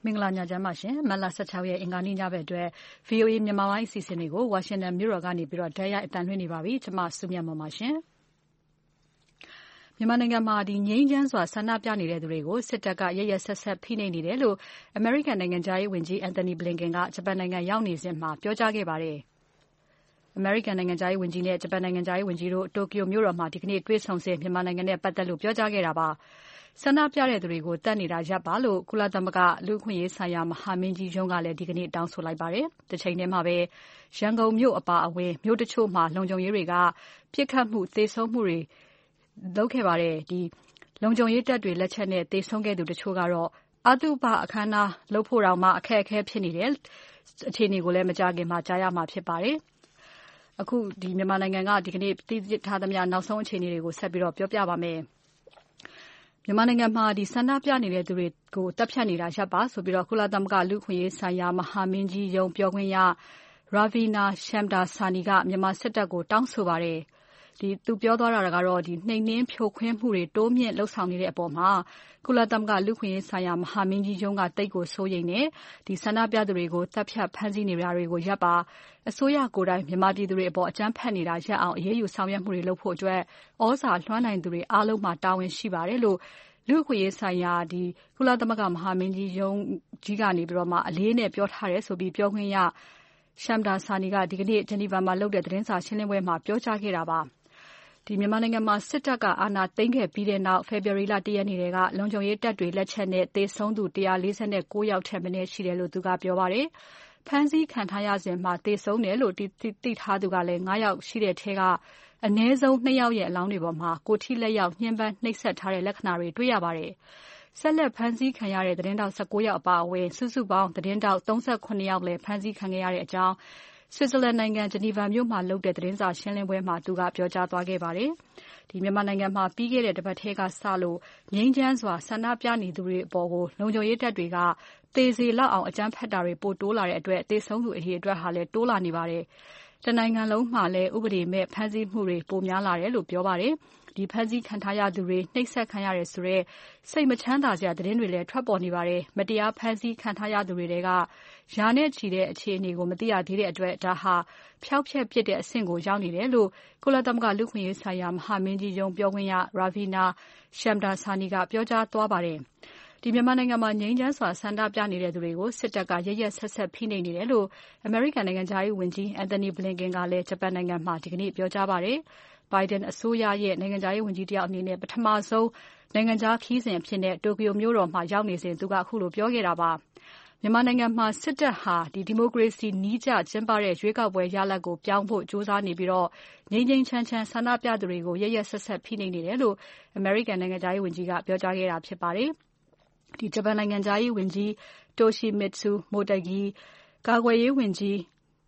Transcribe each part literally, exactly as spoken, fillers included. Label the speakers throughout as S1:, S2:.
S1: မင်္ဂလာညချမ်းပါရှင်မတ်လ၁၆ရက်အင်္ဂါနေ့ညဘက်အတွက် ဗွီအိုအေမြန်မာပိုင်းအစီအစဉ်တွေကိုဝါရှင်တန်မြို့တော်ကနေပြီးတော့ဓာတ်ရိုက်အသံလွှင့်နေပါပြီကျွန်မစုမြတ်မွန်ပါရှင်မြန်မာနိုင်ငံမှာဒီငြိမ်းချမ်းစွာဆန္ဒပြနေတဲ့သူတွေကိုစစ်တပ်ကရရက်ဆက်ဆက်ဖိနှိပ်နေတယ်လို့အမေရိကန်နိုင်ငံသားရေးဝန်ကြီးအန်တိုနီဘလင်ကန်ကဂျပန်နိုင်ငံရောက်နေစဉ်မှာပြောကြားခဲ့ပါတယ်အမေရိကန်နိုင်ငံသားရေးဝန်ကြီးနဲ့ဂျပန်နိုင်ငံသားရေးဝန်ကြီးတို့တိုကျိုမြို့တော်မှာဒီကနေ့တွေ့ဆုံစဉ်မြန်မာနိုင်ငံနဲ့ပတ်သက်လို့ပြောကြားခဲ့တာပါဆန္ဒပြတဲ့သူတွေကိုတတ်နေတာရပ်ပါလို့ကုလသမဂ္ဂလူ့အခွင့်အရေးဆိုင်ရာမဟာမင်းကြီးရုံးကလည်းဒီကနေ့တောင်းဆိုလိုက်ပါတယ်။တစ်ချိန်တည်းမှာပဲရန်ကုန်မြို့အပါအဝင်မြို့တချို့မှာလုံခြုံရေးတွေကပြစ်ခတ်မှုသေဆုံးမှုတွေလုပ်ခဲ့ပါတယ်။ဒီလုံခြုံရေးတပ်တွေလက်ချက်နဲ့သေဆုံးခဲ့သူတချို့ကတော့အတုပအခမ်းအနားလုပ်ဖို့တောင်မှအခက်အခဲဖြစ်နေတဲ့အခြေအနေကိုလည်းမကြခင်မှာကြားရမှာဖြစ်ပါတယ်။အခုဒီမြန်မာနိုင်ငံကဒီကနေ့သိထားသမျှနောက်ဆုံးအခြေအနေတွေကိုဆက်ပြီးတော့ပြောပြပါမယ်။မြန်မာနိုင်ငံမှာဒီဆန္ဒပြနေတဲ့သူတွေကိုတပ်ဖြတ်နေတာရပ်ပါဆိုပြီးတော့ကုလသမဂ္ဂလူ့အခွင့်အရေးဆိုင်ရာမဟာမင်းကြီးရုံးပြောခွင့်ရ Ravina Shamdasani ကမြန်မာစစ်တပ်ကိုတောင်းဆိုပါတယ်။ဒီသူပြောသွားတာကတော့ဒီနှိမ်နှင်းဖြိုခွင်းမှုတွေတိုးမြင့်လှုပ်ဆောင်နေတဲ့အပေါ်မှာကုလသမဂ္ဂလူ့အခွင့်အရေးဆိုင်ရာမဟာမင်းကြီးရုံးကတိတ်ကိုစိုးရိမ်နေဒီဆန္ဒပြသူတွေကိုတပ်ဖြတ်ဖမ်းဆီးနေတာတွေကိုရပ်ပါအစိုးရကိုယ်တိုင်မြန်မာပြည်သူတွေအပေါ်အကြမ်းဖက်နေတာရပ်အောင်အရေးယူဆောင်ရွက်မှုတွေလုပ်ဖို့အတွက်ဩဇာလွှမ်းနိုင်သူတွေအားလုံးမှာတာဝန်ရှိပါတယ်လို့လူ့အခွင့်အရေးဆိုင်ရာဒီကုလသမဂ္ဂမဟာမင်းကြီးရုံးကြီးကနေပြီးတော့မှအလေးနဲ့ပြောထားတယ်ဆိုပြီးပြောခွင့်ရ Shamdasani ကဒီကနေ့ဂျနီဗာမှာလုပ်တဲ့သတင်းစာရှင်းလင်းပွဲမှာပြောကြားခဲ့တာပါဒီမြန်မာနိုင်ငံမှာစစ်တပ်ကအာဏာသိမ်းခဲ့ပြီးတဲ့နောက်ဖေဖော်ဝါရီလ၁ရက်နေ့ကလုံခြုံရေးတပ်တွေလက်ချက်နဲ့သေဆုံးသူ၁၄၉ယောက်ထက်မနည်းရှိတယ်လို့သူကပြောပါတယ်။ဖမ်းဆီးခံထားရစဉ်မှာသေဆုံးတယ်လို့သိထားသူကလည်း၅ယောက်ရှိတဲ့ထဲကအနည်းဆုံး၂ယောက်ရဲ့အလောင်းတွေပေါ်မှာကိုထိလက်ရောက်ညှဉ်းပန်းနှိပ်စက်ထားတဲ့လက္ခဏာတွေတွေ့ရပါတယ်။ဆက်လက်ဖမ်းဆီးခံရတဲ့သတင်းတောက်၁၉ယောက်အပါအဝင်စုစုပေါင်းသတင်းတောက်၃၇ယောက်လည်းဖမ်းဆီးခံခဲ့ရတဲ့အကြောင်းSwitzerland နိုင်ငံဂျနီဗာမြို့မှာလုပ်တဲ့သတင်းစာရှင်းလင်းပွဲမှာသူကပြောကြားသွားခဲ့ပါတယ်။ဒီမြန်မာနိုင်ငံမှာပြီးခဲ့တဲ့တစ်ပတ်ထဲကစလို့ငြိမ်းချမ်းစွာဆန္ဒပြနေသူတွေအပေါ်ကိုလုံခြုံရေးတပ်တွေကသေစေလောက်အောင်အကြမ်းဖက်တာတွေပိုတိုးလာတဲ့အတွက်သေဆုံးသူအရေအတွက်ဟာလည်းတိုးလာနေပါတယ်။တနိုင်ငံလုံးမှာလည်းဥပဒေမဲ့ဖမ်းဆီးမှုတွေပိုများလာတယ်လို့ပြောပါတယ်။ဒီဖမ်းဆီးခံထားရသူတွေနှိပ်စက်ခံရတယ်ဆိုတော့စိတ်မချမ်းသာစရာသတင်းတွေလည်းထွက်ပေါ်နေပါတယ်။မတရားဖမ်းဆီးခံထားရသူတွေကရာနဲ့ချီတဲ့အခြေအနေကိုမသိရသေးတဲ့အတွက်ဒါဟာဖျောက်ဖျက်ပစ်တဲ့အဆင့်ကိုရောက်နေတယ်လို့ကုလသမဂ္ဂလူ့အခွင့်အရေးဆိုင်ရာမဟာမင်းကြီးရုံးပြောခွင့်ရ Ravina Shamdasani ကပြောကြားသွားပါတယ်။ဒီမြန်မာနိုင်ငံမှာငြိမ်းချမ်းစွာဆန္ဒပြနေတဲ့သူတွေကိုစစ်တပ်ကရရက်ဆက်ဆက်ဖိနှိပ်နေတယ်လို့အမေရိကန်နိုင်ငံသားရေးဝန်ကြီးအန်တိုနီဘလင်ကန်ကလည်းဂျပန်နိုင်ငံမှာဒီကနေ့ပြောကြားပါတယ်။ Biden အစိုးရရဲ့နိုင်ငံသားရေးဝန်ကြီးတယောက်အနေနဲ့ပထမဆုံးနိုင်ငံခြားခရီးစဉ်အဖြစ်တိုကျိုမြို့တော်မှာရောက်နေစဉ်သူကအခုလိုပြောခဲ့တာပါ။မြန်မာနိုင်ငံမှာစစ်တပ်ဟာဒီဒီမိုကရေစီနည်းကျကျင်းပတဲ့ရွေးကောက်ပွဲရလဒ်ကိုပြောင်းဖို့ကြိုးစားနေပြီးတော့ငြိမ်းငြိမ်းချမ်းချမ်းဆန္ဒပြသူတွေကိုရရက်ဆက်ဆက်ဖိနှိပ်နေတယ်လို့အမေရိကန်နိုင်ငံသားရေးဝန်ကြီးကပြောကြားခဲ့တာဖြစ်ပါတယ်။ဒီဂျပန်နိုင်ငံသားရေးဝန်ကြီး Toshimitsu Motegi ကာကွယ်ရေးဝန်ကြီး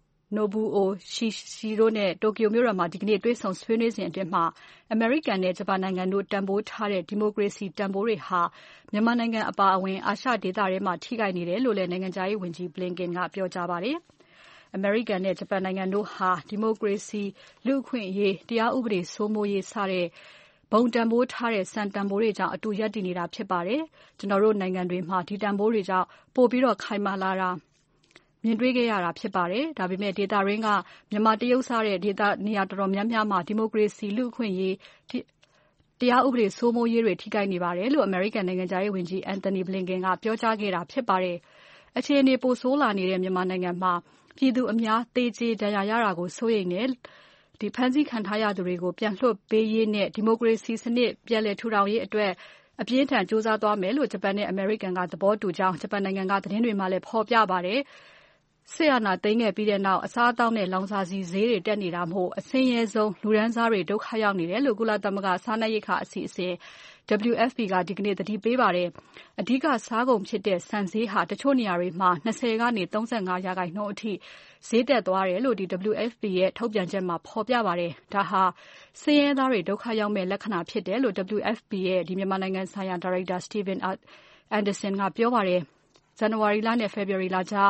S1: Nobuo Kishi တို့နဲ့တိုကျိုမြို့တော်မှာဒီကနေ့တွေ့ဆုံဆွေးနွေးစဉ်အတွင်းမှာအမေရိကန်နဲ့ဂျပန်နိုင်ငံတို့တန်ဖိုးထားတဲ့ဒီမိုကရေစီတန်ဖိုးတွေဟာမြန်မာနိုင်ငံအပါအဝင်အာရှဒေသထဲမှာထိခိုက်နေတယ်လို့လည်းနိုင်ငံသားရေးဝန်ကြီးဘလင်ကန်ကပြောကြားပါတယ်။အမေရိကန်နဲ့ဂျပန်နိုင်ငံတို့ဟာဒီမိုကရေစီလူ့အခွင့်အရေးတရားဥပဒေစိုးမိုးရေးစတဲ့ဘုံတန်ဖိုးထားတဲ့စံတန်ဖိုးတွေကြောင့်အတူရပ်တည်နေတာဖြစ်ပါတယ်။ကျွန်တော်တို့နိုင်ငံတွေမှာဒီတန်ဖိုးတွေကြောင့်ပိုပြီးတော့ခိုင်မာလာတာမြင်တွေ့ခဲ့ရတာဖြစ်ပါတယ်။ဒါပေမဲ့ဒေတာရင်းကမြန်မာတရုတ်စားတဲ့ဒေတာနေရာတော်တော်များများမှာဒီမိုကရေစီလူ့အခွင့်အရေးတရားဥပဒေစိုးမိုးရေးတွေထိခိုက်နေပါတယ်လို့အမေရိကန်နိုင်ငံသားရေးဝန်ကြီးအန်တိုနီဘလင်ကန်ကပြောကြားခဲ့တာဖြစ်ပါတယ်။အခြေအနေပိုဆိုးလာနေတဲ့မြန်မာနိုင်ငံမှာပြည်သူအများသေကြေဒဏ်ရာရတာကိုစိုးရိမ်နေဒီဖမ်းဆီးခံထားရသူတွေကိုပြန်လွှတ်ပေးရေးနဲ့ဒီမိုကရေစီစနစ်ပြန်လည်ထူထောင်ရေးအတွက်အပြင်းထန်စ조사သွားမယ်လို့ဂျပန်နဲ့အမေရိကန်ကသဘောတူကြောင်းဂျပန်နိုင်ငံကသတင်းတွေမှာလည်းဖော်ပြပါတယ်။စစ်အာဏာသိမ်းခဲ့ပြီးတဲ့နောက်အစားအသောက်နဲ့လောင်စာဆီဈေးတွေတက်နေတာမို့အဆင်းရဲဆုံးလူဒန်းစားတွေဒုက္ခရောက်နေတယ်လို့ကုလသမဂ္ဂစားနပ်ရိက္ခာအစီအစဉ် W F P ကဒီကနေ့သတိပေးပါတယ်။အဓိကစားကုန်ဖြစ်တဲ့ဆန်ဈေးဟာတချို့နေရာတွေမှာ၂၀ကနေ၃၅ရာခိုင်နှုန်းအထိဈေးတက်သွားတယ်လို့ဒီ W F P ရဲ့ထုတ်ပြန်ချက်မှာဖော်ပြပါတယ်။ဒါဟာဆင်းရဲသားတွေဒုက္ခရောက်မဲ့လက္ခဏာဖြစ်တယ်လို့ W F P ရဲ့ဒီမြန်မာနိုင်ငံဆိုင်ရာဒါရိုက်တာ Steven Anderson ကပြောပါတယ်။ဇန်နဝါရီလနဲ့ဖေဖော်ဝါရီလကြား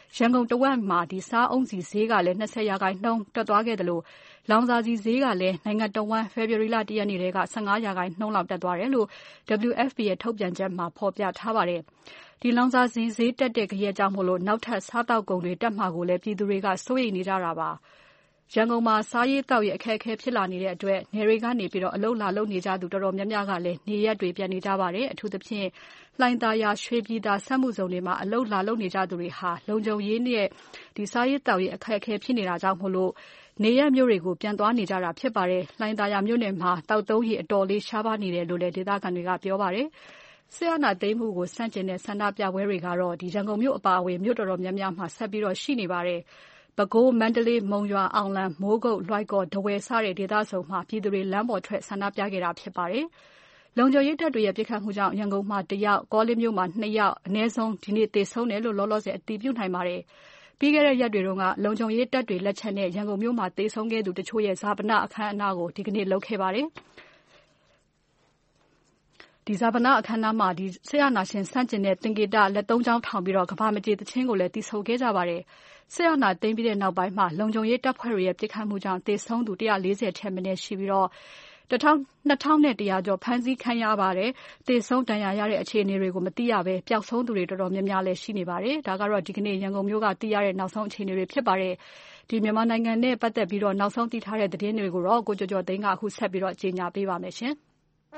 S1: ရန်ကုန်တဝက်မှာဒီစားအုံးစီဈေးကလည်း၂၀ရာခိုင်နှုန်းတက်သွားခဲ့တယ်လို့လောင်စာဆီဈေးကလည်းနိုင်ငံတော်ဝန် February လတရက်နေ့တည်းက၁၅ရာခိုင်နှုန်းလောက်တက်သွားတယ်လို့ W F P ရဲ့ထုတ်ပြန်ချက်မှာဖော်ပြထားပါတယ်။ဒီလောင်စာဆီဈေးတက်တဲ့ကြက်ကြောင့်မို့လို့နောက်ထပ်စားတောက်ကုန်တွေတက်မှာကိုလည်းပြည်သူတွေကစိုးရိမ်နေကြတာပါ။ရန်ကုန်မှာစားရေးတောက်ရေးအခက်အခဲဖြစ်လာနေတဲ့အတွက်နယ်တွေကနေပြီးတော့အလုပ်လာလုပ်နေကြသူတော်တော်များများကလည်းနေရက်တွေပြန်နေကြပါတယ်။အထူးသဖြင့်လှိုင်သာယာရွှေပြည်သာစက်မှုဇုံတွေမှာအလုပ်လာလုပ်နေကြသူတွေဟာလုံခြုံရေးနဲ့ဒီစားရေးတောက်ရေးအခက်အခဲဖြစ်နေတာကြောင့်မို့လို့နေရက်မျိုးတွေကိုပြန်သွားနေကြတာဖြစ်ပါတယ်။လှိုင်သာယာမြို့နယ်မှာတောက်သုံးရေအတော်လေးရှားပါးနေတယ်လို့လည်းဒေသခံတွေကပြောပါတယ်။ဆရာနာသိမ်းမှုကိုစန့်ကျင်တဲ့ဆန္ဒပြပွဲတွေကတော့ဒီရန်ကုန်မြို့အပါအဝင်မြို့တော်တော်များများမှာဆက်ပြီးတော့ရှိနေပါတယ်။ပဲခူးမန္တလေးမုံရွာအောင်လံမိုးကုတ်လွိုက်ကော်ဒဝယ်စတဲ့ဒေသဆုံမှာပြည်သူတွေလမ်းပေါ်ထွက်ဆန္ဒပြခဲ့တာဖြစ်ပါတယ်။လုံခြုံရေးတပ်တွေရဲ့ပြစ်ခတ်မှုကြောင့်ရန်ကုန်မှာတယောက်ကောလင်းမြို့မှာနှစ်ယောက်အနည်းဆုံးဒီနေ့သေဆုံးတယ်လို့လောလောဆယ်အတည်ပြုနိုင်ပါတယ်။ပြီးခဲ့တဲ့ရက်တွေတုန်းကလုံခြုံရေးတပ်တွေလက်ချက်နဲ့ရန်ကုန်မြို့မှာသေဆုံးခဲ့သူတချို့ရဲ့ဇာပနအခမ်းအနားကိုဒီကနေ့လုပ်ခဲ့ပါတယ်။ဒီဇာပနာအခမ်းအနားမှာဒီဆရာနာရှင်စန့်ကျင်တဲ့သင်္ကေတလက်သုံးချောင်းထောင်ပြီးတော့ကဘာမကြေသချင်းကိုလည်းတီးဆိုခဲ့ကြပါတယ်။ဆရာနာသိမ်းပြီးတဲ့နောက်ပိုင်းမှာလုံခြုံရေးတပ်ဖွဲ့တွေရဲ့ပြစ်ခတ်မှုကြောင့်သေဆုံးသူone fortyထက်မနည်းရှိပြီးတော့two thousand one hundredကျော်ဖမ်းဆီးခံရပါတယ်။သေဆုံးဒဏ်ရာရတဲ့အခြေအနေတွေကိုမသိရဘဲပျောက်ဆုံးသူတွေတော်တော်များများလည်းရှိနေပါတယ်။ဒါကတော့ဒီကနေ့ရန်ကုန်မြို့ကသိရတဲ့နောက်ဆုံးအခြေအနေတွေဖြစ်ပါတယ်။ဒီမြန်မာနိုင်ငံနဲ့ပတ်သက်ပြီးတော့နောက်ဆုံးသိထားတဲ့သတင်းတွေကိုတော့ကိုကျော်ကျော်သိန်းကအခုဆက်ပြီးတော့ကြေညာပေးပါမယ်ရှင်။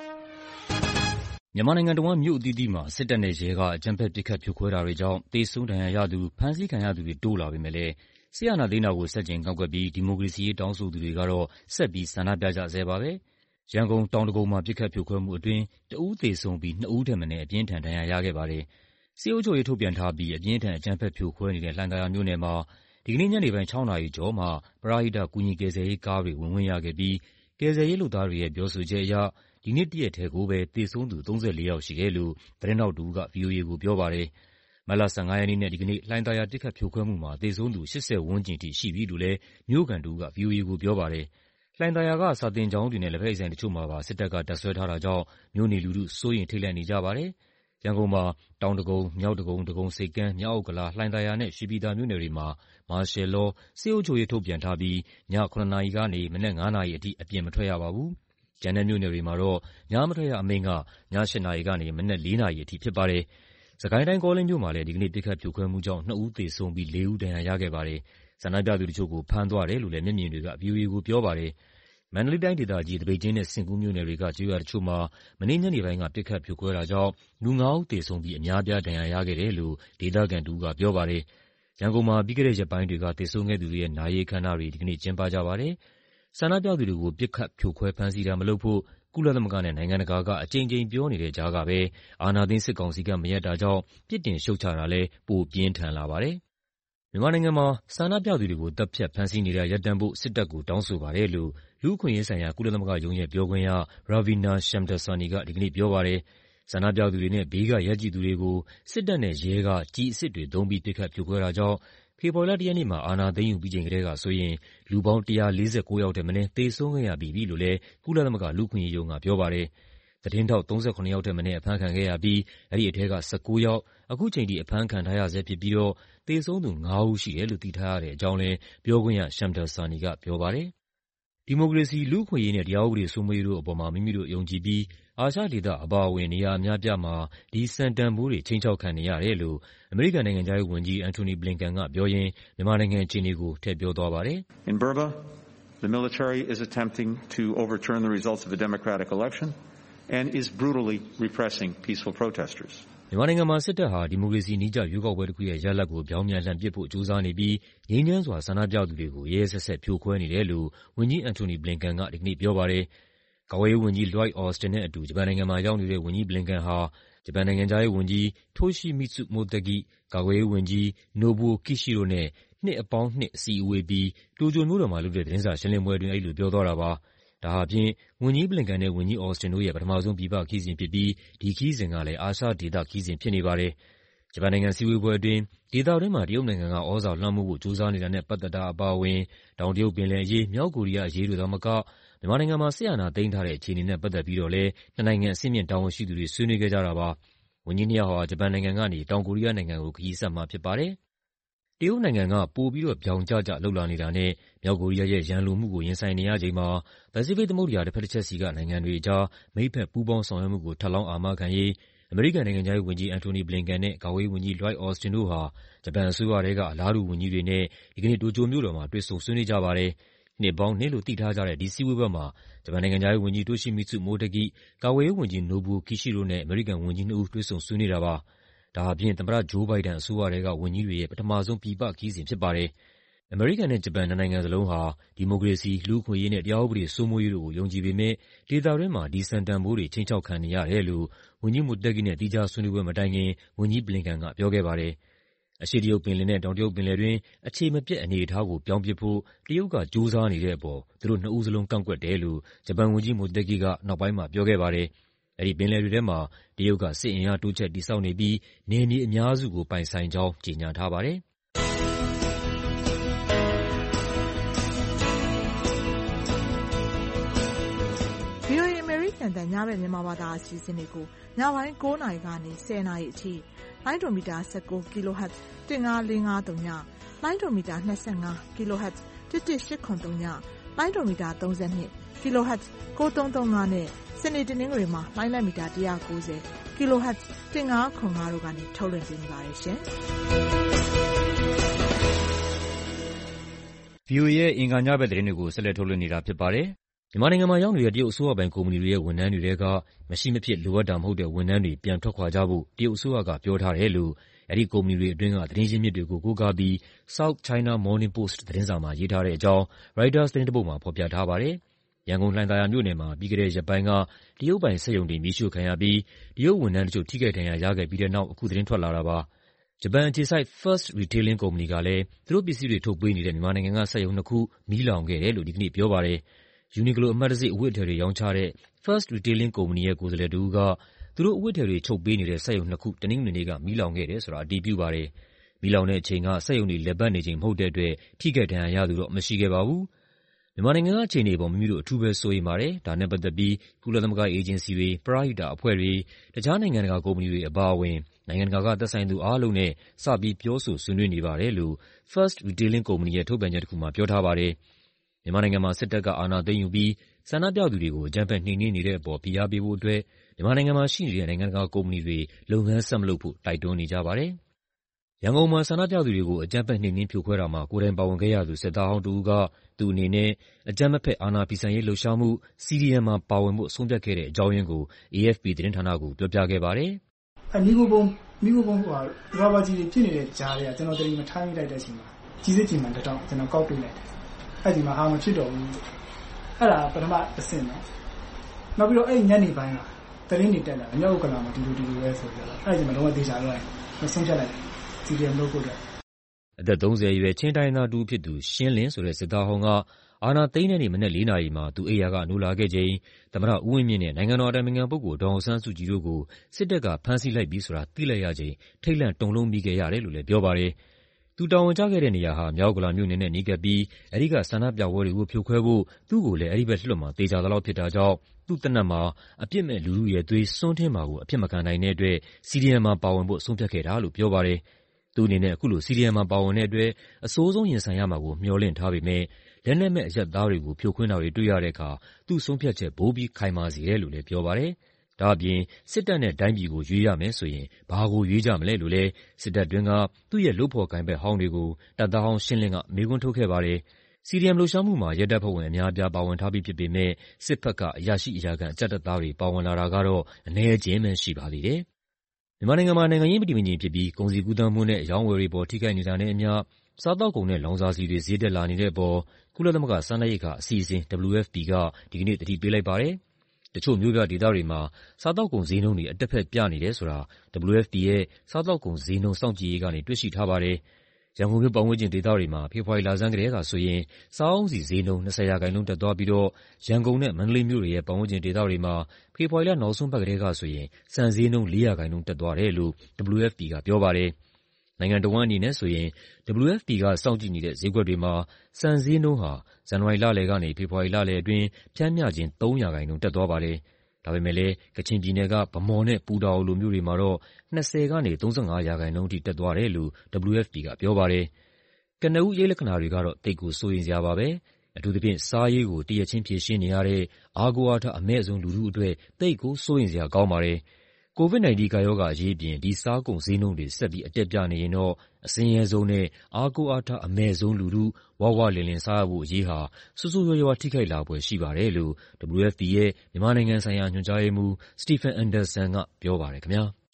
S2: မြန်မာနိုင်ငံတော်မြို့အသီးသီးမှာစစ်တပ်နဲ့ရဲကအကြမ်းဖက်ပစ်ခတ်ဖြိုခွဲတာတွေကြောင့်သေဆုံးဒဏ်ရာရသူဖမ်းဆီးခံရသူတွေတိုးလာပေမဲ့လည်းစစ်အာဏာသိမ်းတာကိုဆက်ကျင်ကန့်ကွက်ပြီးဒီမိုကရေစီရေးတောင်းဆိုသူတွေကတော့ဆက်ပြီးဆန္ဒပြကြဆဲပါပဲ။ရန်ကုန်တောင်တကုံမှာပစ်ခတ်ဖြိုခွဲမှုအတွင်းတဦးသေဆုံးပြီးနှစ်ဦးထက်မနည်းအပြင်းထန်ဒဏ်ရာရခဲ့ပါတယ်။စစ်အုပ်ချုပ်ရေးထုတ်ပြန်ထားပြီးအပြင်းထန်အကြမ်းဖက်ဖြိုခွဲနေတဲ့လှိုင်သာယာမြို့နယ်မှာဒီကနေ့ညနေပိုင်း၆နာရီကျော်မှပရဟိတကူညီကယ်ဆယ်ရေးကားတွေဝင်ဝင်ရခဲ့ပြီးကယ်ဆယ်ရေးလုပ်သားတွေရဲ့ပြောဆိုချက်အရဒီနေ့တရက်ထဲကိုပဲသေဆုံးသူthirty-fourယောက်ရှိတယ်လို့သတင်းထောက်တဦးက ဗွီအိုအေကိုပြောပါတယ်။မတ်လone fiveရက်နေ့နဲ့ဒီကနေ့လှိုင်သာယာပစ်ခတ်ဖြိုခွဲမှုမှာသေဆုံးသူeightyဝန်းကျင်ထိရှိပြီလို့လည်းမြို့ခံတဦးက ဗွီအိုအေကိုပြောပါတယ်။လှိုင်သာယာကစာသင်ကျောင်းတွေနဲ့လက်ဖက်ရည်ဆိုင်တချို့မှာပါစစ်တပ်ကတပ်စွဲထားတာကြောင့်မြို့နေလူထုစိုးရိမ်ထိတ်လန့်နေကြပါတယ်။ရန်ကုန်မှာတောင်ဒဂုံ၊မြောက်ဒဂုံ၊ဒဂုံဆိပ်ကမ်း၊မြောက်ဥက္ကလာ၊လှိုင်သာယာနဲ့ရွှေပြည်သာမြို့နယ်တွေမှာမာရှယ်လောစစ်အုပ်ချုပ်ရေးထုတ်ပြန်ထားပြီးညsevenနာရီကနေမနက်fiveနာရီအထိအပြင်မထွက်ရပါဘူး။ကျန်တဲ့မြို့နယ်တွေမှာတော့ညမထွက်ရအမိန့်ကညeightနာရီကနေမနက်fourနာရီအထိဖြစ်ပါတယ်။စစ်ကိုင်းတိုင်းကောလင်းမြို့မှာလည်းဒီကနေ့ပစ်ခတ်ဖြိုခွဲမှုကြောင့်twoဦးသေဆုံးပြီးfourဦးဒဏ်ရာရခဲ့ပါတယ်။ဆန္ဒပြသူတချို့ကိုဖမ်းသွားတယ်လို့လည်းမျက်မြင်တွေက ဗွီအိုအေကိုပြောပါတယ်။မန္တလေးတိုင်းဒေသကြီးသပိတ်ကျင်းနဲ့ဆင်ကူးမြို့နယ်တွေကကျေးရွာတချို့မှာမနေ့ညနေပိုင်းကပစ်ခတ်ဖြိုခွဲတာကြောင့်လူfiveဦးသေဆုံးပြီးအများအပြားဒဏ်ရာရခဲ့တယ်လို့ဒေသခံတဦးကပြောပါတယ်။ရန်ကုန်မှာပြီးခဲ့တဲ့ရက်ပိုင်းတွေကသေဆုံးခဲ့သူတွေရဲ့နာရေးအခမ်းအနားတွေဒီကနေ့ကျင်းပကြပါတယ်။ဆန္ဒပြသူတွေကိုပစ်ခတ်ဖြိုခွဲဖမ်းဆီးတာမလုပ်ဖို့ကုလသမဂ္ဂနဲ့နိုင်ငံတကာကအကြိမ်ကြိမ်ပြောနေတဲ့ကြားကပဲအာဏာသိမ်းစစ်ကောင်စီကမရပ်တာကြောင့်ပြစ်တင်ရှုတ်ချတာလည်းပိုပြင်းထန်လာပါတယ်။မြန်မာနိုင်ငံမှာဆန္ဒပြသူတွေကိုသတ်ဖြတ်ဖမ်းဆီးနေတာရပ်တန့်ဖို့စစ်တပ်ကိုတောင်းဆိုပါတယ်လို့လူ့အခွင့်အရေးဆိုင်ရာကုလသမဂ္ဂရုံးရဲ့ပြောခွင့်ရ Ravina Shamdasani ကဒီကနေ့ပြောပါတယ်။ဆန္ဒပြသူတွေနဲ့ဘေးကရပ်ကြည့်သူတွေကိုစစ်တပ်နဲ့ရဲကကျည်အစစ်တွေသုံးပြီးပစ်ခတ်ဖြိုခွဲတာကြောင့်ဖေဖော်ဝါရီလoneရက်နေ့မှာအာဏာသိမ်းယူပြီးချိန်ကတည်းကဆိုရင်လူပေါင်းone forty-nineယောက်ထက်မနည်းသေဆုံးခဲ့ရပြီးပြီလို့လည်းကုလသမဂ္ဂလူ့အခွင့်အရေးရုံးကပြောပါတယ်။သတင်းထောက်thirty-sevenယောက်ထက်မနည်းအဖမ်းခံခဲ့ရပြီးအဲဒီအထဲကnineteenယောက်အခုချိန်ထိအဖမ်းခံထားရဆဲဖြစ်ပြီးတော့သေဆုံးသူfiveဦးရှိတယ်လို့သိထားရတဲ့အကြောင်းလည်းပြောခွင့်ရ Shamdasani ကပြောပါတယ်။ဒီမိုကရေစီ၊လူ့အခွင့်အရေးနဲ့တရားဥပဒေစိုးမိုးရေးတို့အပေါ်မှာမိမိတို့ယုံကြည်ပြီးအာရှဒေသအပါအဝင်နေရာအများအပြားမှာဒီစံတန်ဖိုးတွေခြိမ်းခြောက်ခံနေရတယ်လို့အမေရိကန်နိုင်ငံခြားရေးဝန်ကြီး Antony Blinken ကပြောရင်းမြန်မာနိုင်ငံအခြေအနေကိုထည့်ပြောသွားပါတယ်။
S3: In Burma, the military is attempting to overturn the results of a democratic election and is brutally repressing peaceful protesters.
S2: မြန်မာနိုင်ငံမှာစစ်တပ်ဟာဒီမိုကရေစီနည်းကျရွေးကောက်ပွဲတစ်ခုရဲ့ရလဒ်ကိုပြောင်းပြန်လှန်ပစ်ဖို့ကြိုးစားနေပြီးငြိမ်းချမ်းစွာဆန္ဒပြသူတွေကိုရက်ရက်စက်စက်ဖြိုခွဲနေတယ်လို့ဝန်ကြီး Antony Blinken ကဒီကနေ့ပြောပါတယ်။ကာကွယ်ရေးဝန်ကြီး Lloyd Austin နဲ့အတူဂျပန်နိုင်ငံမှာရောက်နေတဲ့ဝန်ကြီး Blinken ဟာဂျပန်နိုင်ငံခြားရေးဝန်ကြီး Toshimitsu Motegi ၊ကာကွယ်ရေးဝန်ကြီး Nobuo Kishi တို့နဲ့နှစ်အပေါင်းနှစ်အစည်းအဝေးပြီးတိုကျိုမြို့တော်မှာလုပ်တဲ့သတင်းစာရှင်းလင်းပွဲအတွင်းအဲဒီလိုပြောသွားတာပါ။ဒါဟာဖြင့်ဝန်ကြီး Blinken နဲ့ဝန်ကြီး Austin တို့ရဲ့ပထမဆုံးပြည်ပခရီးစဉ်ဖြစ်ပြီးဒီခရီးစဉ်ကလည်းအာရှဒေသခရီးစဉ်ဖြစ်နေပါတယ်။ဂျပန်နိုင်ငံစည်းဝေးပွဲအတွင်းဒေသတွင်းမှာတရုတ်နိုင်ငံကသြဇာလွှမ်းမိုးဖို့ကြိုးစားနေတာနဲ့ပတ်သက်တာအပါအဝင်တောင်တရုတ်ပင်လယ်အရေး၊မြောက်ကိုရီးယားအရေးတွေသာမကမြန်မာနိုင်ငံမှာစစ်အာဏာသိမ်းထားတဲ့အခြေအနေနဲ့ပတ်သက်ပြီးတော့လည်းနှစ်နိုင်ငံအဆင့်မြင့်တာဝန်ရှိသူတွေဆွေးနွေးခဲ့ကြတာပါ။ဝန်ကြီးနှစ်ယောက်ဟာဂျပန်နိုင်ငံကနေတောင်ကိုရီးယားနိုင်ငံကိုခရီးဆက်မှာဖြစ်ပါတယ်။တရုတ်နိုင်ငံကပိုပြီးတော့ပြောင်ကျကျလှုပ်လာနေတာနဲ့မြောက်ကိုရီးယားရဲ့ရန်လိုမှုကိုရင်ဆိုင်နေရချိန်မှာပစိဖိတ်သမုဒ္ဒရာတစ်ဖက်တစ်ချက်စီကနိုင်ငံတွေအကြားမိတ်ဖက်ပူးပေါင်းဆောင်ရွက်မှုကိုထပ်လောင်းအာမခံရေးအမေရိကန်နိုင်ငံခြားရေးဝန်ကြီး Antony Blinken နဲ့ကာကွယ်ရေးဝန်ကြီး Lloyd Austin တို့ဟာဂျပန်အစိုးရထဲကအလားတူဝန်ကြီးတွေနဲ့ဒီကနေ့တိုကျိုမြို့တော်မှာတွေ့ဆုံဆွေးနွေးကြပါတယ်။နှစ်ပေါင်းနှစ်လို့သိထားကြတဲ့ဒီစည်းဝေးပွဲမှာဂျပန်နိုင်ငံခြားရေးဝန်ကြီး Toshimitsu Motegi ၊ကာကွယ်ရေးဝန်ကြီး Nobuo Kishi တို့နဲ့အမေရိကန်ဝန်ကြီးနှစ်ဦးတွေ့ဆုံဆွေးနွေးတာပါ။ဒါဟာဖြင့်သမ္မတ Joe Biden အစိုးရထဲကဝန်ကြီးတွေရဲ့ပထမဆုံးပြည်ပခရီးစဉ်ဖြစ်ပါတယ်။အမေရိကန်နဲ့ဂျပန်နှစ်နိုင်ငံစလုံးဟာဒီမိုကရေစီ၊လူ့အခွင့်အရေးနဲ့တရားဥပဒေစိုးမိုးရေးတို့ကိုယုံကြည်ပေမယ့်ဒေသတွင်းမှာဒီစံတန်ဖိုးတွေခြိမ်းခြောက်ခံနေရတယ်လို့ဝန်ကြီး Motegi နဲ့သီးခြားဆွေးနွေးပွဲမတိုင်ခင်ဝန်ကြီး Blinken ကပြောခဲ့ပါတယ်။အရှေ့တရုတ်ပင်လယ်နဲ့တောင်တရုတ်ပင်လယ်တွင်းအခြေမပျက်အနေအထားကိုပြောင်းပစ်ဖို့တရုတ်ကကြိုးစားနေတဲ့အပေါ်သူတို့နှစ်ဦးစလုံးကန့်ကွက်တယ်လို့ဂျပန်ဝန်ကြီး Motegi ကနောက်ပိုင်းမှာပြောခဲ့ပါတယ်။အဲဒီပင်လယ်တွေထဲမှာတရုတ်ကစစ်အင်အားတိုးချဲ့တည်ဆောက်နေပြီးနယ်မြေအများစုကိုပိုင်ဆိုင်ကြောင်းကြေညာထားပါတယ်။
S4: ဗွီအိုအေ အမေရိကန်အသံညဘက်မြန်မာဘာသာအစီအစဉ်တွေကိုညပိုင်းကိုးနာရီကနေဆယ်နာရီအထိလိုင်းဒိုမီတာ၁၉ kHz ၁၅၄၅၃ညလိုင်းဒိုမီတာ၂၅ kHz ၁၁၈၇၃ညလိုင်းဒိုမီတာ၃၂ kHz ၉၃၃၅နဲ့စနေတနင်္ဂနွေမှာလိုင်းလက်မီတာ၁၉၀ kHz ၁၅၇၅တို့ကနေထုတ်လွှင့်ပေးနေပါတယ်ရှင်။
S2: ဗွီအိုအေရဲ့အင်္ဂါညဘက်သတင်းတွေကိုဆက်လက်ထုတ်လွှင့်နေတာဖြစ်ပါတယ်။မြန်မာနိုင်ငံမှာရောက်နေတဲ့တရုတ်အစိုးရပိုင်ကုမ္ပဏီတွေရဲ့ဝန်ထမ်းတွေထဲကမရှိမဖြစ်လိုအပ်တာမဟုတ်တဲ့ဝန်ထမ်းတွေပြန်ထွက်ခွာကြဖို့တရုတ်အစိုးရကပြောထားတယ်လို့အဲဒီကုမ္ပဏီတွေအတွင်းကသတင်းရင်းမြစ်တွေကိုကိုးကားပြီး South China Morning Post သတင်းစာမှာရေးထားတဲ့အကြောင်း ရိုက်တာသတင်းတစ်ပုဒ်မှာဖော်ပြထားပါတယ်။ရန်ကုန်လှိုင်သာယာမြို့နယ်မှာပြီးခဲ့တဲ့ရက်ပိုင်းကတရုတ်ပိုင်စက်ရုံတွေမီးရှို့ခံရပြီးတရုတ်ဝန်ထမ်းတချို့ထိခိုက်ဒဏ်ရာရခဲ့ပြီးတဲ့နောက်အခုသတင်းထွက်လာတာပါ။ဂျပန်အခြေစိုက် First Retailing ကုမ္ပဏီကလည်းသူတို့ပစ္စည်းတွေထုတ်ပေးနေတဲ့မြန်မာနိုင်ငံကစက်ရုံနှစ်ခုမီးလောင်ခဲ့တယ်လို့ဒီကနေ့ပြောပါတယ်။ Uniqlo အမှတ်တံဆိပ်အဝတ်အထည်တွေရောင်းချတဲ့ First Retailing ကုမ္ပဏီရဲ့ကိုယ်စားလှယ်တစ်ဦးကသူတို့အဝတ်အထည်တွေချုပ်ပေးနေတဲ့စက်ရုံနှစ်ခုတနင်္ဂနွေနေ့ကမီးလောင်ခဲ့တယ်ဆိုတာအတည်ပြုပါတယ်။မီးလောင်တဲ့အချိန်ကစက်ရုံတွေလည်ပတ်နေချိန်မဟုတ်တဲ့အတွက်ထိခိုက်ဒဏ်ရာရသူတော့မရှိခဲ့ပါဘူး။မြန်မာနိုင်ငံကအခြေအနေအပေါ်မိမိတို့အထူးပဲစိုးရိမ်ပါတယ်။ဒါနဲ့ပတ်သက်ပြီးကုလသမဂ္ဂအေဂျင်စီတွေ၊ပရဟိတအဖွဲ့တွေ၊တခြားနိုင်ငံတကာကုမ္ပဏီတွေအပါအဝင်နိုင်ငံတကာကသက်ဆိုင်သူအားလုံးနဲ့စပြီးပြောဆိုဆွေးနွေးနေပါတယ်လို့ First Retailing ကုမ္ပဏီရဲ့ထုတ်ပြန်ချက်တစ်ခုမှာပြောထားပါတယ်။မြန်မာနိုင်ငံမှာစစ်တပ်ကအာဏာသိမ်းယူပြီးဆန္ဒပြသူတွေကိုအကြမ်းဖက်နှိမ်နင်းနေတဲ့အပေါ်ဖိအားပေးဖို့အတွက်မြန်မာနိုင်ငံမှာရှိနေတဲ့နိုင်ငံတကာကုမ္ပဏီတွေလုပ်ငန်းဆက်မလုပ်ဖို့တိုက်တွန်းနေကြပါတယ်။ရန်ကုန်မှာဆန္ဒပြသူတွေကိုအကြမ်းဖက်နှိမ်နင်းဖြိုခွဲတာမှာကိုယ်တိုင်ပါဝင်ခဲ့ရသူစစ်သားဟောင်းတစ်ဦးကသူ့အနေနဲ့အကြမ်းမဖက်အာဏာဖီဆန်ရေးလှုပ်ရှားမှု စီဒီအမ် မှာပါဝင်ဖို့ဆုံးဖြတ်ခဲ့တဲ့အကြောင်းရင်းကို အေအက်ဖ်ပီ သတင်းဌာနကိုပြောပြခဲ့ပါတယ်
S5: ။“မီးခိုးဗုံးမီးခိုးဗုံးရာဘာကျည်တွေပစ်နေတဲ့ကြားထဲကကျနော်သတိမထားမိလိုက်တဲ့အချိန်မှာကျည်စစ်ကျည်မှန်တစ်တောင့်ကျနော်ကောက်တွေ့လိုက်တယ်။အဲဒီမှာဟာမဖြစ်တော့ဘူး။အဲဒါပထမအဆင့်နော်။နောက်ပြီးတော့အဲဒီညနေပိုင်းမှာသတင်းတွေတက်လာတယ်မြောက်ဥက္ကလာမှာဒီလိုဒီလိုပဲဆိုပြီးတော့အဲဒီမှာလုံးဝသေချာသွားတယ်။ဆုံးဖြတ်လိုက်တယ်။စီဒီအမ်လုပ်ဖို့အတွက်
S2: ။အသက်သုံးဆယ်အရွယ်ချင်းတိုင်းရင်းသားတစ်ဦးဖြစ်သူရှင်းလင်းဆိုတဲ့စစ်သားဟောင်းကအာဏာသိမ်းတဲ့နေ့မနက်လေးနာရီမှာသူအိပ်ရာကနိုးလာခဲ့ချိန်သမ္မတဦးဝင်းမြင့်နဲ့နိုင်ငံတော်အတိုင်ပင်ခံပုဂ္ဂိုလ်ဒေါ်အောင်ဆန်းစုကြည်တို့ကိုစစ်တပ်ကဖမ်းဆီးလိုက်ပြီဆိုတာသိလိုက်ရချိန်ထိတ်လန့်တုန်လှုပ်မိခဲ့ရတယ်လို့လည်းပြောပါတယ်။သူတာဝန်ကျခဲ့တဲ့နေရာဟာမြောက်ဥက္ကလာမြို့နယ်နဲ့နီးကပ်ပြီးအဲဒီကဆန္ဒပြပွဲတွေကိုဖြိုခွဲဖို့သူ့ကိုလည်းအဲဒီဘက်လွှတ်မှာသေချာသလောက်ဖြစ်တာကြောင့်သူ့သေနတ်မှာအပြစ်မဲ့လူထုရဲ့သွေးစွန်းထင်းမှာကိုအဖြစ်မခံနိုင်တဲ့အတွက်စီဒီအမ်မှာပါဝင်ဖို့ဆုံးဖြတ်ခဲ့တာလို့ပြောပါတယ်။သူ့အနေနဲ့အခုလိုစီဒီအမ်မှာပါဝင်တဲ့အတွက်အဆိုးဆုံးရင်ဆိုင်ရမှာကိုမျှော်လင့်ထားပေမယ့်လက်နက်မဲ့အရပ်သားတွေကိုဖြိုခွင်းတာတွေတွေ့ရတဲ့အခါသူ့ဆုံးဖြတ်ချက်ပိုပြီးခိုင်မာစေတယ်လို့လည်းပြောပါတယ်။ဒါ့အပြင်စစ်တပ်နဲ့တိုင်းပြည်ကိုရွေးရမယ်ဆိုရင်ဘာကိုရွေးကြမလဲလို့လည်းစစ်တပ်တွင်းကသူ့ရဲ့လုပ်ဖော်ကိုင်ဖက်ဟောင်းတွေကိုတပ်သားဟောင်းရှင်းလင်းကမေးခွန်းထုတ်ခဲ့ပါတယ်။ စီဒီအမ်လှုပ်ရှားမှုမှာရဲတပ်ဖွဲ့ဝင်အများအပြားပါဝင်ထားပြီးဖြစ်ပေမယ့်စစ်ဘက်ကအရာရှိအရာခံအကြပ်တပ်သားတွေပါဝင်လာတာကတော့အနည်းအကျဉ်းပဲရှိပါသေးတယ်။မြန်မာနိုင်ငံမှာနိုင်ငံရေးမတည်မငြိမ်ဖြစ်ပြီးကုန်စည်ကူးသန်းမှုနဲ့အရောင်းအဝယ်တွေအပေါ်ထိခိုက်နေတာနဲ့အမျှစားသောက်ကုန်နဲ့လောင်စာဆီတွေဈေးတက်လာနေတဲ့အပေါ်ကုလသမဂ္ဂစားနပ်ရိက္ခာအစီအစဉ် ဒဗ္ဗလျူ အက်ဖ် ပီ ကဒီကနေ့သတိပေးလိုက်ပါတယ်။တချို့မြို့ပြဒေသတွေမှာစားသောက်ကုန်ဈေးနှုန်းတွေအတက်ဘက်ပြနေတယ်ဆိုတာ ဒဗ္ဗလျူ အက်ဖ် ပီ ရဲ့စားသောက်ကုန်ဈေးနှုန်းစောင့်ကြည့်ရေးကနေတွေ့ရှိထားပါတယ်။ရန်ကုန်မြို့ပတ်ဝန်းကျင်ဒေသတွေမှာဖေဖော်ဝါရီလဆန်းကတည်းကဆိုရင်စားအုန်းဆီဈေးနှုန်း၂၀ရာခိုင်နှုန်းတက်သွားပြီးတော့ရန်ကုန်နဲ့မန္တလေးမြို့တွေရဲ့ပတ်ဝန်းကျင်ဒေသတွေမှာဖေဖော်ဝါရီလနောက်ဆုံးပတ်ကတည်းကဆိုရင်ဆန်ဈေးနှုန်းလေးရာခိုင်နှုန်းတက်သွားတယ်လို့ ဒဗ္ဗလျူ အက်ဖ် ပီ ကပြောပါတယ်။နိုင်ငံတစ်ဝန်းအနေနဲ့ဆိုရင် ဒဗ္ဗလျူ အက်ဖ် ပီ ကစောင့်ကြည့်နေတဲ့ဈေးကွက်တွေမှာဆန်ဈေးနှုန်းဟာဇန်နဝါရီလလယ်ကနေဖေဖော်ဝါရီလလယ်အတွင်းပျမ်းမျှခြင်းသုံးရာခိုင်နှုန်းတက်သွားပါတယ်။ဒါပေမဲ့လည်းကချင်ပြည်နယ်ကဗန်းမော်နဲ့ပူတာအိုလိုမြို့တွေမှာတော့၂၀ကနေ၃၅ရာခိုင်နှုန်းအထိတက်သွားတယ်လို့ ဒဗ္ဗလျူ အက်ဖ် ပီ ကပြောပါတယ်။ကနဦးရိပ်လက္ခဏာတွေကတော့သိပ်ကိုစိုးရိမ်စရာပါပဲ။အထူးသဖြင့်စားရေးကိုတရက်ချင်းဖြေရှင်းနေရတဲ့အားကိုးအားထားအမဲ့အဆုံးလူထုအတွက်သိပ်ကိုစိုးရိမ်စရာကောင်းပါတယ်။ ကိုဗစ်-၁၉ ကပ်ရောဂါအရေးအပြင်ဒီစားကုန်ဈေးနှုန်းတွေဆက်ပြီးအတက်ပြနေရင်တော့အဆင်းရဲဆုံးနဲ့အားကိုးအားထားအမဲ့ဆုံးလူထုဝဝလင်လင်စားရဖို့အရေးဟာဆိုးဆိုးရွားရွားထိခိုက်လာဖွယ်ရှိပါတယ်လို့ ဒဗလ်ယူ အက်ဖ် ပီ ရဲ့မြန်မာနိုင်ငံဆိုင်ရာညွှန်ကြားရေးမှူး Stephen Anderson ကပြောပါတယ်ခင်ဗျာ။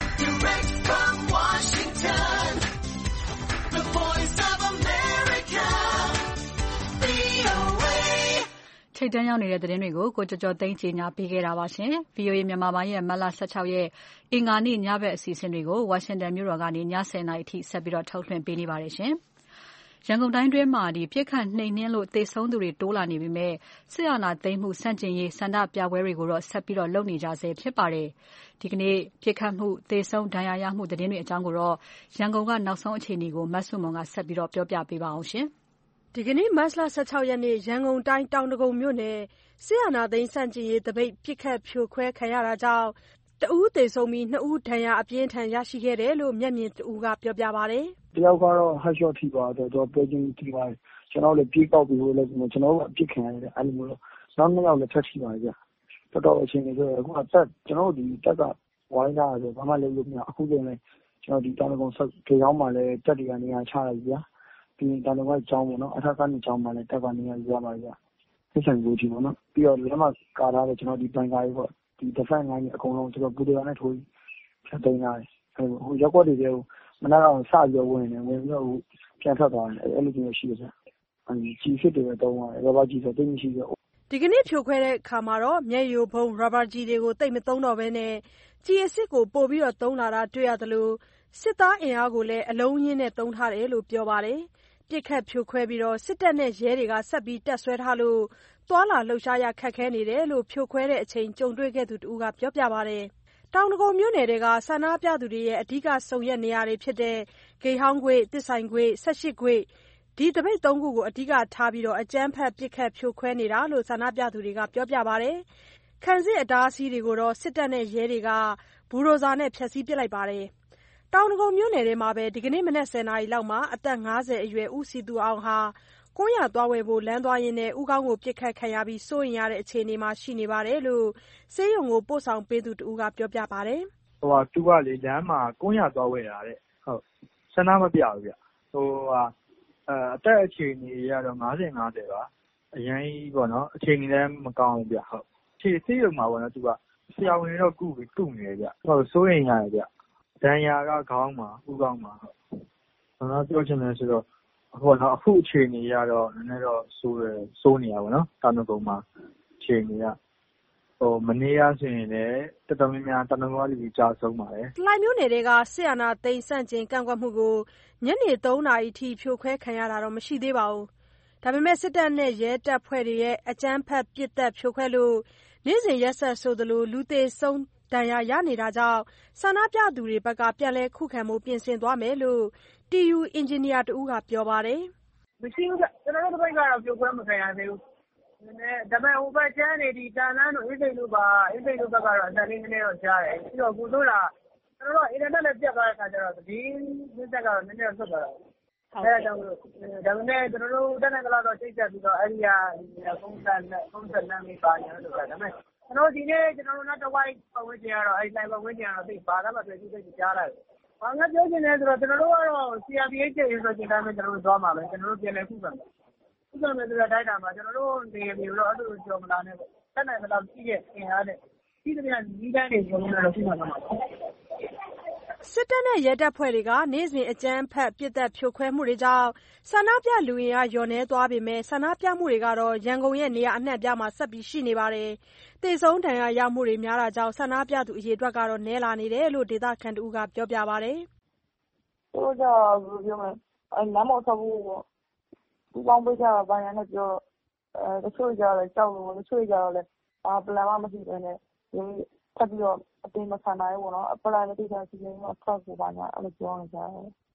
S1: ထိပ်တန်းရောက်နေတဲ့သတင်းတွေကိုကိုကျော်ကျော်သိန်းကြီးညာပေးခဲ့တာပါရှင်။ ဗွီအိုအေမြန်မာပိုင်းရဲ့မတ်လ၁၆ရက်အင်္ဂါနေ့ညဘက်အစီအစဉ်တွေကိုဝါရှင်တန်မြို့တော်ကနေည၁၀နာရီထိဆက်ပြီးထုတ်လွှင့်ပေးနေပါတယ်ရှင်။ရန်ကုန်တိုင်းတွင်းမှာဒီပြစ်ခတ်နှိမ်နှင်းလို့သေဆုံးသူတွေတိုးလာနေပေမဲ့စစ်အာဏာသိမ်းမှုဆန့်ကျင်ရေးဆန္ဒပြပွဲတွေကိုတော့ဆက်ပြီးလုပ်နေကြဆဲဖြစ်ပါတယ်။ဒီကနေ့ပြစ်ခတ်မှုသေဆုံးဒဏ်ရာရမှုသတင်းတွေအကြောင်းကိုတော့ရန်ကုန်ကနောက်ဆုံးအခြေအနေကိုမဆုမွန်ကဆက်ပြီးပြောပြပေးပါအောင်ရှင်။
S6: ဒီကနေ့မတ်လ၁၆ရက်နေ့ရန်ကုန်တိုင်းတောင်ဒဂုံမြို့နယ်စစ်အာဏာသိမ်းဆန့်ကျင်ရေးတပိတ်ပြစ်ခတ်ဖြိုခွဲခံရတာကြောင့်တဦးသေဆုံးပြီးနှစ်ဦးဒဏ်ရာအပြင်းထန်ရရှိခဲ့တယ်လို့မျက်မြင်တဦးကပြောပြပါတယ်
S7: ။တယောက်ကတော့ headshot ထိပါတယ်တော့ပွဲချင်းထိပါတယ်။ကျွန်တော်လည်းပြေးကောက်ပြီးလို့လည်းကျွန်တော်ကအပြစ်ခံရတယ်အဲ့လိုမျိုးနောက်နှစ်ယောက်လည်းထပ်ထိပါတယ်ဗျ။တော်တော်အချိန်ကြီးဆိုအခုကတက်ကျွန်တော်ဒီတက်ကဝိုင်းလာဆိုဘာမှလုပ်လို့မရအခုလည်းကျွန်တော်ဒီတောင်ဒဂုံဆက်ကြေးအောင်မှာလည်းတက်တွေကနေရာချလိုက်ဗျာ။ပြီးရင်တောင်ဒဂုံကကျောင်းပေါ့နော်အထက်ကနေကျောင်းမှာလည်းတက်ကနေရာယူရပါဗျာ။ဆက်ဆံကိုကြည့်ပေါ့နော်ပြီးတော့လမ်းမှာကာထားတယ်ကျွန်တော်ဒီဘန်ကာကြီးပေါ့ဒီ defense line အကုန်လုံးကျွန်တော်ဘူဒေကနေထိုးဖြတ်သိမ်းရတယ်ဟိုဟိုရက်ွက်တွေကိုမနက်ကတော့စပြီးဝင်နေဝင်ပြီးတော့ပြန်ထွက်သွားတယ်အဲ့လိုမျိုးရှိတယ်အဲဒီကြီးစစ်တွေပဲတုံးရတယ်ရဘာကြီးဆိုတိတ်မရှိတော့
S6: ဒီကနေ့ဖြိုခွဲတဲ့အခါမှာတော့မျက်ရည်ဘုံရဘာကြီးတွေကိုတိတ်မသုံးတော့ဘဲနဲ့ကြီးအစ်စ်ကိုပို့ပြီးတော့သုံးလာတာတွေ့ရသလိုစစ်သားအင်အားကိုလည်းအလုံးရင်းနဲ့သုံးထားတယ်လို့ပြောပါတယ်ပြစ်ခတ်ဖြိုခွဲပြီးတော့စစ်တပ်နဲ့ရဲတွေကဆက်ပြီးတက်ဆွဲထားလို့သွာလာလှုပ်ရှားရခက်ခဲနေတယ်လို့ဖြိုခွဲတဲ့အချိန်ကြုံတွေ့ခဲ့သူတူကပြောပြပါတယ်တောင်ဒဂုံမြို့နယ်တွေကဆန္ဒပြသူတွေရဲ့အဓိကဆုံရက်နေရာတွေဖြစ်တဲ့ဂိတ်ဟောင်းကွေ့တစ်ဆိုင်ကွေ့၁၈ကွေ့ဒီတပိတ်သုံးခုကိုအဓိကထားပြီးတော့အကြမ်းဖက်ပစ်ခတ်ဖြိုခွဲနေတာလို့ဆန္ဒပြသူတွေကပြောပြပါတယ်ခံစစ်အတားအဆီးတွေကိုတော့စစ်တပ်နဲ့ရဲတွေကဘူရိုဇာနဲ့ဖျက်ဆီးပစ်လိုက်ပါတယ်တောင်ဒဂုံမြို့နယ်ထဲမှာပဲဒီကနေ့မနက်၁၀နာရီလောက်မှာအသက်၅၀အရွယ်ဦးစီသူအောင်ဟာကွမ်းရသွားဝယ်ဖို့လမ်းသွားရင်းနဲ့ဦးခေါင်းကိုပစ်ခတ်ခံရပြီးစိုးရင်ရတဲ့အခြေအနေမှာရှိနေပါတယ်လို့ဆေးရုံကိုပို့ဆောင်ပေးသူတူကပြောပြပါတယ်
S7: ဟိုကသူကလေလမ်းမှာကွမ်းရသွားဝယ်တာတဲ့ဟုတ်ဆန္ဒမပြဘူးဗျဟိုဟာအဲအသက်အခြေအနေရတော့၅၀ ၅၀ပါအရင်ပေါ့နော်အခြေအနေလည်းမကောင်းဘူးဗျဟုတ်ခြေဆေးရုံမှာပေါ့နော်သူကဆရာဝန်တွေတော့ကုပြီးကုနေတယ်ဗျဟုတ်စိုးရင်ရတယ်ဗျဒဏ်ရာကခေါင်းမှာဦးခေါင်းမှာဟုတ်ကျွန်တော်ပြောချင်တယ်ဆိုတော့ဟိုတော့အခုအခြေအနေရတော့နည်းနည်းတော့စိုးရစိုးနေရပါတော့တောင်ဒဂုံမှာအခြေအနေကဟိုမနေ့ကဆိုရင်လည်းတော်တော်များများတောင်ဒဂုံကလူကြီးကြာဆုံးပါတယ်
S6: လှိုင်မြို့နယ်တွေကစစ်အာဏာသိမ်းဆန့်ကျင်ကန့်ကွက်မှုကိုညနေ၃နာရီထိဖြိုခွဲခံရတာတော့မရှိသေးပါဘူးဒါပေမဲ့စစ်တပ်နဲ့ရဲတပ်ဖွဲ့တွေရဲ့အကြမ်းဖက်ပစ်တက်ဖြိုခွဲလို့နေ့စဉ်ရက်ဆက်ဆိုသလိုလူသေဆုံးဒဏ်ရာရနေတာကြောင့်ဆန္ဒပြသူတွေဘက်ကပြန်လဲခုခံမှုပြင်ဆင်သွားမယ်လို့တီယူအင်ဂျင်နီယာတူကပြောပါတယ်
S8: မရှိဘူးကျွန်တော်တို့ဘက်ကတော့ပြုတ်ခွဲမခံရသေးဘူးနည်းဒါပေမဲ့ဟိုဘက်ကျန်းနေဒီတန်လန်းတို့အင်းစိန်တို့ပါအင်းစိန်တို့ဘက်ကတော့အတန်လေးနည်းနည်းတော့ကြားတယ်ပြီးတော့ကိုတို့လာကျွန်တော်တို့အင်တာနက်လည်းပြတ်သွားတဲ့ခါကျတော့ဒီမြစ်ဆက်ကတော့နည်းနည်းဆက်သွားတာအဲဒါကြောင့်ဒါပေမဲ့ကျွန်တော်တို့တက်တဲ့ကလာတော့ချိန်ချက်ပြီးတော့အဲ့ဒီကကုန်းဆက်နဲ့ကုန်းဆက်လမ်းလေးပါနေလို့ဆိုတာဒါပေမဲ့ကျွန်တော်ဒီနေ့ကျွန်တော်တို့နောက်တစ်ဝိုက်ပတ်ဝန်းကျင်ကတော့အဲ့တိုင်းပတ်ဝန်းကျင်ကတော့သိပါတော့တွေ့ကြည့်သိကြားလိုက်ဘာငါပြောချင်လဲဆိုတော့ကျွန်တော်တို့ကတော့ စီ အာ ပီ အိတ် ကျေဆိုတဲ့အတိုင်းပဲကျွန်တော်တို့သွားမှာပဲကျွန်တော်တို့ပြန်လဲခုခံမယ်ခုခံမယ်ဆိုတဲ့တိုင်းတာမှာကျွန်တော်တို့နေမျိုးတော့အဲ့လိုကြော်မလာနဲ့ပေါ့တက်နိုင်မလားကြည့်ရဲ့အင်အားနဲ့ဒီတည်းကဒီတိုင်းတွေကျွန်တော်တို့ခုခံမှာပါ
S6: စစ်တပ်နဲ့ရဲတပ်ဖွဲ့တွေကနေ့စဉ်အကြမ်းဖက်ပစ်တက်ဖြိုခွဲမှုတွေကြောင့်ဆန္ဒပြလူအင်အားလျော့နဲသွားပေမဲ့ဆန္ဒပြမှုတွေကတော့ရန်ကုန်ရဲ့နေရာအနှံ့ပြားမှာဆက်ပြီးရှိနေပါတယ်။သေဆုံးဒဏ်ရာရမှုတွေများတာကြောင့်ဆန္ဒပြသူအရေအတွက်ကတော့နည်းလာနေတယ်လို့ဒေသခံတူကပြောပြပါတယ်
S7: ။တို့ကြောင့်ဘယ်လိုပြောမလဲအဲလမ်းမောက်ဆောက်ဖို့ပေါ့ဒီကောင်းပေးကြတာဘာညာနဲ့ပြောအဲတချို့ကြတော့ကြောက်လို့တချို့ကြတော့လည်းအာပလန်မမရှိဘဲနဲ့ဒီထပ်ပြီးတော့အတင်းမခံနိုင်ဘူးပေါ့နော်အပလိုင်မတိတာစီစဉ်တော့ထွက်ဖို့ပါညာအဲ့လိုပြောနေကြတယ်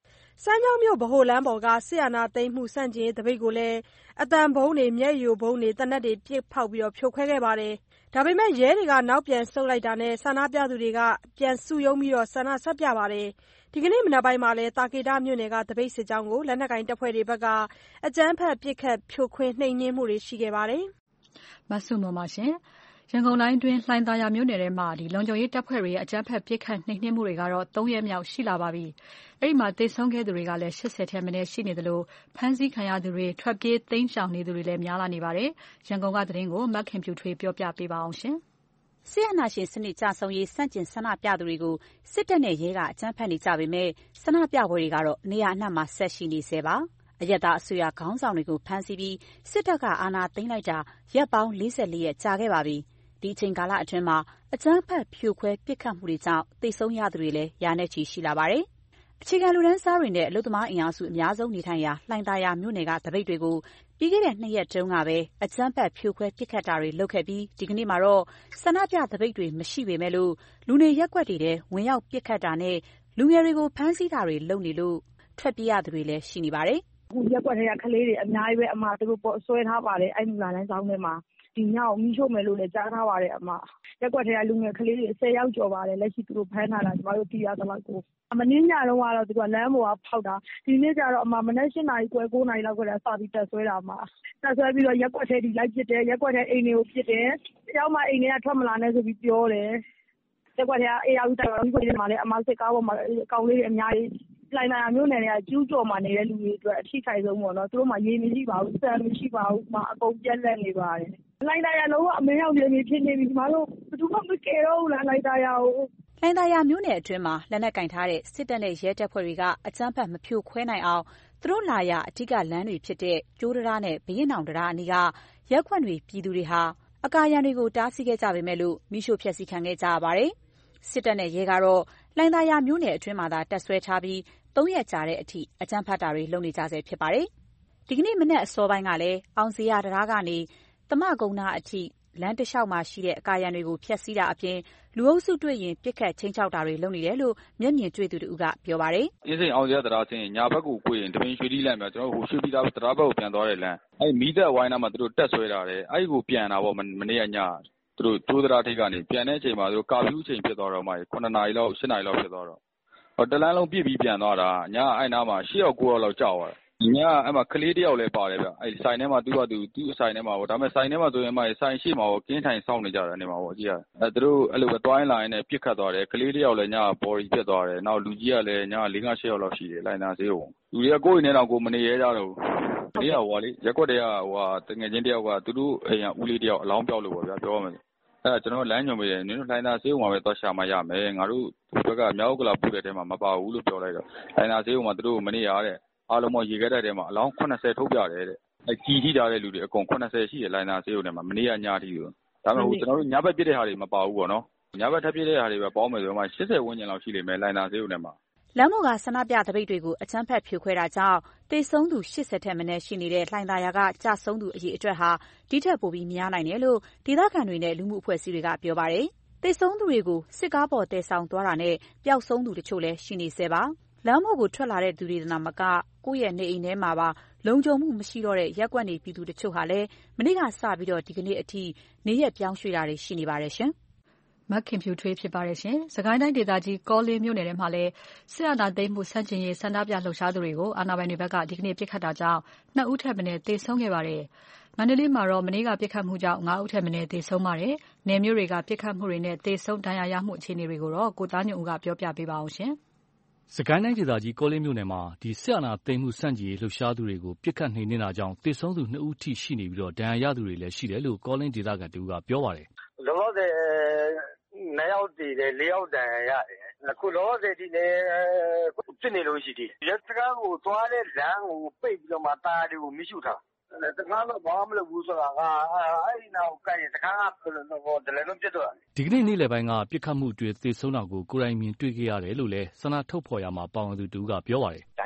S6: စမ်းချောင်းမြို့ဗဟိုလမ်းပေါ်ကစစ်အာဏာသိမ်းမှုဆန့်ကျင်ရေးသပိတ်ကိုလည်းအသံဗုံးတွေမျက်ရည်ဗုံးတွေသေနတ်တွေပစ်ဖောက်ပြီးဖြိုခွဲခဲ့ပါတယ်။ဒါပေမဲ့ရဲတွေကနောက်ပြန်ဆုတ်လိုက်တာနဲ့ဆန္ဒပြသူတွေကပြန်စုရုံးပြီးဆန္ဒဆက်ပြပါတယ်။ဒီကနေ့မနက်ပိုင်းမှာလည်းသာကေတမြို့နယ်ကသပိတ်စစ်ကြောင်းကိုလက်နက်ကိုင်တပ်ဖွဲ့တွေဘက်ကအကြမ်းဖက်ပစ်ခတ်ဖြိုခွင်းနှိမ်နင်းမှုတွေရှိခဲ့ပါတယ်
S1: ။မဆုမမရှင်ရန်ကုန်တိုင်းတွင်းလှိုင်သာယာမြို့နယ်ထဲမှာဒီလုံခြုံရေးတပ်ဖွဲ့တွေရဲ့အကြမ်းဖက်ပစ်ခတ်နှိမ်နင်းမှုတွေကတော့သုံးရက်မြောက်ရှိလာပါပြီ။အဲ့ဒီမှာသေဆုံးခဲ့သူတွေကလည်း၈၀ထက်မနည်းရှိနေသလိုဖမ်းဆီးခံရသူတွေထွက်ပြေးသိမ်းရှောင်နေသူတွေလည်းများလာနေပါတယ်။ရန်ကုန်ကသတင်းကိုမခင်ဖြူထွေးပြောပြပေးပါအောင်ရှင်
S9: ။စစ်အာဏာရှင်စနစ်ကြဆုံးရေးစန့်ကျင်ဆန္ဒပြသူတွေကိုစစ်တပ်နဲ့ရဲကအကြမ်းဖက်နေကြပေမဲ့ဆန္ဒပြပွဲတွေကတော့နေရာအနှံ့မှာဆက်ရှိနေဆဲပါ။အရက်သားအစိုးရခေါင်းဆောင်တွေကိုဖမ်းဆီးပြီးစစ်တပ်ကအာဏာသိမ်းလိုက်တာရက်ပေါင်း၄၄ရက်ကြာခဲ့ပါပြီ။ဒီအချိန်ကာလအတွင်းမှာအကြမ်းဖက်ဖြိုခွဲပစ်ခတ်မှုတွေကြောင့်သေဆုံးရသူတွေလည်းရာနဲ့ချီရှိလာပါတယ်။အခြေခံလူတန်းစားတွေနဲ့အလုပ်သမားအင်အားစုအများဆုံးနေထိုင်ရာလှိုင်သာယာမြို့နယ်ကသပိတ်တွေကိုပြီးခဲ့တဲ့နှစ်ရက်တုန်းကပဲအကြမ်းဖက်ဖြိုခွဲပစ်ခတ်တာတွေလုပ်ခဲ့ပြီးဒီကနေ့မှာတော့ဆန္ဒပြသပိတ်တွေမရှိပေမဲ့လို့လူနေရပ်ကွက်တွေထဲဝင်ရောက်ပစ်ခတ်တာနဲ့လူငယ်တွေကိုဖမ်းဆီးတာတွေလုပ်နေလို့ထွက်ပြေးရသူတွေလည်းရှိနေပါတယ်
S10: ။အခုရက်ကွက်ထဲကကလေးတွေအများကြီးပဲအမသူတို့ပေါ်ဆွဲထားပါတယ်အဲ့ဒီလာတိုင်းဆောင်ထဲမှာဒီညောင်မီးရှို့မယ်လို့လည်းကြားထားပါတယ်အမရက်ကွက်ထဲကလူငယ်ကလေးတွေဆယ်ယောက်ကျော်ပါတယ်လက်ရှိသူတို့ဖမ်းထားတာကျမတို့သိရသလောက်ကိုမင်းညတော့ကတော့သူကလမ်းပေါ်ကဖောက်တာဒီနေ့ကျတော့အမမနေ့၈နာရီခွဲ၉နာရီလောက်ကတည်းကစပြီးတက်ဆွဲတာအမတက်ဆွဲပြီးတော့ရက်ကွက်ထဲဒီလိုက်ပစ်တယ်ရက်ကွက်ထဲအိမ်တွေကိုပစ်တယ်တယောက်မှအိမ်တွေကထွက်မလာနဲ့ဆိုပြီးပြောတယ်ရက်ကွက်ထဲကအေးရောက်တော့ဒီကိုဒီမှာလည်းအမစစ်ကားပေါ်မှာအကောင်လေးတွေအများကြီးလှိုင်သာယာမြို့နယ်တွေကကျူးကျော်မှနေတဲ့လူတွေအတွက်အထိခိုက်ဆုံးပေါ့နော်သူတို့မှရေးမရှိပါဘူးစံမရှိပါဘူးမှအကုန်ပြက်လက်နေပါတယ်လှိုင်သာယာလုံးဝအမင်းရောက်နေပြီဖြစ်နေပြီကျမတို့ဘယ်သူမှမကယ်တော့ဘူးလားလှိုင်သာယာကို
S9: လှိုင်သာယာမြို့နယ်အတွင်းမှာလက်နက်ကင်ထားတဲ့စစ်တပ်နဲ့ရဲတပ်ဖွဲ့တွေကအကြမ်းဖက်မဖြိုခွဲနိုင်အောင်သူတို့လာရအထက်ကလမ်းတွေဖြစ်တဲ့ကျိုးတရားနဲ့ဘရင်အောင်တရားအနီးကရက်ခွက်တွေပြည်သူတွေဟာအကာရန်တွေကိုတားဆီးခဲ့ကြပေမဲ့လို့မိရှို့ဖျက်ဆီးခံခဲ့ကြရပါတယ်စစ်တပ်နဲ့ရဲကတော့လှိုင်သာယာမြို့နယ်အတွင်းမှာသာတပ်ဆွဲထားပြီးသုံးရက်ကြာတဲ့အထိအကြမ်းဖက်တာတွေလုပ်နေကြဆဲဖြစ်ပါတယ်ဒီကနေ့မနက်အစောပိုင်းကလည်းအောင်စရာတရားကနေသမကုန်းနာအထိလမ်းတစ်လျှောက်မှာရှိတဲ့အကာရန်တွေကိုဖျက်ဆီးတာအပြင်လူအုပ်စုတွေ့ရင်ပြစ်ခတ်ချင်းချောက်တာတွေလုပ်နေတယ်လို့မျက်မြင်တွေ့သူတို့ကပြောပါတယ်
S11: ။အင်းစိန်အောင်စရာတရားချင်းညာဘက်ကိုကိုရင်တပင်းရွှေတီးလမ်းပြကျွန်တော်ဟိုရွှေပြည်သားတရားဘက်ကိုပြန်သွားတဲ့လမ်းအဲ့မီးသက်ဝိုင်းနာမှာသူတို့တက်ဆွဲတာတယ်အဲ့ဒီကိုပြန်တာပေါ့မနေ့ကညသူတို့တိုးတရားထိပ်ကနေပြန်တဲ့အချိန်မှာသူတို့ကာဖြူးအချိန်ဖြစ်သွားတော့မှခုနှစ်နာရီလောက်၈နာရီလောက်ဖြစ်သွားတော့ဟောတလန်းလုံးပြည့်ပြီးပြန်သွားတာညအဲ့နာမှာ၈ရောက်၉ရောက်လောက်ကြောက်သွားတယ်ညအဲ့မှာကလေးတယောက်လည်းပါတယ်ဗျအဲ့ဆိုင်ထဲမှာသူ့ဟာသူသူ့ဆိုင်ထဲမှာပေါ့ဒါပေမဲ့ဆိုင်ထဲမှာဆိုရင်မှဆိုင်ရှိမှာပေါ့ကင်းထိုင်စောင့်နေကြတယ်နေမှာပေါ့ကြည့်ရအဲ့သူတို့အဲ့လိုပဲတွိုင်းလာရင်လည်းပြစ်ခတ်သွားတယ်ကလေးတယောက်လည်းညဘော်ဒီဖြစ်သွားတယ်နောက်လူကြီးကလည်းည၄၅၈ရောက်လောက်ရှိတယ်လိုင်နာဈေးကိုလူတွေကကိုယ့်အိမ်ထဲတော့ကိုမနေရကြတော့ဘူးဒီကဟိုလေရက်ကွက်တွေကဟိုဟာတငယ်ချင်းတယောက်ကသူတို့အိမ်ကဦးလေးတယောက်အလောင်းပြောက်လို့ပေါ့ဗျာပြောရမယ်အဲ့ကျွန်တော်လမ်းညွှန်ပေးတယ်နင်တို့လိုင်နာဈေးကိုမှပဲသွားရှာမှရမယ်ငါတို့ဒီဘက်ကမြောက်ကလာပူတဲ့တဲမှာမပါဘူးလို့ပြောလိုက်တော့လိုင်နာဈေးကိုမှသူတို့မနေရတဲ့အားလုံးမရေခဲတဲ့တဲမှာအလောင်း၈၀ထုတ်ပြတယ်တဲ့အဲကြီးထိထားတဲ့လူတွေအကုန်၈၀ရှိတယ်လိုင်နာဈေးကိုထဲမှာမနေရညထိဆိုဒါပေမဲ့ဟိုကျွန်တော်တို့ညဘက်ပြစ်တဲ့ဟာတွေမပါဘူးပေါ့နော်ညဘက်ထပ်ပြစ်တဲ့ဟာတွေပဲပေါင်းမယ်ဆိုတော့မှ၈၀ဝန်းကျင်လောက်ရှိလိမ့်မယ်လိုင်နာဈေးကိုထဲမှာ
S9: လမ်းပေါ်ကဆန္ဒပြသပိတ်တွေကိုအကြမ်းဖက်ဖြိုခွဲတာကြောင့်သေဆုံးသူ၈၀ထက်မနည်းရှိနေတဲ့လှိုင်သာယာကကြာဆုံးသူအရေအတွက်ဟာဒီထက်ပိုပြီးများနိုင်တယ်လို့ဒေသခံတွေနဲ့လူမှုအဖွဲ့အစည်းတွေကပြောပါတယ်။သေဆုံးသူတွေကိုစစ်ကားပေါ်တည်ဆောင်သွားတာနဲ့ပျောက်ဆုံးသူတချို့လည်းရှိနေဆဲပါ။လမ်းပေါ်ကိုထွက်လာတဲ့သူတွေနာမကကိုယ့်ရဲ့နေအိမ်ထဲမှာပါလုံခြုံမှုမရှိတော့တဲ့ရက်ကွက်နေပြည်သူတချို့ဟာလည်းမနေ့ကစပြီးတော့ဒီကနေ့အထိနေရက်ပြောင်းရွှေ့တာတွေရှိနေပါတယ်ရှင်
S1: ။မခင်ဖြူထွေးဖြစ်ပါတယ်ရှင်။စကိုင်းတိုင်းဒေသကြီးကောလင်းမြို့နယ်ထဲမှာလည်းစစ်အာဏာသိမ်းမှုဆန့်ကျင်ရေးဆန္ဒပြလှုပ်ရှားသူတွေကိုအာဏာပိုင်တွေဘက်ကဒီကနေ့ပစ်ခတ်တာကြောင့်နှစ်ဦးထက်မနည်းသေဆုံးခဲ့ပါတယ်။မန္တလေးမှာတော့မနေ့ကပစ်ခတ်မှုကြောင့်၅ဦးထက်မနည်းသေဆုံးပါတယ်။နယ်မြို့တွေကပစ်ခတ်မှုတွေနဲ့သေဆုံးဒဏ်ရာရမှုအခြေအနေတွေကိုတော့ကိုသားညွန့်ဦးကပြောပြပေးပါအောင်ရှင်
S12: ။စကိုင်းတိုင်းဒေသကြီးကောလင်းမြို့နယ်မှာဒီစစ်အာဏာသိမ်းမှုဆန့်ကျင်ရေးလှုပ်ရှားသူတွေကိုပစ်ခတ်နှိမ်နင်းတာကြောင့်သေဆုံးသူနှစ်ဦးထိရှိနေပြီးတော့ဒဏ်ရာရသူတွေလည်းရှိတယ်လို့ကောလင်းဒေသခံတူကပြောပါတယ်
S13: ။လောလောဆယ်နှစ်ယောက်တည်တယ်လေးယောက်တန်ရတယ်အခုလောလောဆယ်ဒီလေဖြစ်နေလို့ရှိသေးတယ်ရက်စကားကိုသွားတဲ့လမ်းကိုပိတ်ပြီးတော့မှတားတွေကိုမိရှုထားတခါတော့ဘာမှမလုပ်ဘူးဆိုတာကအဲ့ဒီနောက်ကိုင်တခါကဟိုဒလလုံးပြတ်တော့
S12: ဒီကနေ့နေ့လယ်ပိုင်းကပြစ်ခတ်မှုတွေသေဆုံးတာကိုကိုယ်တိုင်မြင်တွေ့ခဲ့ရတယ်လို့လည်းဆန္ဒထုတ်ဖော်ရမှာပါဝင်သူတူကပြောပါတယ်
S14: တန်ရောက်တဲ့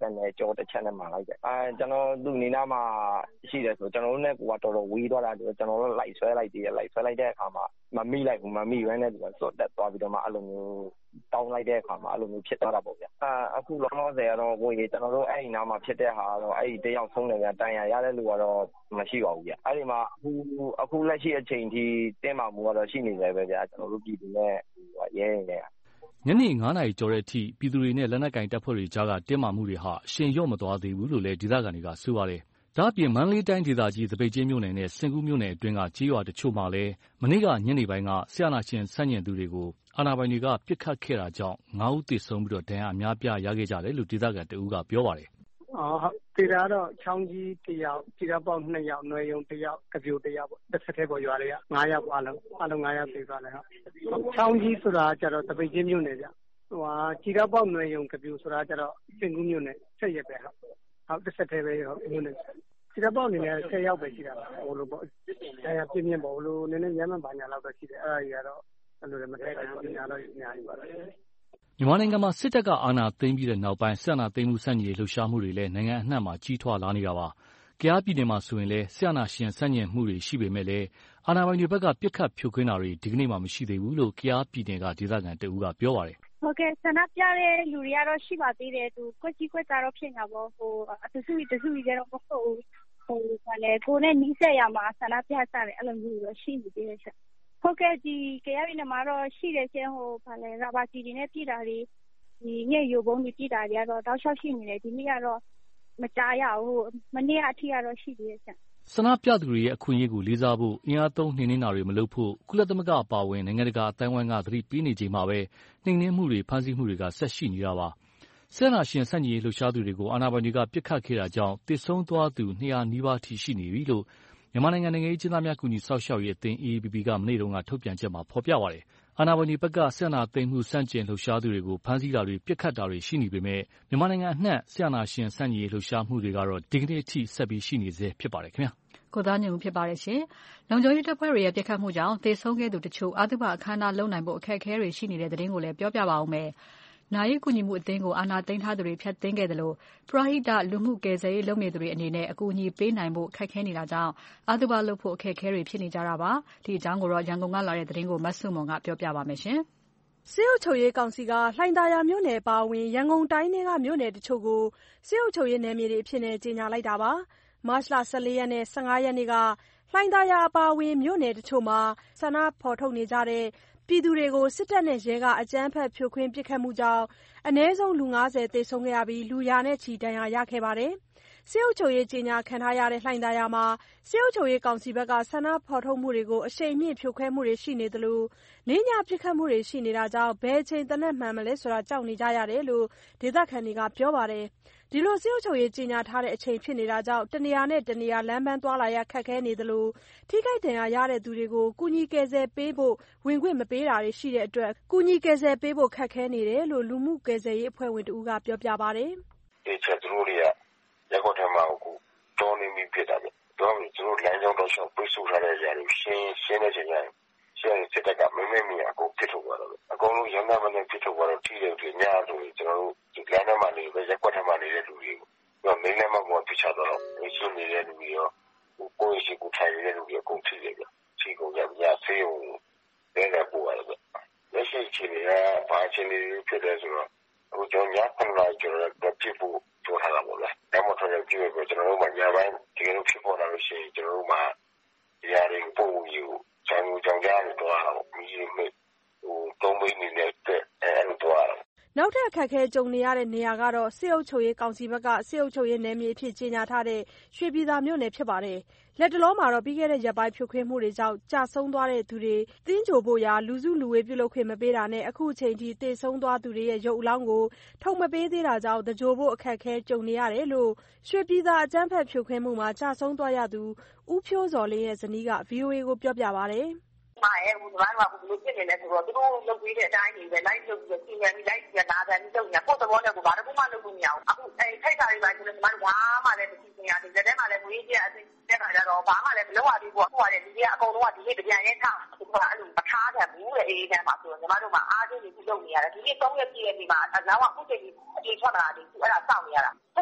S13: နဲ့ကြောတစ်ချက်နဲ့မှလိုက်တယ်အဲကျွန်တော်သူ့နေနာမှာရှိတယ်ဆိုကျွန်တော်တို့နဲ့ကိုကတော်တော်ဝေးသွားတာကျွန်တော်တို့လိုက်ဆွဲလိုက်သေးတယ်လိုက်ဆွဲလိုက်တဲ့အခါမှာမမိလိုက်ဘူးမမိဘဲနဲ့သူကစော့တက်သွားပြီးတော့မှအဲ့လိုမျိုးတောင်းလိုက်တဲ့အခါမှာအဲ့လိုမျိုးဖြစ်သွားတာပေါ့ဗျအာအခုလောလောဆယ်ကတော့ကိုကြီးကျွန်တော်တို့အဲ့ဒီနားမှာဖြစ်တဲ့ဟာတော့အဲ့ဒီတယောက်ဆုံးတယ်ဗျတန်ရာရတဲ့လူကတော့မရှိပါဘူးဗျအဲ့ဒီမှာအခုအခုလက်ရှိအချိန်ထိတင်းမာမှုကတော့ရှိနေတယ်ပဲဗျကျွန်တော်တို့ပြည်သူနဲ့ရဲရဲနဲ့
S12: ညနေငါးနာရီကျော်တဲ့အထိပြည်သူတွေနဲ့လက်နက်ကိုင်တပ်ဖွဲ့တွေကြားကတင်းမာမှုတွေဟာအရှိန်လျော့မသွားသေးဘူးလို့လည်းဒေသခံတွေကဆိုပါတယ်။ဒါ့အပြင်မန္တလေးတိုင်းဒေသကြီးသပိတ်ကျင်းမြို့နယ်နဲ့စင်ကူးမြို့နယ်အတွင်းကကြေးရွာတချို့မှာလည်းမနေ့ကညနေပိုင်းကဆရာနာရှင်ဆန့်ကျင်သူတွေကိုအာဏာပိုင်တွေကပစ်ခတ်ခဲ့တာကြောင့်ငါးဦးသေဆုံးပြီးတော့ဒဏ်ရာအများပြားရခဲ့ကြတယ်လို့ဒေသခံတဦးကပြောပါတယ်
S14: ။အော်ဟုတ်ဒီကတော့ချောင်းကြီးတယောက်ခြေထောက်ပေါက်နှစ်ယောက်နှွယ်ယုံတယောက်ကပြိုတယောက်ပေါ့တစ်ဆက်တည်းပေါ်ရွာတွေကငါးယောက်အလုံးအလုံးငါးယောက်သေသွားတယ်ဟုတ်ချောင်းကြီးဆိုတာကျတော့တပိတ်ချင်းမြို့နယ်ဗျဟိုဟာခြေထောက်ပေါက်နှွယ်ယုံကပြိုဆိုတာကျတော့စင်ကူးမြို့နယ်ဆက်ရက်ပဲဟုတ်ဟုတ်တစ်ဆက်တည်းပဲဟုတ်မြို့နယ်ခြေထောက်ပေါက်အနေနဲ့ဆယ်ယောက်ပဲရှိတာပါဟိုလိုပေါ့အဲပြင်းပြင်းပေါ့ဟိုလိုနည်းနည်းရမ်းမှန်ပါညာလောက်ပဲရှိတယ်အဲ့ဒါကြီးကတော့အဲ့လိုလည်းမထည့်နိုင်ဘူးညာတော့အများကြီးပါပဲ
S12: မြန်မာနိုင်ငံမှာစစ်တပ်ကအာဏာသိမ်းပြီးတဲ့နောက်ပိုင်းစစ်အာဏာသိမ်းမှုဆန့်ကျင်ရေးလှုပ်ရှားမှုတွေလည်းနိုင်ငံအနှံ့မှာကြီးထွားလာနေတာပါ။ကယားပြည်နယ်မှာဆိုရင်လည်းစစ်အာဏာရှင်ဆန့်ကျင်မှုတွေရှိပေမဲ့လည်းအာဏာပိုင်တွေဘက်ကပစ်ခတ်ဖြိုခွင်းတာတွေဒီကနေ့မှမရှိသေးဘူးလို့ကယားပြည်နယ်ကဒေသခံတဦးကပြောပါတယ်
S15: ။ဟုတ်ကဲ့ဆန္ဒပြတဲ့လူတွေကတော့ရှိပါသေးတယ်သူကွက်ကြီးကွက်သားတော့ဖြစ်နေတာပေါ့ဟိုတစုတစုကြီးကတော့မဟုတ်ဘူးဟိုကလည်းကိုနဲ့နီးစက်ရမှာဆန္ဒပြစားတယ်အဲ့လိုမျိုးတော့ရှိနေသေးတယ်ဆက်။ဟုတ်ကဲ့ဒီကယားပြည်နယ်မှာတော့ရှိတယ်ချင်းဟိုဗာလဲရာဘာကြီးတွေနဲ့ပြည်တာတွေဒီညရုပ်ပုံးတွေပြည်တာတွေကတော့တောက်လျှောက်ရှိနေတယ်ဒီနေ့ကတော့မကြားရဘူးမနေ့ကအထိကတော့ရှိသေးတယ်ဆက်
S12: ဆန္ဒပြသူတွေရဲ့အခွင့်အရေးကိုလေးစားဖို့အင်အားသုံးနှိမ်နင်းတာတွေမလုပ်ဖို့ကုလသမဂ္ဂအပါအဝင်နိုင်ငံတကာအတိုင်းအဝိုင်းကသတိပေးနေချိန်မှာပဲနှိမ်နင်းမှုတွေဖမ်းဆီးမှုတွေကဆက်ရှိနေတာပါဆန္ဒရှင်ဆန့်ကျင်ရေးလှုပ်ရှားသူတွေကိုအာဏာပိုင်တွေကပစ်ခတ်ခဲ့တာကြောင့်တစ်ဆုံးသွားသူနှစ်ရာနီးပါးထိရှိနေပြီလို့မြန်မာနိုင်ငံနိုင်ငံရေးကျင်းသားများကူညီစောင့်ရှောက်ရေးအသင်း အေအေပီပီ ကမနေ့တုန်းကထုတ်ပြန်ချက်မှာဖော်ပြပါတယ်။အာဏာပိုင်တွေဘက်ကစစ်အာဏာသိမ်းမှုဆန့်ကျင်လှုပ်ရှားသူတွေကိုဖမ်းဆီးတာတွေပစ်ခတ်တာတွေရှိနေပေမဲ့မြန်မာနိုင်ငံအနှံ့စစ်အာဏာရှင်ဆန့်ကျင်ရေးလှုပ်ရှားမှုတွေကတော့ဒီကနေ့အထိဆက်ပြီးရှိနေဆဲဖြစ်ပါတယ်ခင်ဗျာ
S1: ။ကိုသားညုံဖြစ်ပါတယ်ရှင်။လုံခြုံရေးတပ်ဖွဲ့တွေရဲ့ပစ်ခတ်မှုကြောင့်သေဆုံးခဲ့သူတချို့အသုဘအခမ်းအနားလုပ်နိုင်ဖို့အခက်အခဲတွေရှိနေတဲ့တဲ့တင်ကိုလည်းပြောပြပါအောင်မယ်။နာရီကူညီမှုအသင်းကိုအာဏာသိမ်းထားသူတွေဖျက်သိမ်းခဲ့တယ်လို့ပရဟိတလူမှုကယ်ဆယ်ရေးလုပ်နေသူတွေအနေနဲ့အကူအညီပေးနိုင်ဖို့ခက်ခဲနေတာကြောင့်အသုဘလုပ်ဖို့အခက်အခဲတွေဖြစ်နေကြတာပါ။ဒီအကြောင်းကိုတော့ရန်ကုန်ကလာတဲ့သတင်းကိုမဆုမွန်ကပြောပြပါမယ်ရှင်
S6: ။စစ်အုပ်ချုပ်ရေးကောင်စီကလှိုင်သာယာမြို့နယ်ပါဝင်ရန်ကုန်တိုင်းထဲကမြို့နယ်တချို့ကိုစစ်အုပ်ချုပ်ရေးနယ်မြေတွေအဖြစ်နဲ့ကြေညာလိုက်တာပါ။မတ်လဆယ်လေးရက်နဲ့ဆယ့်ငါးရက်နေ့ကလှိုင်သာယာအပါဝင်မြို့နယ်တချို့မှာဆန္ဒဖော်ထုတ်နေကြတဲ့ပြည်သူတွေကိုစစ်တပ်နဲ့ရဲကအကြမ်းဖက်ဖြိုခွင်းပစ်ခတ်မှုကြောင့်အနည်းဆုံးလူငါးဆယ်သေဆုံးခဲ့ရပြီးလူရာနဲ့ချီဒဏ်ရာရခဲ့ပါတယ်။စစ်အုပ်ချုပ်ရေးကြေညာခံထားရတဲ့လှိုင်သာယာမှာစစ်အုပ်ချုပ်ရေးကောင်စီဘက်ကဆန္ဒဖော်ထုတ်မှုတွေကိုအရှိန်မြင့်ဖြိုခွဲမှုတွေရှိနေသလိုလေးညပစ်ခတ်မှုတွေရှိနေတာကြောင့်ဘယ်ချိန်တနက်မှန်မလဲဆိုတာကြောက်နေကြရတယ်လို့ဒေသခံတွေကပြောပါတယ်။ဒီလိုစစ်အုပ်ချုပ်ရေးကြေညာထားတဲ့အချိန်ဖြစ်နေတာကြောင့်တနေရာနဲ့တနေရာလမ်းပန်းသွားလာရခက်ခဲနေသလိုထိခိုက်ဒဏ်ရာရတဲ့သူတွေကိုကုညီကယ်ဆယ်ပေးဖို့ဝင်ခွင့်မပေးတာတွေရှိတဲ့အတွက်ကုညီကယ်ဆယ်ပေးဖို့ခက်ခဲနေတယ်လို့လူမှုကယ်ဆယ်ရေးအဖွဲ့ဝင်တဦးကပြောပြပါတယ်
S16: ။ဒီချက်သူတို့တွေကရက်ကွက်ထဲမှာကိုတောနေမိဖြစ်တာပဲ။တော့သူတို့လမ်းကြောင်းတော့ရှောက်ပိတ်ဆို့ထားတဲ့ຢာတွေရှင်းရှင်းနေချိန်တိုင်းရှင်းစစ်တပ်ကမမေ့မိအကုန်ပြစ်ထုတ်သွားတော့အကုန်လုံးရမ်းမှမနဲ့ပြစ်ထုတ်သွားတော့ထိတယ်တွေညဆိုရင်ကျွန်တော်တို့ဒီလမ်းထဲမှာနေပဲရက်ကွက်ထဲမှာနေတဲ့လူတွေကိုတော့မင်းလည်းမကောပြချတော့တော့ရှင်းနေတဲ့လူတွေရောကိုယ်ရှိကိုထိုင်နေတဲ့လူတွေအကုန်ထိတယ်ဗျ။ထိကုန်ကြညဆေးုံလည်းလည်းပို့ရတယ်ဗျ။လက်ရှိချိန်ကဘာချင်းနေဖြစ်တယ်ဆိုတော့အခုကျွန်တော်ညခုနကကျွန်တော်ပြစ်ဖို့ပြောထားတာပေါ့လေ။ဒါမှမဟုတ်ရင်ပြည့်ပဲကျွန်တော်တို့မှညပိုင်းဒီလိုဖြစ်ပေါ်လာလို့ရှိရင်ကျွန်တော်တို့မှဒီဟာတွေပို့ယူကြောင်ကြောင်ကြားနေတော့မိမိဟိုတုံးမင်းနေတဲ့အဲ့လိုတော့
S6: နောက်ထပ်အခက်အခဲကြုံနေရတဲ့နေရာကတော့စစ်အုပ်ချုပ်ရေးကောင်စီဘက်ကစစ်အုပ်ချုပ်ရေးနယ်မြေအဖြစ်ကြေညာထားတဲ့ရွှေပြည်သာမြို့နယ်ဖြစ်ပါတယ်။လက်တလုံးမှာတော့ပြီးခဲ့တဲ့ရက်ပိုင်းဖြိုခွင်းမှုတွေကြောင့်ကြာဆုံးသွားတဲ့သူတွေတင်းကြိုဖို့ရာလူစုလူဝေးပြုလုပ်ခွင့်မပေးတာနဲ့အခုအချိန်ထိတေဆုံးသွားသူတွေရဲ့ရုပ်အလောင်းကိုထုတ်မပေးသေးတာကြောင့်တကြိုဖို့အခက်အခဲကြုံနေရတယ်လို့ရွှေပြည်သာအကြမ်းဖက်ဖြိုခွင်းမှုမှာကြာဆုံးသွားရသူဦးဖြိုးစော်လင်းရဲ့ဇနီးက ဗွီအိုအေ ကိုပြောပြပါတယ်။
S17: မာရဲ့ဟိုဘာမှမလုပ်ဖြစ်နေလဲဆိုတော့သူတို့လုပ်ပြီးတဲ့အတိုင်းတွေပဲလိုက်လုပ်ပြီးစီမံပြီးလိုက်ပြီးလာတယ်ပြီးတော့ညပို့တော်နဲ့ကိုဘာမှမလုပ်လို့မရဘူးအခုအဲထိုက်တာတွေပါဆိုတော့ဒီမှာဘာမှလည်းမသိချင်ရတယ်လက်ထဲမှာလည်းငွေကြီးအစစ်တက်ခါကြတော့ဘာမှလည်းမလုပ်ရသေးဘူးဟိုကလည်းဒီကအကုန်လုံးကဒီနေ့ပြန်ရဲထားသူကအဲ့လိုမထားတယ်ဘူးလေအေးတန်းမှာဆိုတော့ညီမတို့ကအားချင်းကြီးလုပ်နေရတယ်ဒီနေ့သုံးရက်ပြည့်တဲ့ဒီမှာအလောင်းကအခုချိန်ကြီးအပြေထွက်လာတယ်သူအဲ့ဒါစောင့်နေရတာထ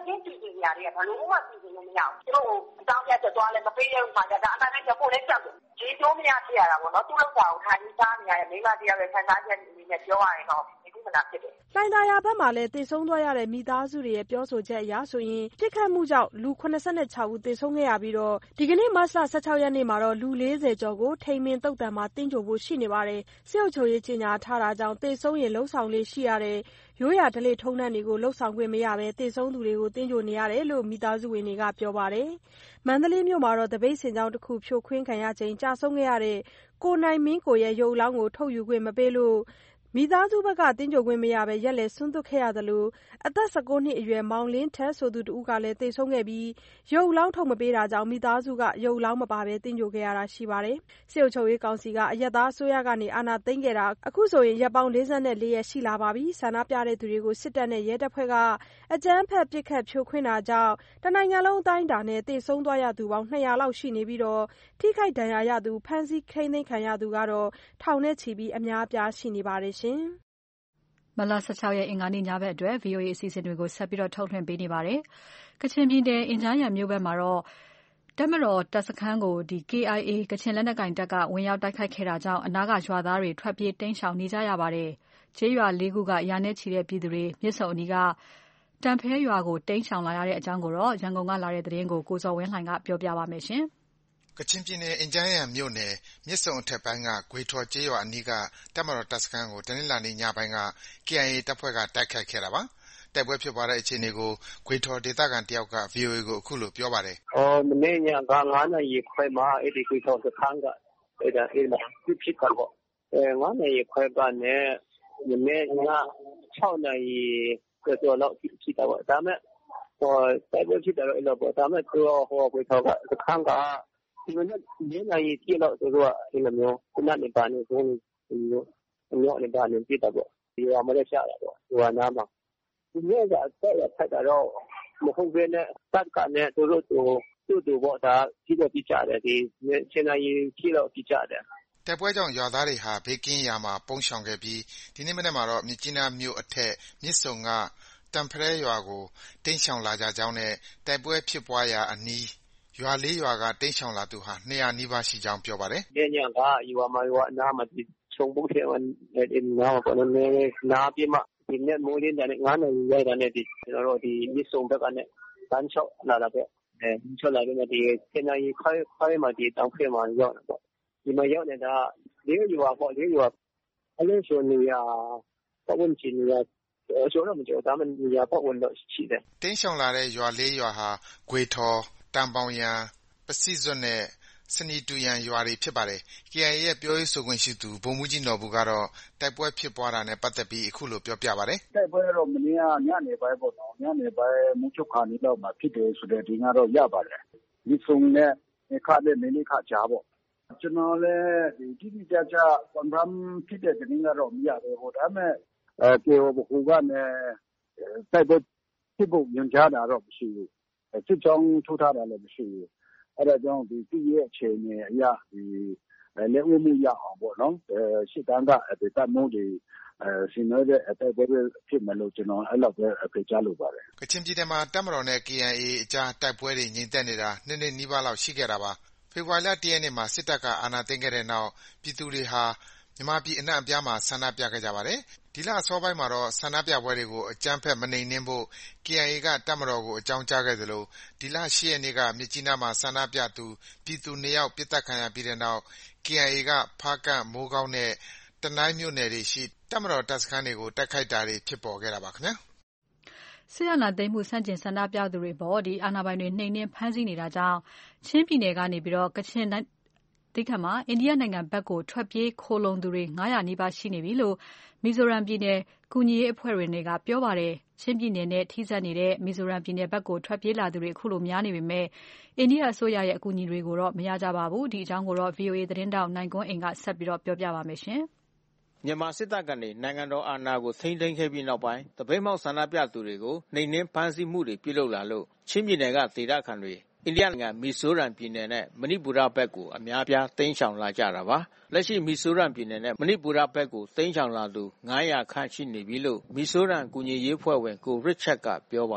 S17: ညာတွေကဘယ်လိုမှသိနေလို့မရဘူးသူတို့အကြောင်းပြချက်သွားလဲမပေးရဘူးမှကြတာအမှန်တကယ်ကိုလည်းကြောက်တယ်ဒီကျိုးမရဖြစ်ရတာပေါ့နော်သူ့လောက်တာကိုထိုင်ပြီးစားနေရတဲ့မိမတရားပဲခံစားချက်အနေနဲ့ပြောရရင်တော့ဒီကုမနာဖြစ်တယ်
S6: လှိုင်သာယာဘက်မှာလည်းသေဆုံးသွားရတဲ့မိသားစုတွေရဲ့ပြောဆိုချက်အရဆိုရင်ပြစ်ခတ်မှုကြောင့်လူခုနှစ်ဆယ့်ခြောက်ဦးသေဆုံးခဲ့ရပြီးတော့ဒီကနေ့မတ်လဆယ့်ခြောက်ရက်နေ့မှာတော့လူလေးဆယ်ကျော်ကိုထိန်မင်တုတ်တံမှာတင်းကြိုဖို့ရှိနေပါတယ်စစ်အုပ်ချုပ်ရေးကြီးညာထားတာကြောင့်သေဆုံးရင်လှုပ်ဆောင်လေးရှိရတဲ့ရိုးရာဓလေ့ထုံးတမ်းတွေကိုလှုပ်ဆောင်ခွင့်မရဘဲသေဆုံးသူတွေကိုတင်းကြိုနေရတယ်လို့မိသားစုဝင်တွေကပြောပါတယ်မန္တလေးမြို့မှာတော့တပိတ်စင်ကြောင်းတစ်ခုဖြိုခွင်းခံရချိန်ကြာဆုံးခဲ့ရတဲ့ကိုနိုင်မင်းကိုရဲ့ရုပ်အလောင်းကိုထုတ်ယူခွင့်မပေးလို့မိသားစုဘက်ကတင်းကြိုခွင့်မရဘဲရက်လက်ဆွန့်သွတ်ခဲ့ရသလိုအသက်၁၉နှစ်အရွယ်မောင်လင်းထက်ဆိုသူတဦးကလည်းသေဆုံးခဲ့ပြီးရုပ်အလောင်းထုတ်မပေးတာကြောင့်မိသားစုကရုပ်အလောင်းမပါဘဲတင်းကြိုခဲ့ရတာရှိပါတယ်စစ်အုပ်ချုပ်ရေးကောင်စီကအရက်သားအစိုးရကနေအာဏာသိမ်းခဲ့တာအခုဆိုရင်ရက်ပေါင်း၄၄ရက်ရှိလာပါပြီဆန္ဒပြတဲ့သူတွေကိုစစ်တပ်နဲ့ရဲတပ်ဖွဲ့ကအကြမ်းဖက်ပစ်ခတ်ဖြိုခွင်းတာကြောင့်တနိုင်ငံလုံးအတိုင်းအတာနဲ့သေဆုံးသွားရသူပေါင်း၂၀၀လောက်ရှိနေပြီးတော့ထိခိုက်ဒဏ်ရာရသူဖမ်းဆီးထိန်းသိမ်းခံရသူကတော့ထောင်နဲ့ချီပြီးအများအပြားရှိနေပါတယ်ရှင်မလဆယ့်ခြောက်ရက်အင်္ဂါနေ့ညဘက်အတွက် ဗွီအိုအေ အစီအစဉ်တွေကိုဆက်ပြီးတော့ထုတ်လွှင့်ပေးနေပါတယ်။ကချင်ပြည်နယ်အင်ဂျားယန်မြို့ဘက်မှာတော့တပ်မတော်တပ်စခန်းကိုဒီ K I A ကချင်လက်နက်ကိုင်တပ်ကဝင်ရောက်တိုက်ခိုက်ခဲ့တာကြောင့်အနာကရွာသားတွေထွက်ပြေးတိမ်းရှောင်နေကြရပါတယ်။ကျေးရွာလေးခုကရာနဲ့ချီတဲ့ပြည်သူတွေမြစ်ဆုံအနီးကတန်ဖဲရွာကိုတိမ်းရှောင်လာရတဲ့အကြောင်းကိုတော့ရန်ကုန်ကလာတဲ့သတင်းကိုကိုစော်ဝင်းလှိုင်ကပြောပြပါမယ်ရှင်။
S18: ကချင်ပြည်နယ်အင်ဂျန်းယန်မြို့နယ်မြစ်ဆုံအထက်ပိုင်းကဂွေထော်ကျေးရွာအနီးကတပ်မတော်တပ်စခန်းကိုတနင်္လာနေ့ညပိုင်းက K I A တပ်ဖွဲ့ကတိုက်ခိုက်ခဲ့တာပါ။တိုက်ပွဲဖြစ်ပွားတဲ့အခြေအနေကိုဂွေထော်ဒေသခံတယောက်က ဗွီအိုအေကိုအခုလိုပြောပါတယ်
S19: ။အော်မနေ့ညကငါးနာရီခွဲမှာအဲ့ဒီဂွေထော်စခန်းကအဲ့ဒါအဲ့ဒါဖြစ်ဖြစ်တာပေါ့။အဲငါးနာရီခွဲကနေမနေ့ည၆နာရီကျော်လောက်ဖြစ်တာပေါ့။ဒါမဲ့ဟိုတိုက်ပွဲဖြစ်တာတော့အဲ့လိုပေါ့။ဒါမဲ့သူဟိုဂွေထော်ကစခန်းကဒီမနေ့ညနေကြီးလောက်ဆိုတော့အဲ့လိုမျိုးခုနကနေပါနေဆိုမျိုးမျိုးနဲ့ပါနေပြတာပေါ့ဒီဟာမလဲရှာတာပေါ့ဒီဟာနားမှာဒီနေ့ကဆက်ရဖက်တော့မဟုတ်ဘဲနဲ့တပ်ကနဲ့တို့တို့တို့တို့ပေါ့ဒါကြီးတော့ပြကြတယ်ဒီစနေကြီးကြီးတော့ပြကြတယ်
S18: တိုက်ပွဲကြောင့်ရွာသားတွေဟာဘေးကင်းရာမှာပုန်းရှောင်ခဲ့ပြီးဒီနေ့မနေ့မှာတော့မြစ်ကြီးနားမြို့အထက်မြစ်ဆုံကတန်ဖရဲရွာကိုတိမ်းရှောင်လာကြကြောင်းနဲ့တိုက်ပွဲဖြစ်ပွားရာအနီးရွာလေးရွာကတိမ်းရှောင်လာသူဟာ၂၀၀နီးပါးရှိကြောင်းပြောပါတယ်
S19: ။ဒီညကရွာမှာရွာနားမှာဒီချုံပုတ်ထဲမှာဒီနားမှာပေါ်နေနားပြမဒီနေ့မိုးရင်းတဲ့ငါးနေရိုက်တာနဲ့ဒီကျွန်တော်တို့ဒီမြစ်ဆုံဘက်ကနဲ့တန်းချောက်လာတာပဲအဲချောက်လာတဲ့ဒီစနေရီခိုင်ခိုင်မှာဒီတောင်ဖေးမှာရောက်တာပေါ့ဒီမှာရောက်နေတာလေးရွာပေါ့လေးရွာအလေးဆိုနေရပတ်ဝန်းကျင်နေရကျွန်တော်မကြောက်ဒါမှနေရပတ်ဝန်းတော့ရှိတယ်
S18: တိမ်းရှောင်လာတဲ့ရွာလေးရွာဟာဂွေထော်တန်ပေါင်ရန်ပစိစွတ်နဲ့စနီတူရန်ရွာတွေဖြစ်ပါတယ်။ K I A ရဲ့ပြောရေးဆိုခွင့်ရှိသူဗိုလ်မှူးကြီးနော်ဘူကတော့တိုက်ပွဲဖြစ်ပွားတာနဲ့ပတ်သက်ပြီးအခုလိုပြောပြပါတယ်
S7: ။တိုက်ပွဲတော့မနေ့ကညနေပိုင်းပေါ့နော်။ညနေပိုင်းမုတ်ချုပ်ခါနေတော့မှဖြစ်တယ်ဆိုတဲ့ဒီကတော့ရပါတယ်။ဒီစုံနဲ့ခါတဲ့မင်းလေးခါကြားပေါ့။ကျွန်တော်လည်းဒီတိတိကျကျ confirm ဖြစ်တဲ့သတင်းကတော့မရသေးဘူး။ဒါပေမဲ့အဲကေအိုဘခုကနဲ့တိုက်ပွဲဖြစ်ဖို့ညွှန်ကြားတာတော့မရှိဘူး။စစ်ကြောင်းထိုးထားတာလည်းမရှိဘူး။အဲဒါကြောင့်ဒီပြည်ရဲ့အခြေအနေအရဒီလက်ဦးမှုရအောင်ပေါ့နော်။ရှစ်တန်းကဒီတပ်မိုးတွေအဲစီနိုတဲ့တိုက်ပွဲဖြစ်မယ်လို့ကျွန်တော်အဲ့လောက်ပဲဖေချလို့ပါတယ်
S18: ။ကချင်ပြည်နယ်မှာတပ်မတော်နဲ့ K I A အကြားတိုက်ပွဲတွေငြိမ်သက်နေတာနှစ်နှစ်နီးပါးလောက်ရှိခဲ့တာပါ။ဖေဖော်ဝါရီလ၁ရက်နေ့မှာစစ်တပ်ကအာဏာသိမ်းခဲ့တဲ့နောက်ပြည်သူတွေဟာမြန်မာပြည်အနှံ့အပြားမှာဆန္ဒပြခဲ့ကြပါတယ်။ဒီလအစောပိုင်းမှာတော့ဆန္ဒပြပွဲတွေကိုအကြမ်းဖက်မနှိမ်နင်းဖို့ K I A ကတပ်မတော်ကိုအကြောင်းကြားခဲ့သလိုဒီလ၈ရက်နေ့ကမြစ်ကြီးနားမှာဆန္ဒပြသူပြည်သူနှစ်ယောက်ပစ်သတ်ခံရပြီးတဲ့နောက် K I A ကဖားကန့်၊မိုးကောင်းနဲ့တနိုင်းမြို့နယ်တွေရှိတပ်မတော်တပ်စခန်းတွေကိုတိုက်ခိုက်တာတွေဖြစ်ပေါ်ခဲ့တာပါခင်ဗျာ
S1: ။စစ်အာဏာသိမ်းမှုဆန့်ကျင်ဆန္ဒပြသူတွေပေါ်ဒီအာဏာပိုင်တွေနှိမ်နင်းဖမ်းဆီးနေတာကြောင့်ချင်းပြည်နယ်ကနေပြီးတော့ကချင်တိခတ်မှာအိန္ဒိယနိုင်ငံဘက်ကိုထွက်ပြေးခိုလုံသူတွေ၅၀၀နီးပါးရှိနေပြီလို့မီဇိုရမ်ပြည်နယ်ကူညီရေးအဖွဲ့ဝင်တွေကပြောပါတယ်။ချင်းပြည်နယ်နဲ့ထိစပ်နေတဲ့မီဇိုရမ်ပြည်နယ်ဘက်ကိုထွက်ပြေးလာသူတွေအခုလိုများနေပေမဲ့အိန္ဒိယအစိုးရရဲ့အကူအညီတွေကိုတော့မရကြပါဘူး။ဒီအကြောင်းကိုတော့ ဗွီအိုအေသတင်းတောက်နိုင်ကွန်းအိမ်ကဆက်ပြီးတော့ပြောပြပါမယ်ရှင်
S20: ။မြန်မာစစ်တပ်ကနေနိုင်ငံတော်အာဏာကိုထိန်းသိမ်းခဲ့ပြီးနောက်ပိုင်းတပိတ်မောက်ဆန္ဒပြသူတွေကိုနှိမ်နင်းဖမ်းဆီးမှုတွေပြုလုပ်လာလို့ချင်းပြည်နယ်ကဒေသခံတွေအိန္ဒိယနိုင်ငံမီဇိုရမ်ပြည်နယ်နဲ့မဏိပူရဘက်ကိုအများပြားတိမ်းရှောင်လာကြတာပါလက်ရှိမီဇိုရမ်ပြည်နယ်နဲ့မဏိပူရဘက်ကိုတိမ်းရှောင်လာသူ၅၀၀ခန့်ရှိနေပြီလို့မီဇိုရမ်ကူညီရေးဖွဲ့ဝင်ကိုရစ်ချတ်ကပြောပါတယ်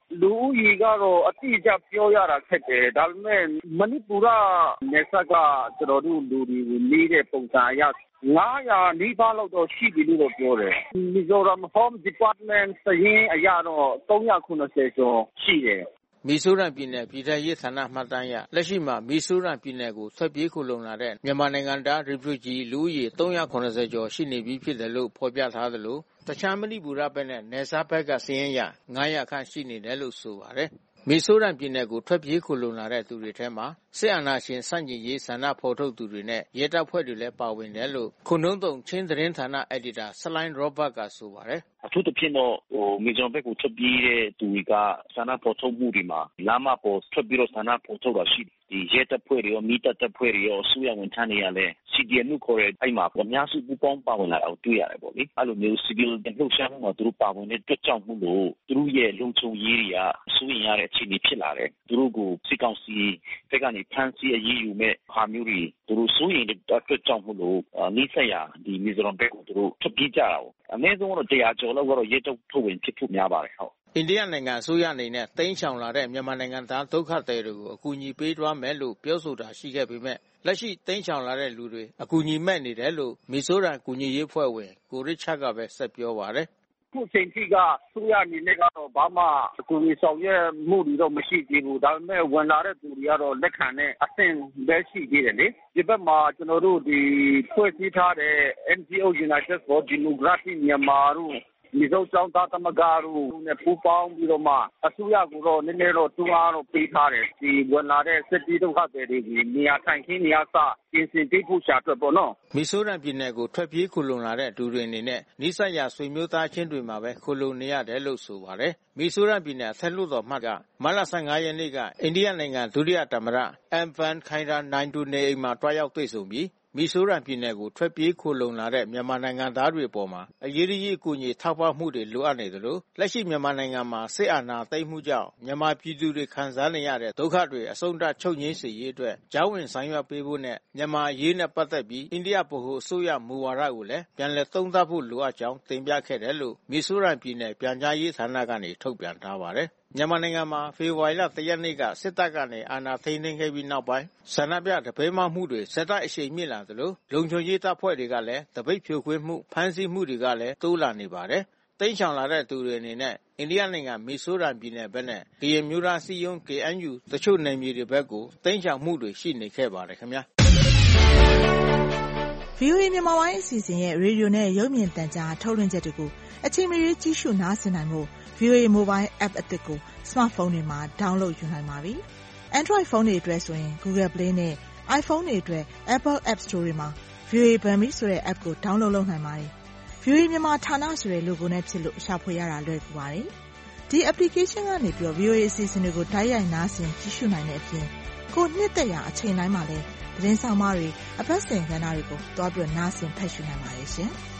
S21: လူဦးရေကတော့အတိအကျပြောရတာခက်တယ်ဒါပေမဲ့မဏိပူရနယ်စပ်ကကျွန်တော်တို့လူတွေကိုနေတဲ့ပုံစံအရငါးရာနီးပါးလောက်တော့ရှိပြီလို့ပြောတယ်။ Mizoram Home Department စရင်အရတော့သုံးရာခုနှစ်ဆယ်ကျော်ရှိတယ်
S20: ။မီဇိုရမ်ပြည်နယ်ပြည်ထရေးဌာနမှတ်တမ်းအရလက်ရှိမှာမီဇိုရမ်ပြည်နယ်ကိုထွက်ပြေးခိုလှုံလာတဲ့မြန်မာနိုင်ငံသား refugee လူဦးရေသုံးရာခုနှစ်ဆယ်ကျော်ရှိနေပြီဖြစ်တယ်လို့ဖော်ပြထားသလိုတခြားမဏိပူရဘက်နဲ့နယ်စပ်ဘက်ကစာရင်းအရငါးရာခန့်ရှိနေတယ်လို့ဆိုပါတယ်။မီဇိုရမ်ပြည်နယ်ကိုထွက်ပြေးခိုလှုံလာတဲ့သူတွေထဲမှာစစ်အာဏာရှင်ဆန့်ကျင်ရေးဆန္ဒဖော်ထုတ်သူတွေနဲ့ရဲတပ်ဖွဲ့တွေလည်းပါဝင်တယ်လို့ခုံနှုံးတုံချင်းသတင်းဌာနအက်ဒီတာဆလိုင်းရောဘတ်ကဆိုပါတယ်
S22: ။အထူးသဖြင့်တော့ဟိုမီဇိုရမ်ဘက်ကိုထွက်ပြေးတဲ့သူတွေကဆန္ဒဖော်ထုတ်မှုတွေမှာလမ်းမပေါ်ထွက်ပြီးတော့ဆန္ဒဖော်ထုတ်တာရှိတယ်။ဒီရဲတပ်ဖွဲ့တွေရောမိတပ်တပ်ဖွဲ့တွေရောအစိုးရဝန်ထမ်းတွေကလည်း C D M လို့ခေါ်တဲ့အဲ့မှာအများစုပူးပေါင်းပါဝင်လာအောင်တွေ့ရတယ်ပေါ့လေ။အဲ့လိုမျိုး civil လှုပ်ရှားမှုမှာသူတို့ပါဝင်တဲ့အတွက်ကြောင့်မို့လို့သူတို့ရဲ့လုံခြုံရေးတွေကအစိုးရရတဲ့အခြေအနေဖြစ်လာတယ်။သူတို့ကိုစစ်ကောင်စီဘက်ကနေဖမ်းဆီးအရေးယူမဲ့ဟာမျိုးတွေသူတို့စိုးရိမ်တဲ့အတွက်ကြောင့်မို့လို့နိစ္စရာဒီမီဇိုရမ်ဘက်ကိုသူတို့ထွက်ပြေးကြတာပေါ့။အနည်းဆုံးတော့တရားကျော်လောက်ကတော့ရဲတပ်ဖွဲ့ဝင်ဖြစ်ဖို့များပါတယ်ဟုတ်
S20: အိန္ဒိယနိုင်ငံအစိုးရအနေနဲ့တိမ်းရှောင်လာတဲ့မြန်မာနိုင်ငံသားဒုက္ခသည်တွေကိုအကူအညီပေးသွားမယ်လို့ပြောဆိုတာရှိခဲ့ပေမဲ့လက်ရှိတိမ်းရှောင်လာတဲ့လူတွေအကူအညီမဲ့နေတယ်လို့မီဇိုရမ်ကူညီရေးအဖွဲ့ဝင်ကိုရစ်ချတ်ကပဲဆက်ပြောပါတယ်
S21: ခုချိန်ထိကသူရအနေနဲ့ကတော့ဘာမှအကူအညီဆောင်ရွက်မှုတွေတော့မရှိသေးဘူးဒါပေမဲ့ဝင်လာတဲ့သူတွေကတော့လက်ခံတဲ့အဆင့်ပဲရှိသေးတယ်လေဒီဘက်မှာကျွန်တော်တို့ဒီဖွဲ့စည်းထားတဲ့ N G O United for Democracy Myanmar တို့မီဇိုကျောင်းသားသမဂ္ဂတို့နဲ့ပူးပေါင်းပြီးတော့မှအစိုးရကိုတော့နည်းနည်းတော့တွန်းအားတော့ပေးထားတယ်ဒီဝင်လာတဲ့စစ်တီးဒုက္ခသည်တွေနေရာထိုင်ခင်းနေရာစပြင်ဆင်ပေးဖို့ရှာအတွက်ပေါ့နော်
S20: မီဇိုရမ်ပြည်နယ်ကိုထွက်ပြေးခိုလှုံလာတဲ့သူတွေအနေနဲ့နိစ္စရာဆွေမျိုးသားချင်းတွေမှာပဲခိုလှုံနေရတယ်လို့ဆိုပါတယ်မီဇိုရမ်ပြည်နယ်ဆက်လို့တော်မှတ်ကမတ်လဆယ့်ငါးရက်နေ့ကအိန္ဒိယနိုင်ငံဒုတိယသမ္မတအမ်ဗန်ခိုင်ရာနိုင်တူနေအိမ်မှာတွားရောက်တွေ့ဆုံပြီးမီဇိုရမ်ပြည်နယ်ကိုထွက်ပြေးခိုလှုံလာတဲ့မြန်မာနိုင်ငံသားတွေအပေါ်မှာအရေးကြီးအကူအညီထောက်ပံ့မှုတွေလိုအပ်နေတယ်လို့လက်ရှိမြန်မာနိုင်ငံမှာစစ်အာဏာသိမ်းမှုကြောင့်မြန်မာပြည်သူတွေခံစားနေရတဲ့ဒုက္ခတွေအဆုံးသတ်ချုပ်ငြိမ်းစေရေးအတွက်ကြားဝင်ဆောင်ရွက်ပေးဖို့နဲ့မြန်မာအရေးနဲ့ပတ်သက်ပြီးအိန္ဒိယဗဟိုအစိုးရမူဝါဒကိုလည်းပြန်လည်သုံးသပ်ဖို့လိုအပ်ကြောင်းတင်ပြခဲ့တယ်လို့မီဇိုရမ်ပြည်နယ်ပြန်ကြားရေးဌာနကနေထုတ်ပြန်ထားပါတယ်မြန်မာနိုင်ငံမှာဖေဖော်ဝါရီလတရက်နေ့ကစစ်တပ်ကနေအာဏာသိမ်းသိမ်းခဲ့ပြီးနောက်ပိုင်းဆန္ဒပြတပိတ်မှမှုတွေဆက်တိုက်အရှိန်မြင့်လာသလိုလုံခြုံရေးတပ်ဖွဲ့တွေကလည်းတပိတ်ဖြိုခွင်းမှုဖမ်းဆီးမှုတွေကလည်းတိုးလာနေပါတယ်။တိမ်းရှောင်လာတဲ့သူတွေအနေနဲ့အိန္ဒိယနိုင်ငံမီဇိုရမ်ပြည်နယ်ဘက်နဲ့ကရင်မျိုးသားစည်းရုံး K N U တချို့နယ်မြေတွေဘက်ကိုတိမ်းရှောင်မှုတွေရှိနေခဲ့ပါတယ်ခင်ဗျာ။
S4: V O A မြန်မာပိုင်းအစီအစဉ်ရဲ့ရေဒီယိုနဲ့ရုပ်မြင်သံကြားထုတ်လွှင့်ချက်တွေကိုအချိန်မရွေးကြည့်ရှုနားဆင်နိုင်ဖို့ V O A Mobile App အသစ်ကို smartphone တွေမှာ download ယူနိုင်ပါပြီ။ Android ဖုန်းတွေအတွက်ဆိုရင် Google Play နဲ့ iPhone တွေအတွက် Apple App Store တွေမှာ V O A Burmese ဆိုတဲ့ app ကို download လုပ်နိုင်ပါတယ်။ V O A မြန်မာဌာနဆိုတဲ့ logo နဲ့ဖြစ်လို့ရှာဖွေရတာလွယ်ကူပါတယ်။ဒီ application ကနေပြီးတော့ V O A အစီအစဉ်တွေကိုတိုက်ရိုက်နားဆင်ကြည့်ရှုနိုင်တဲ့အပြင်ကိုနှစ်သက်ရာအချိန်တိုင်းမှာလည်းသတင်းဆောင်မတွေအပတ်စဉ်ကဏ္ဍတွေကိုတွားပြီးနားဆင်ဖတ်ရှုနိုင်ပါတယ်ရှင်။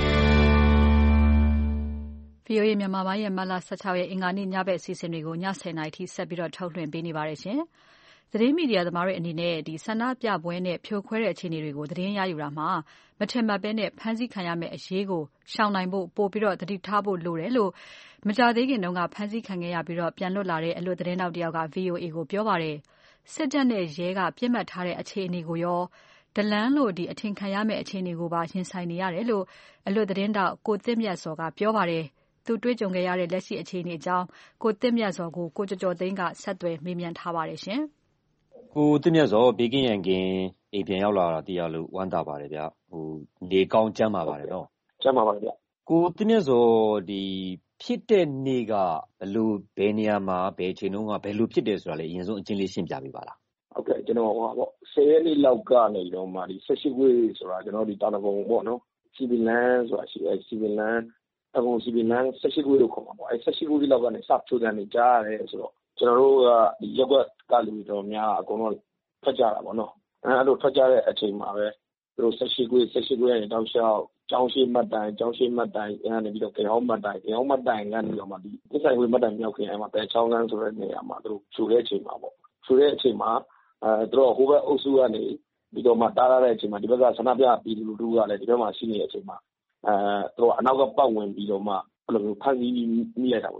S1: V O A မြန်မာပိုင်းရဲ့မတ်လဆယ့်ခြောက်ရက်အင်္ဂါနေ့ညဘက်အစီအစဉ်တွေကိုညဆယ်နာရီထိဆက်ပြီးတော့ထုတ်လွှင့်ပေးနေပါတယ်ရှင်။သတင်းမီဒီယာသမားတွေအနေနဲ့ဒီဆန္ဒပြပွဲနဲ့ဖြိုခွဲတဲ့အခြေအနေတွေကိုသတင်းရယူတာမှာမထင်မှတ်ဘဲနဲ့ဖမ်းဆီးခံရမယ့်အရေးကိုရှောင်နိုင်ဖို့ပို့ပြီးတော့သတိထားဖို့လိုတယ်လို့မကြသေးခင်တုန်းကဖမ်းဆီးခံခဲ့ရပြီးတော့ပြန်လွတ်လာတဲ့အလွတ်သတင်းတောက်တယောက်က V O A ကိုပြောပါတယ်။စစ်တပ်နဲ့ရဲကပြစ်မှတ်ထားတဲ့အခြေအနေကိုရောဒလန်းလို့ဒီအထင်ခံရမယ့်အခြေအနေကိုပါရင်ဆိုင်နေရတယ်လို့အလွတ်သတင်းတောက်ကိုသစ်မြတ်စောကပြောပါတယ်။သူတွေ့ကြုံခဲ့ရတဲ့လက်ရှိအခြေအနေအကြောင်းကိုသစ်မြတ်စောကိုကိုကျော်ကျော်သိန်းကဆက်သွယ်မေးမြန်းထားပါတယ်ရှင်
S2: ။ကိုသစ်မြတ်စောဘေးကင်းရန်ကင်းအိမ်ပြန်ရောက်လာတာတရားလို့ဝမ်းသာပါတယ်ဗျ။ဟိုနေကောင်းကျမ်းပါပါတယ်နော်
S21: ။ကျမ်းပါပါတယ်ဗျ
S2: ။ကိုသစ်မြတ်စောဒီဖြစ်တဲ့နေ့ကဘယ်လိုဘယ်နေရာမှာဘယ်ချိန်တုန်းကဘယ်လိုဖြစ်တယ်ဆိုတာလေအရင်ဆုံးအချင်းလေးရှင်းပြပေးပါလား
S21: ။ဟုတ်ကဲ့ကျွန်တော်ဟောပေါ့ဆယ်ရက်နေ့လောက်ကနေတော့မှဒီ၁၈ခွေဆိုတာကျွန်တော်ဒီတာနဂုံပေါ့နော်။စီဗီလန်ဆိုတာရှိအဲစီဗီလန်အခုစီဗီလန်၁၈ခွေလို့ခေါ်မှာပေါ့အဲ၁၈ခွေလောက်ကနေစဖြိုးတယ်နေကြားရတယ်ဆိုတော့ကျွန်တော်တို့ကဒီရက်ွက်ကလူတော်များအကုန်လုံးထွက်ကြတာပေါ့နော်အဲအဲ့လိုထွက်ကြတဲ့အချိန်မှာပဲသူတို့၁၈ခွေ၁၈ခွေကနေတောက်လျှောက်ကျောင်းရှိမှတ်တိုင်ကျောင်းရှိမှတ်တိုင်အဲကနေပြီးတော့ကေဟောင်းမှတ်တိုင်ကေဟောင်းမှတ်တိုင်ကနေတော့မှဒီကိစ္စခွေမှတ်တိုင်မြောက်ခင်အဲမှာပဲချောင်းလန်းဆိုတဲ့နေရာမှာသူတို့ဖြိုတဲ့အချိန်မှာပေါ့ဖြိုတဲ့အချိန်မှာအဲသူတို့ဟိုဘက်အုပ်စုကနေပြီးတော့မှတားရတဲ့အချိန်မှာဒီဘက်ကဆန္ဒပြပြည်သူလူထုကလည်းဒီဘက်မှာရှိနေတဲ့အချိန်မှာအဲသူတို့အနောက်ကပတ်ဝင်ပြီးတော့မှဘယ်လိုမျိုးဖန်ဆီးမိလိုက်တာပေါ့ဗျာဟုတ်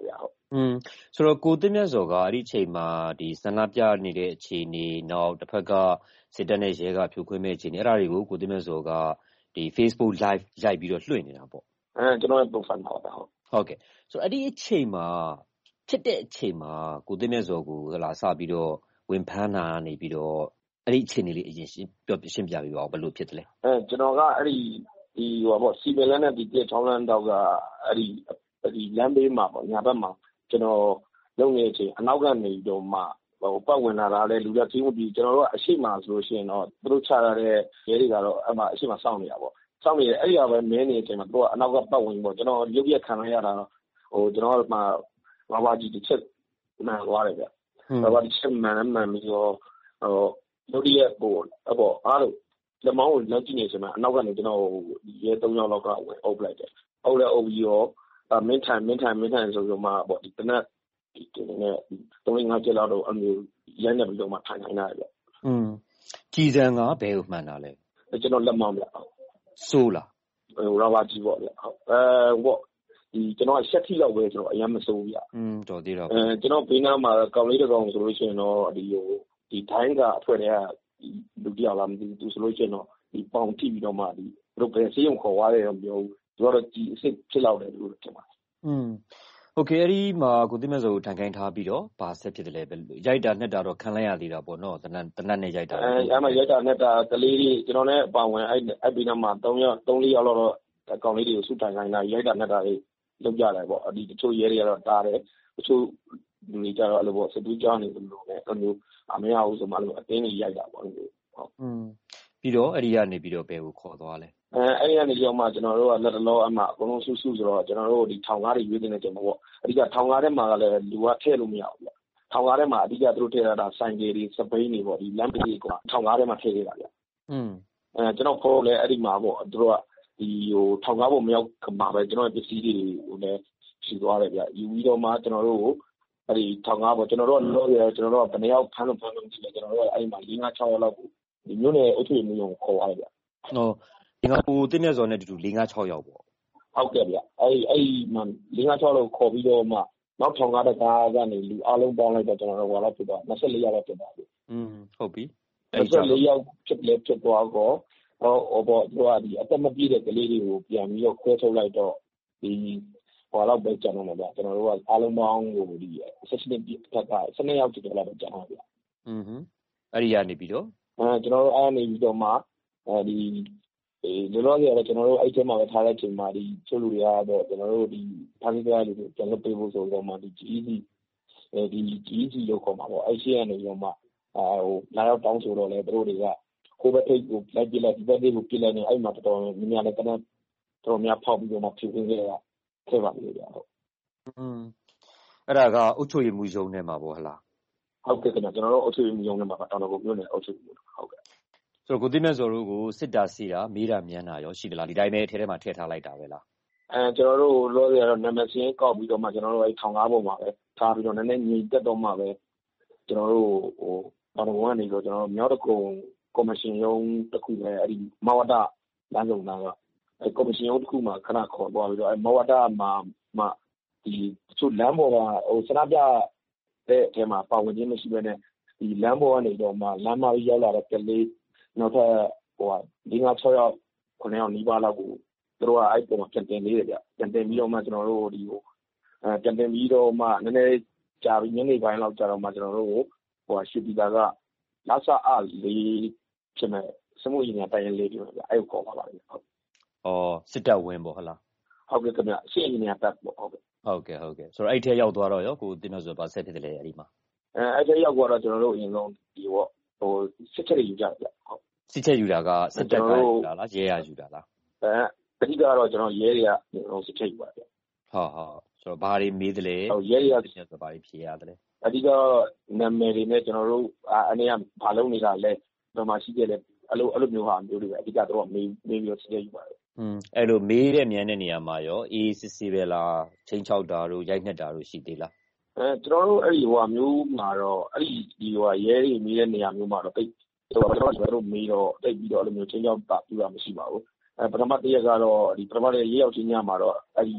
S3: อืมဆိုတော့ကိုသိမြတ်စောကအဲ့ဒီအချိန်မှာဒီဆန္ဒပြနေတဲ့အခြေအနေနောက်တစ်ဖက်ကစစ်တပ်နဲ့ရဲကဖြိုခွင်းမဲ့အခြေအနေအဲ့ဒါတွေကိုကိုသိမြတ်စောကဒီ Facebook live ရိုက်ပြီးတော့လွှင့်နေတာပေါ့
S21: အဲကျွန်တော်ရဲ့ profile မှာပါဟုတ်
S3: ဟုတ်ကဲ့ဆိုတော့အဲ့ဒီအချိန်မှာဖြစ်တဲ့အချိန်မှာကိုသိမြတ်စောကိုဟလာစပြီးတော့ဝင်ဖမ်းတာနေပြီးတော့အဲ့ဒီအခြေအနေလေးအရင်ရှင်းပြောရှင်းပြပေးပါဦးဘယ်လိုဖြစ်တယ်လဲ
S21: အဲကျွန်တော်ကအဲ့ဒီဒီဟိုပေါ့စီဗီလန်နဲ့ဒီတစ်ထောင်းလန်းတော့ကအဲ့ဒီဒီလမ်းဘေးမှာပေါ့ညာဘက်မှာကျွန်တော်လုံနေချိန်အနောက်ကနေတော့မှဟိုပတ်ဝင်လာတာလဲလူတွေချင်းဝင်ပြီးကျွန်တော်တို့ကအရှိမဆိုလို့ရှိရင်တော့သူတို့ချရတဲ့ရဲတွေကတော့အမှအရှိမစောင့်နေတာပေါ့စောင့်နေတယ်အဲ့ဒီကပဲမင်းနေတဲ့အချိန်မှာသူကအနောက်ကပတ်ဝင်ပေါ့ကျွန်တော်ရုပ်ရက်ခံရတာတော့ဟိုကျွန်တော်ကမှဘာဘာကြီးတစ်ချက်မှန်သွားတယ်ဗျဘာဘာတစ်ချက်မှန်မှန်ပြီးတော့ဟိုလူတွေရဲ့ဟိုအပေါ်အားလို့လက်မောင်းကိုလက်ကြည့်နေချိန်မှာအနောက်ကနေကျွန်တော်ရဲသုံးယောက်လောက်ကဝင်အုပ်လိုက်တယ်အုပ်လဲအုပ်ပြီးတော့အမင်းထိုင်မင်းထိုင်မင်းထိုင်ဆိုတော့မှပေါ့ဒီတနက်ဒီတနက်သုံးငါးချက်လောက်တော့အမျိုးရိုင်းနေပြီးတော့မှထိုင်နေတာဗျ
S3: อืมကြည်စံကဘယ်ကိုမှန်တာလဲ
S21: ကျွန်တော်လက်မောင်းဗျ
S3: ဆိုးလား
S21: ဟိုရာဘာကြီးပေါ့ဗျဟုတ်အဲပေါ့ဒီကျွန်တော်ရှက်ထိလောက်ပဲကျွန်တော်အရင်မစိုးဗျ
S3: อืมတော်သေးတော့
S21: အဲကျွန်တော်ဘေးနားမှာကောင်လေးတစ်ကောင်ဆိုလို့ရှိရင်တော့ဒီဟိုဒီဒိုင်းကအထွက်တွေကလူတယောက်လာမသိဘူးသူဆိုလို့ရှိရင်တော့ဒီပေါင်ထိပြီးတော့မှဒီဘယ်ပဲစေးရုံခေါ်သွားတယ်တော့ပြောဘူးသူကတော့ဒီအစ်စ်ဖြစ်လောက်တယ်လို့ထင်ပါတယ်
S3: อืมโอเคအဲ့ဒီမှာကိုသိမဲ့စောကိုထိုင်ခိုင်းထားပြီးတော့ဘာဆက်ဖြစ်တယ်လဲရိုက်တာနှက်တာတော့ခံလိုက်ရသေးတာပေါ့နော်တနတ်တနတ်နဲ့ရိုက်တာ
S21: အဲအဲ့မှာရိုက်တာနှက်တာကလေးတွေကျွန်တော်လည်းအပါဝင်အဲ့အဲ့ဒီနားမှာ၃ယောက်၃၄ယောက်လောက်တော့အကောင်လေးတွေကိုစုထိုင်ခိုင်းတာရိုက်တာနှက်တာတွေလုပ်ကြတယ်ပေါ့ဒီတချို့ရဲတွေကတော့တားတယ်တချို့လူတွေကြတော့အဲ့လိုပေါ့စစ်တူးကြောင်းနေလို့လည်းအဲ့လိုအမရဘူးဆိုမှအဲ့လိုအတင်းကြီးရိုက်တာပေါ့ဟုတ်
S3: อืมပြီးတော့အဲ့ဒီကနေပြီးတော့ဘယ်ကိုခေါ်သွားလဲ
S21: အဲအဲ့ဒီကနေကြောမှကျွန်တော်တို့ကလက်တလောအမှအကုန်လုံးစုစုဆိုတော့ကျွန်တော်တို့ဒီထောင်ကားတွေရွေးနေတဲ့ချိန်မှာပေါ့အဓိကထောင်ကားထဲမှာကလည်းလူကထည့်လို့မရဘူးဗျထောင်ကားထဲမှာအဓိကသူတို့ထည့်ရတာဆိုင်ကယ်တွေစပိန်တွေပေါ့ဒီလမ်းပြေးကထောင်ကားထဲမှာထည့်နေတာဗျ
S3: อืม
S21: အဲကျွန်တော်ခေါ်လဲအဲ့ဒီမှာပေါ့သူတို့ကဒီဟိုထောင်ကားပေါ်မရောက်ခမှာပဲကျွန်တော်ရဲ့ပစ္စည်းတွေဟိုလည်းရှိသွားတယ်ဗျယူပြီးတော့မှကျွန်တော်တို့ကိုအဲ့ဒီထောင်ကားပေါ်ကျွန်တော်တို့လောရကျွန်တော်တို့ကဘယ်နှယောက်ဖမ်းလို့ဖမ်းလို့ကြည့်လဲကျွန်တော်တို့ကအဲ့ဒီမှာ၄၅၆ယောက်လောက်ကိုဒီမျိုးနဲ့အုပ်ချုပ်မျိုးကိုခေါ်ရတယ်ဗျ
S3: ဟုတ်ဒီကကိုသိမြတ်စောနဲ့တူတူ၄၅၆ယောက်ပေါ့
S21: ဟုတ်ကဲ့ဗျအဲ့အဲ့မှ၄၅၆လောက်ခေါ်ပြီးတော့မှနောက်ထောင်ကားတကားကနေလူအားလုံးပေါင်းလိုက်တော့ကျွန်တော်တို့ဟောလောက်ဖြစ်သွား၂၄ယောက်လောက်ဖြစ်သွားပြီ
S3: อืมဟုတ်ပြီ
S21: အဲ့၂၄ယောက်ဖြစ်လေဖြစ်သွားတော့ဟောဟောပေါ့သူကဒီအသက်မပြည့်တဲ့ကလေးတွေကိုပြန်ပြီးတော့ခွဲထုတ်လိုက်တော့ဒီဟောလောက်ပဲကျွန်တော်တို့ဗျကျွန်တော်တို့ကအားလုံးပေါင်းကိုဒီဆက်ရှင်ပြတ်က၁၂ယောက်ကျော်လောက်ပဲကျွန်တော်ဗျ
S3: อืมအဲ့ဒီကနေပြီးတော့
S21: အဲကျွန်တော်တို့အားနေပြီးတော့မှအဲဒီဒီလိုလိုရကျွန်တော်တို့အဲ့ထဲမှာပဲထားတဲ့ချိန်မှာဒီချို့လူတွေကတော့ကျွန်တော်တို့ဒီဖန်ဆရာတွေကျွန်တော်ပြေဖို့ဆိုတော့မှဒီ ဂျီ အီ စီ အဲဒီ ဂျီ အီ စီ လို့ခေါ်မှာပေါ့အဲ့ရှေ့ကနေတော့မှဟိုလာရောက်တောင်းဆိုတော့လေတို့တွေကကိုယ်ပဲထိတ်ကိုလိုက်ပြလိုက်ဒီဘက်တွေကိုပြလိုက်နေအဲ့မှာတော်တော်များများလည်းကနတော်များဖောက်ပြီးတော့မှဖြူခင်းခဲ့ရခဲ့ပါလို့ဗျဟုတ်
S3: อืมအဲ့ဒါကအုတ်ချွေမှုယုံနေမှာပေါ့ဟလား
S21: ဟုတ်ကဲ့ကျွန်တော်တို့အုတ်ချွေမှုယုံနေမှာပါတော်တော်ကိုမျိုးနေအုတ်ချွေမှုဟုတ်ကဲ့
S3: ဆိုတော့ကိုသိမြတ်စောတို့ကိုစစ်တာစီတာမေးတာမြန်းတာရောရှိသလားဒီတိုင်းပဲအထဲထဲမှာထည့်ထားလိုက်တာပဲလား
S21: အဲကျွန်တော်တို့လောရတော့နာမည်စင်းကောက်ပြီးတော့မှကျွန်တော်တို့အဲ့ထောင်ကားပေါ်မှာပဲထားပြီးတော့နည်းနည်းညီတက်တော့မှပဲကျွန်တော်တို့ဟိုတော်တော်ကနေတော့ကျွန်တော်မြောက်တကုံကော်မရှင်ရုံးတစ်ခုပဲအဲ့ဒီမဝတလမ်းဆောင်သားကအဲ့ကော်မရှင်ရုံးတစ်ခုမှာခဏခေါ်သွားပြီးတော့အဲ့မဝတမှာမှဒီသူလမ်းပေါ်ကဟိုစနပြတဲ့အထဲမှာပါဝင်ခြင်းမရှိဘဲနဲ့ဒီလမ်းပေါ်ကနေတော့မှလမ်းမကြီးရောက်လာတဲ့ကလေးနောက်ထပ်ဟိုဟာ၄၅၆ယောက်ခုနှစ်ယောက်နီးပါးလောက်ကိုသူတို့ကအဲ့ပုံမှာပြန်တင်နေတယ်ဗျပြန်တင်ပြီးတော့မှကျွန်တော်တို့ဒီဟိုအဲပြန်တင်ပြီးတော့မှနည်းနည်းကြာပြီးညနေပိုင်းလောက်ကြာတော့မှကျွန်တော်တို့ဟိုဟာရှူပီတာကလာဆာအားလေးဖြစ်မဲ့စမှုရင်တိုင်ရင်လေးပြောဗျအဲ့ကိုခေါ်ပါပါလေဟုတ်
S3: အော်စစ်တပ်ဝင်ပေါ့ဟုတ်လား
S21: ဟုတ်ကဲ့ခင်ဗျရှေ့ရင်ညာတက်ပေါ့ဟုတ်ကဲ့
S3: ဟုတ်ကဲ့ဟုတ်ကဲ့ဆိုတော့အဲ့ထဲရောက်သွားတော့ရောကိုတင်တော့ဆိုပါဆက်ဖြစ်တယ်လေအဲ့ဒီမှာ
S21: အဲအဲ့ထဲရောက်သွားတော့ကျွန်တော်တို့အရင်ဆုံးဒီဟိုဟိုစစ်ချက်ယူကြတယ်ဗျဟုတ်
S3: စစ်ချက်ယူတာကစစ်တပ်ကယူတာလားရဲရယူတာလား
S21: အဲတတိကတော့ကျွန်တော်ရဲတွေကဟိုစစ်ချက်ယူပါတယ်
S3: ဟုတ်ဟုတ်ဆိုတော့ဘာတွေမေးတယ်လဲ
S21: ဟုတ်ရဲတွေက
S3: စစ်ချက်ဆိုဘာတွေဖြေရတယ်လဲ
S21: အတိကနာမည်တွေနဲ့ကျွန်တော်တို့အနေကဘာလုပ်နေတာလဲဘယ်မှာရှိတယ်လဲအဲ့လိုအဲ့လိုမျိုးဟာမျိုးတွေပဲအတိကတော့မေးမေးပြီးစစ်ချက်ယူပါတယ်
S3: อืมအဲ့လိုမေးတဲ့မြန်တဲ့နေရာမှာရောအေးစစ်စစ်ပဲလားချင်းချောက်တာတို့ရိုက်နှက်တာတို့ရှိသေးလား
S21: အဲကျွန်တော်တို့အဲ့ဒီဟိုမျိုးမှာတော့အဲ့ဒီဒီဟိုရဲတွေမေးတဲ့နေရာမျိုးမှာတော့တိတ်ကျွန်တော်တို့မေးတော့တိတ်ပြီးတော့အဲ့လိုမျိုးချင်းချောက်တာပြတာမရှိပါဘူးအဲပထမတစ်ရက်ကတော့ဒီပထမတစ်ရက်ရေးရောက်ချင်းညမှာတော့အဲ့ဒီ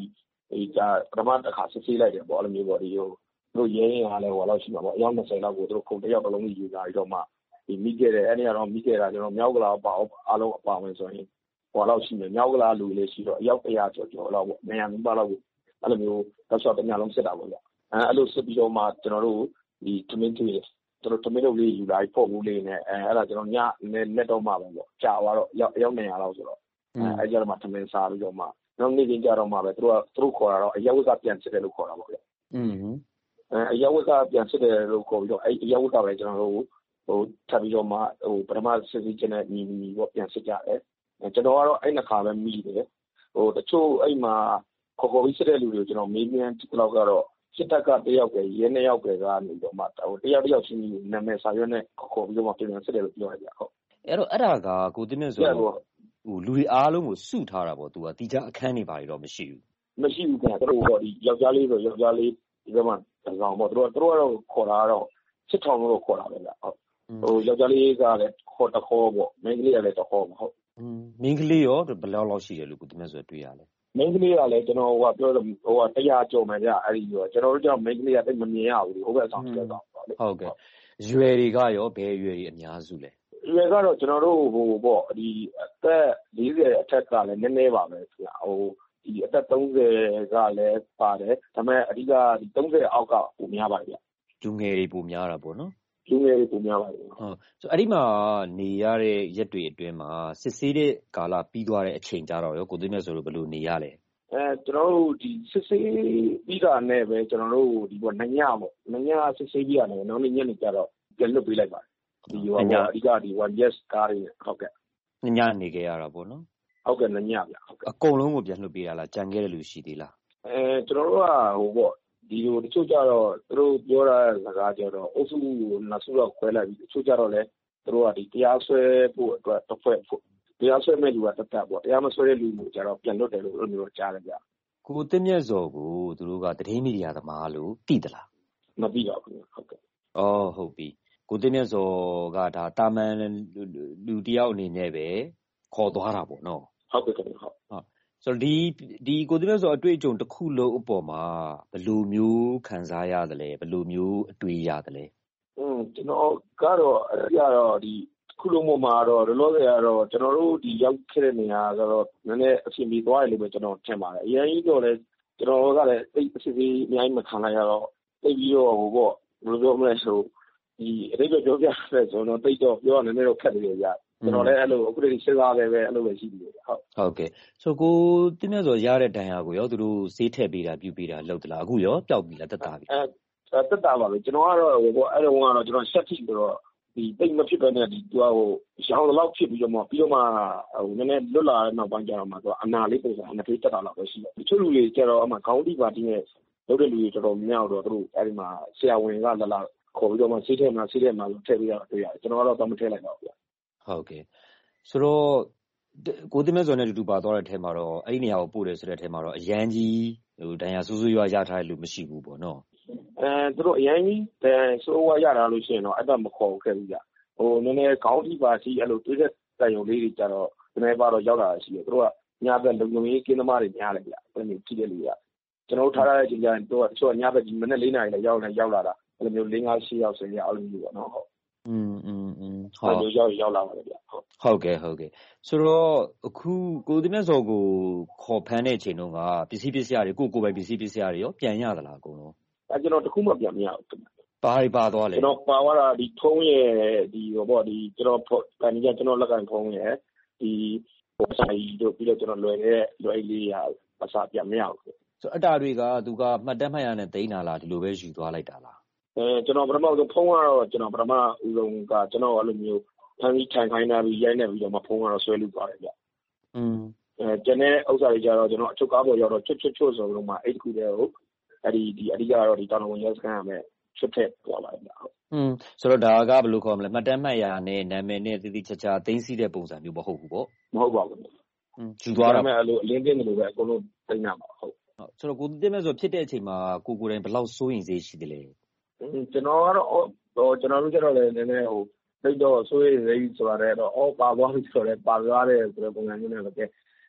S21: ဒီကပထမတစ်ခါစစ်ဆေးလိုက်တယ်ပေါ့အဲ့လိုမျိုးပေါ့ဒီဟိုတို့ရဲရင်အားလည်းဟိုလောက်ရှိမှာပေါ့အယောက်20လောက်ကိုတို့ခုံတစ်ယောက်တစ်လုံးကြီးယူလာပြီးတော့မှဒီမိခဲ့တယ်အဲ့ဒီကတော့မိခဲ့တာကျွန်တော်မြောက်ကလာပါအားလုံးအပါဝင်ဆိုရင်ဟိုလောက်ရှိမယ်မြောက်ကလာလူလေးရှိတော့အယောက်100ကျော်ကျော်လောက်ပေါ့နေရာမျိုးပါလောက်ကိုအဲ့လိုမျိုးတော့ဆော့တညလုံးစစ်တာပေါ့ဗျအဲအဲ့လိုစစ်ပြီးတော့မှကျွန်တော်တို့ဒီတမင်းတွေကျွန်တော်တမင်းတို့လေးယူလာပြီးပို့ဘူးလေးနဲ့အဲအဲ့ဒါကျွန်တော်ညနဲ့တော့မှပဲပေါ့ကြာသွားတော့ရောက်ရောက်နေရတော့ဆိုတော့အဲအဲ့ကြတော့မှတမင်းစားပြီးတော့မှနောက်နေ့ချင်းကြတော့မှပဲသူတို့ကသူတို့ခေါ်တာတော့အယောက်ကပြန်စစ်တယ်လို့ခေါ်တာပေါ့ဗျ
S2: อืม
S21: အဲအယောက်ကပြန်စစ်တယ်လို့ခေါ်ပြီးတော့အဲအယောက်ကပဲကျွန်တော်တို့ဟိုထပ်ပြီးတော့မှဟိုပထမစစ်စစ်ချင်းနဲ့ညီညီပေါ့ပြန်စစ်ကြတယ်ကျွန်တော်ကတော့အဲ့နှစ်ခါပဲမိတယ်ဟိုတချို့အဲ့မှာခေါ်ခေါ်ပြီးစစ်တဲ့လူတွေကိုကျွန်တော်မေးမြန်းဒီလောက်ကတော့စစ်တပ်ကတယောက်ပဲရဲနှစ်ယောက်ပဲကနေတော့မှဟိုတယောက်တယောက်ချင်းနာမည်စာရွက်နဲ့ခေါ်ခေါ်ပြီးတော့မှပြန်စစ်တယ်လို့ပြောရကြဟုတ်
S2: အဲ့တော့အဲ့ဒါကကိုတင်မြတ်ဆိုဟိုလူတွေအားလုံးကိုစုထားတာပေါ့သူကတီချာအခန်းနေပါတော့မရှိဘူး
S21: မရှိဘူးခင်ဗျတို့ဟောဒီယောက်ျားလေးဆိုယောက်ျားလေးဒီကမှတကောင်ပေါ့တို့တို့ကတော့ခေါ်တာတော့စစ်ထောင်လို့ခေါ်တာပဲဗျဟုတ်ဟိုယောက်ျားလေးကလည်းခေါ်တခေါ်ပေါ့မိန်းကလေးကလည်းတခေါ်ပေါ့ဟုတ်
S2: မင်းကလေးရောဘယ်လောက်လောက်ရှိတယ်လို့ကိုတင်မြတ်ဆိုတွေ့ရလဲ
S21: မိန်းကလေးကလည်းကျွန်တော်ဟိုကပြောလို့ဟိုကတရားကြော်မယ်ဗျအဲ့ဒီရောကျွန်တော်တို့ကြောင့်မိန်းကလေးကတိတ်မမြင်ရဘူးဟိုဘက်ဆောင်ပြောတော့
S2: ဟုတ်ကဲ့ရွယ်တွေကရောဘယ်ရွယ်တွေအများစုလဲ
S21: ရွယ်ကတော့ကျွန်တော်တို့ဟိုပေါ့ဒီအသက်40အထက်ကလည်းနည်းနည်းပါပဲခင်ဗျဟိုဒီအသက်30ကလည်းပါတယ်ဒါပေမဲ့အဓိကဒီ30အောက်ကပိုများပါတယ်ဗျ
S2: လူငယ်တွေပိုများတာပေါ့နော်
S21: လူငယ်တွေပိုများပါတယ်
S2: ဟုတ်ဆိုအဲ့ဒီမှာနေရတဲ့ရက်တွေအတွင်းမှာစစ်ဆေးတဲ့ကာလပြီးသွားတဲ့အချိန်ကြတော့ရောကိုသိမြတ်ဆိုလို့ဘယ်လိုနေရလဲ
S21: အဲကျွန်တော်တို့ဒီစစ်ဆေးပြီးတာနဲ့ပဲကျွန်တော်တို့ဒီပေါ့နညပေါ့နညစစ်ဆေးပြီးရတယ်နောက်နေ့ညနေကျတော့ပြန်လွတ်ပေးလိုက်ပါတယ်ဒီဟိုအဓိကဒီ one yes ကားတွေဟုတ်ကဲ့
S2: နညနေခဲ့ရတာပေါ့နော်
S21: ဟုတ်ကဲ့နညဗျဟုတ်ကဲ့
S2: အကုန်လုံးကိုပြန်လွတ်ပေးတာလားကြံခဲ့တဲ့လူရှိသေးလား
S21: အဲကျွန်တော်တို့ကဟိုပေါ့ဒီလိုတချို့ကြတော့သူတို့ပြောတာစကားကြတော့အုပ်စုနှစ်စုတော့ခွဲလိုက်ပြီးတချို့ကြတော့လဲသူတို့ကဒီတရားစွဲဖို့အတွက်တစ်ဖွဲ့ဖို့တရားစွဲမဲ့လူကတတ်တတ်ပေါ့တရားမစွဲတဲ့လူမျိုးကြတော့ပြန်လွတ်တယ်လို့အဲ့လိုမျိုးကြားတယ်ဗျ
S2: ကိုတင်မြတ်စောကိုသူတို့ကသတင်းမီဒီယာသမားလို့သိသလား
S21: မသိပါဘူးဟုတ်ကဲ့
S2: အော်ဟုတ်ပြီကိုတင်မြတ်စောကဒါတာမန်လူတယောက်အနေနဲ့ပဲခေါ်သွားတာပေါ့နော်
S21: ဟုတ်ကဲ့ဟုတ်
S2: ဟုတ်ဆိုတော့ဒီဒီကိုတင်မြတ်စောအတွေ့အကြုံတစ်ခုလုံးအပေါ်မှာဘယ်လိုမျိုးခံစားရတယ်လဲဘယ်လိုမျိုးအတွေ့ရတယ်လဲ
S21: อืมကျွန်တော်ကတော့အရာတော့ဒီခုလုံးပေါ်မှာတော့လောလောဆယ်ကတော့ကျွန်တော်တို့ဒီရောက်ခဲ့တဲ့နေရာကတော့နည်းနည်းအဆင်ပြေသွားတယ်လို့ပဲကျွန်တော်ထင်ပါတယ်အရင်ကြီးတော့လည်းကျွန်တော်ကလည်းတိတ်အစီအစီအများကြီးမခံလိုက်ရတော့တိတ်ပြီးတော့ဟိုပေါ့ဘယ်လိုပြောမလဲဆိုဒီအတိတ်ပြောပြတယ်ဆိုတော့တိတ်တော့ပြောရနည်းနည်းတော့ခက်တယ်ကြကျွန်တော်လည်းအဲ့လိုအခုတည်းစဉ်းစားတယ်ပဲအဲ့လိုပဲရှိပြီဟုတ်
S2: ဟုတ်ကဲ့ဆိုကိုတင်မြတ်စောရတဲ့ဒဏ်ရာကိုရောသူတို့စေးထည့်ပေးတာပြုပေးတာလုပ်သလားအခုရောပျောက်ပြီလားတက်တာပြီ
S21: အဲတက်တာပါပဲကျွန်တော်ကတော့ဟိုပေါ့အဲ့တော့ကတော့ကျွန်တော်ဆက်ထိဆိုတော့ဒီတိတ်မဖြစ်ပဲနဲ့ဒီသူကဟိုရောင်းတော့ဖြစ်ပြီးတော့မှပြီးတော့မှဟိုနည်းနည်းလွတ်လာတဲ့နောက်ပိုင်းကျတော့မှသူကအနာလေးပုံစံအနာဖေးတက်တာလောက်ပဲရှိတယ်တချို့လူတွေကျတော့အမှခေါင်းတိပါတင်းနဲ့လုပ်တဲ့လူတွေတော်တော်များတော့သူတို့အဲ့ဒီမှာဆရာဝန်ကလာလာခေါ်ပြီးတော့မှဆေးထဲမှာဆေးထဲမှာထည့်ပြီးတော့တွေ့ရတယ်ကျွန်တော်ကတော့တော့မထည့်လိုက်ပါဘူးဗျ
S2: ဟုတ်ကဲ့ဆိုတော့ကိုတင်မြတ်စောနဲ့တူတူပါသွားတဲ့အထဲမှာတော့အဲ့ဒီနေရာကိုပို့တယ်ဆိုတဲ့အထဲမှာတော့အရန်ကြီးဟိုဒဏ်ရာဆူးဆူးရွာရထားတဲ့လူမရှိဘူးပေါ့နော်
S21: အဲသူတို့အရင်ကြီးတန်ဆိုးဝါရတာလို့ရှိရင်တော့အဲ့ဒါမခေါ်ခဲ့ဘူးကြဟိုနည်းနည်းခေါင်းထိပါစီအဲ့လိုတွေးတဲ့တန်ရုံလေးတွေကြတော့ဒီနေ့ပါတော့ရောက်လာရှိတယ်သူတို့ကညဘက်လုံလုံရေးကင်းသမားတွေများတယ်ဗျအဲ့လိုကြည့်တဲ့လူကကျွန်တော်ထားရတဲ့ချိန်ကျရင်တို့ကတချို့ညဘက်ဒီမနေ့၄နာရီလည်းရောက်နေရောက်လာတာအဲ့လိုမျိုး၄၅ရှစ်ယောက်ဆိုရင်အဲ့လိုမျိုးပေါ့နော်ဟုတ်
S2: อืมอืมอืม
S21: ဟုတ်မျိုးရောက်ရောက်လာပါတယ်ဗျဟုတ်
S2: ဟုတ်ကဲ့ဟုတ်ကဲ့ဆိုတော့အခုကိုတင်မြတ်စောကိုခေါ်ဖမ်းတဲ့အချိန်တုန်းကပစ္စည်းပစ္စည်းတွေကိုကိုပိုင်ပစ္စည်းပစ္စည်းတွေရောပြန်ရသလားအကုန်လုံး
S21: အဲကျွန်တော်တခုမှပြန်မရဘူး
S2: ပါရီပါသွားလေ
S21: ကျွန်တော်ပါသွားတာဒီထုံးရဲ့ဒီဟိုပေါ့ဒီကျွန်တော်ကန်ကြီးကျွန်တော်လက်ကန်ထုံးရဲ့ဒီဟိုဆိုင်တို့ပြီးတော့ကျွန်တော်လွယ်တဲ့လွယ်လေးရအစားပြန်မရဘူး
S2: ဆိုအတာတွေကသူကမှတ်တမ်းမှတ်ရနဲ့တိန်းလာလားဒီလိုပဲယူသွားလိုက်တာလား
S21: အဲကျွန်တော်ပထမဆုံးဖုန်းကတော့ကျွန်တော်ပထမဦးဆုံးကကျွန်တော်အဲ့လိုမျိုးဖမ်းပြီးထိုင်ခိုင်းတာပြီးရိုက်နေပြီးတော့မှဖုန်းကတော့ဆွဲလူသွားတယ်ဗျ
S2: อืม
S21: အဲကျန်တဲ့ဥစ္စာတွေကြတော့ကျွန်တော်အချုပ်ကားပေါ်ရောက်တော့ချွတ်ချွတ်ချွတ်ဆိုတော့မှအဲ့ဒီခုတည်းကိုအဲ့ဒီဒီအဓိကတော့ဒီတောင်ဝန်ရဲစခန်းရမယ်ချွတ်ထက်သွားပါတယ်ဗျဟုတ်
S2: อืมဆိုတော့ဒါကဘယ်လိုခေါ်မလဲမှတ်တမ်းမှတ်ရနဲ့နာမည်နဲ့တည်တည်ချာချာသိမ်းစီးတဲ့ပုံစံမျိုးမဟုတ်ဘူးပေါ့
S21: မဟုတ်ပါဘူး
S2: อืมယူသွားတာ
S21: အဲ့လိုအလင်းတင်းတယ်လို့ပဲအကုန်လုံးသိမ်းရမှာဟုတ်
S2: ဟုတ်ဆိုတော့ကိုတင်မဲ့ဆိုဖြစ်တဲ့အချိန်မှာကိုကိုတိုင်းဘယ်လောက်စိုးရင်စေးရှိတယ်လဲ
S21: ကျွန်တော်ကတော့ဟိုကျွန်တော်တို့ကျတော့လည်းနည်းနည်းဟိုသိတော့စိုးရိမ်နေဆိုတာလည်းတော့အော်ပါသွားပြီဆိုတော့ပါသွားတယ်ဆိုတဲ့ပုံစံမျိုးနဲ့ပဲ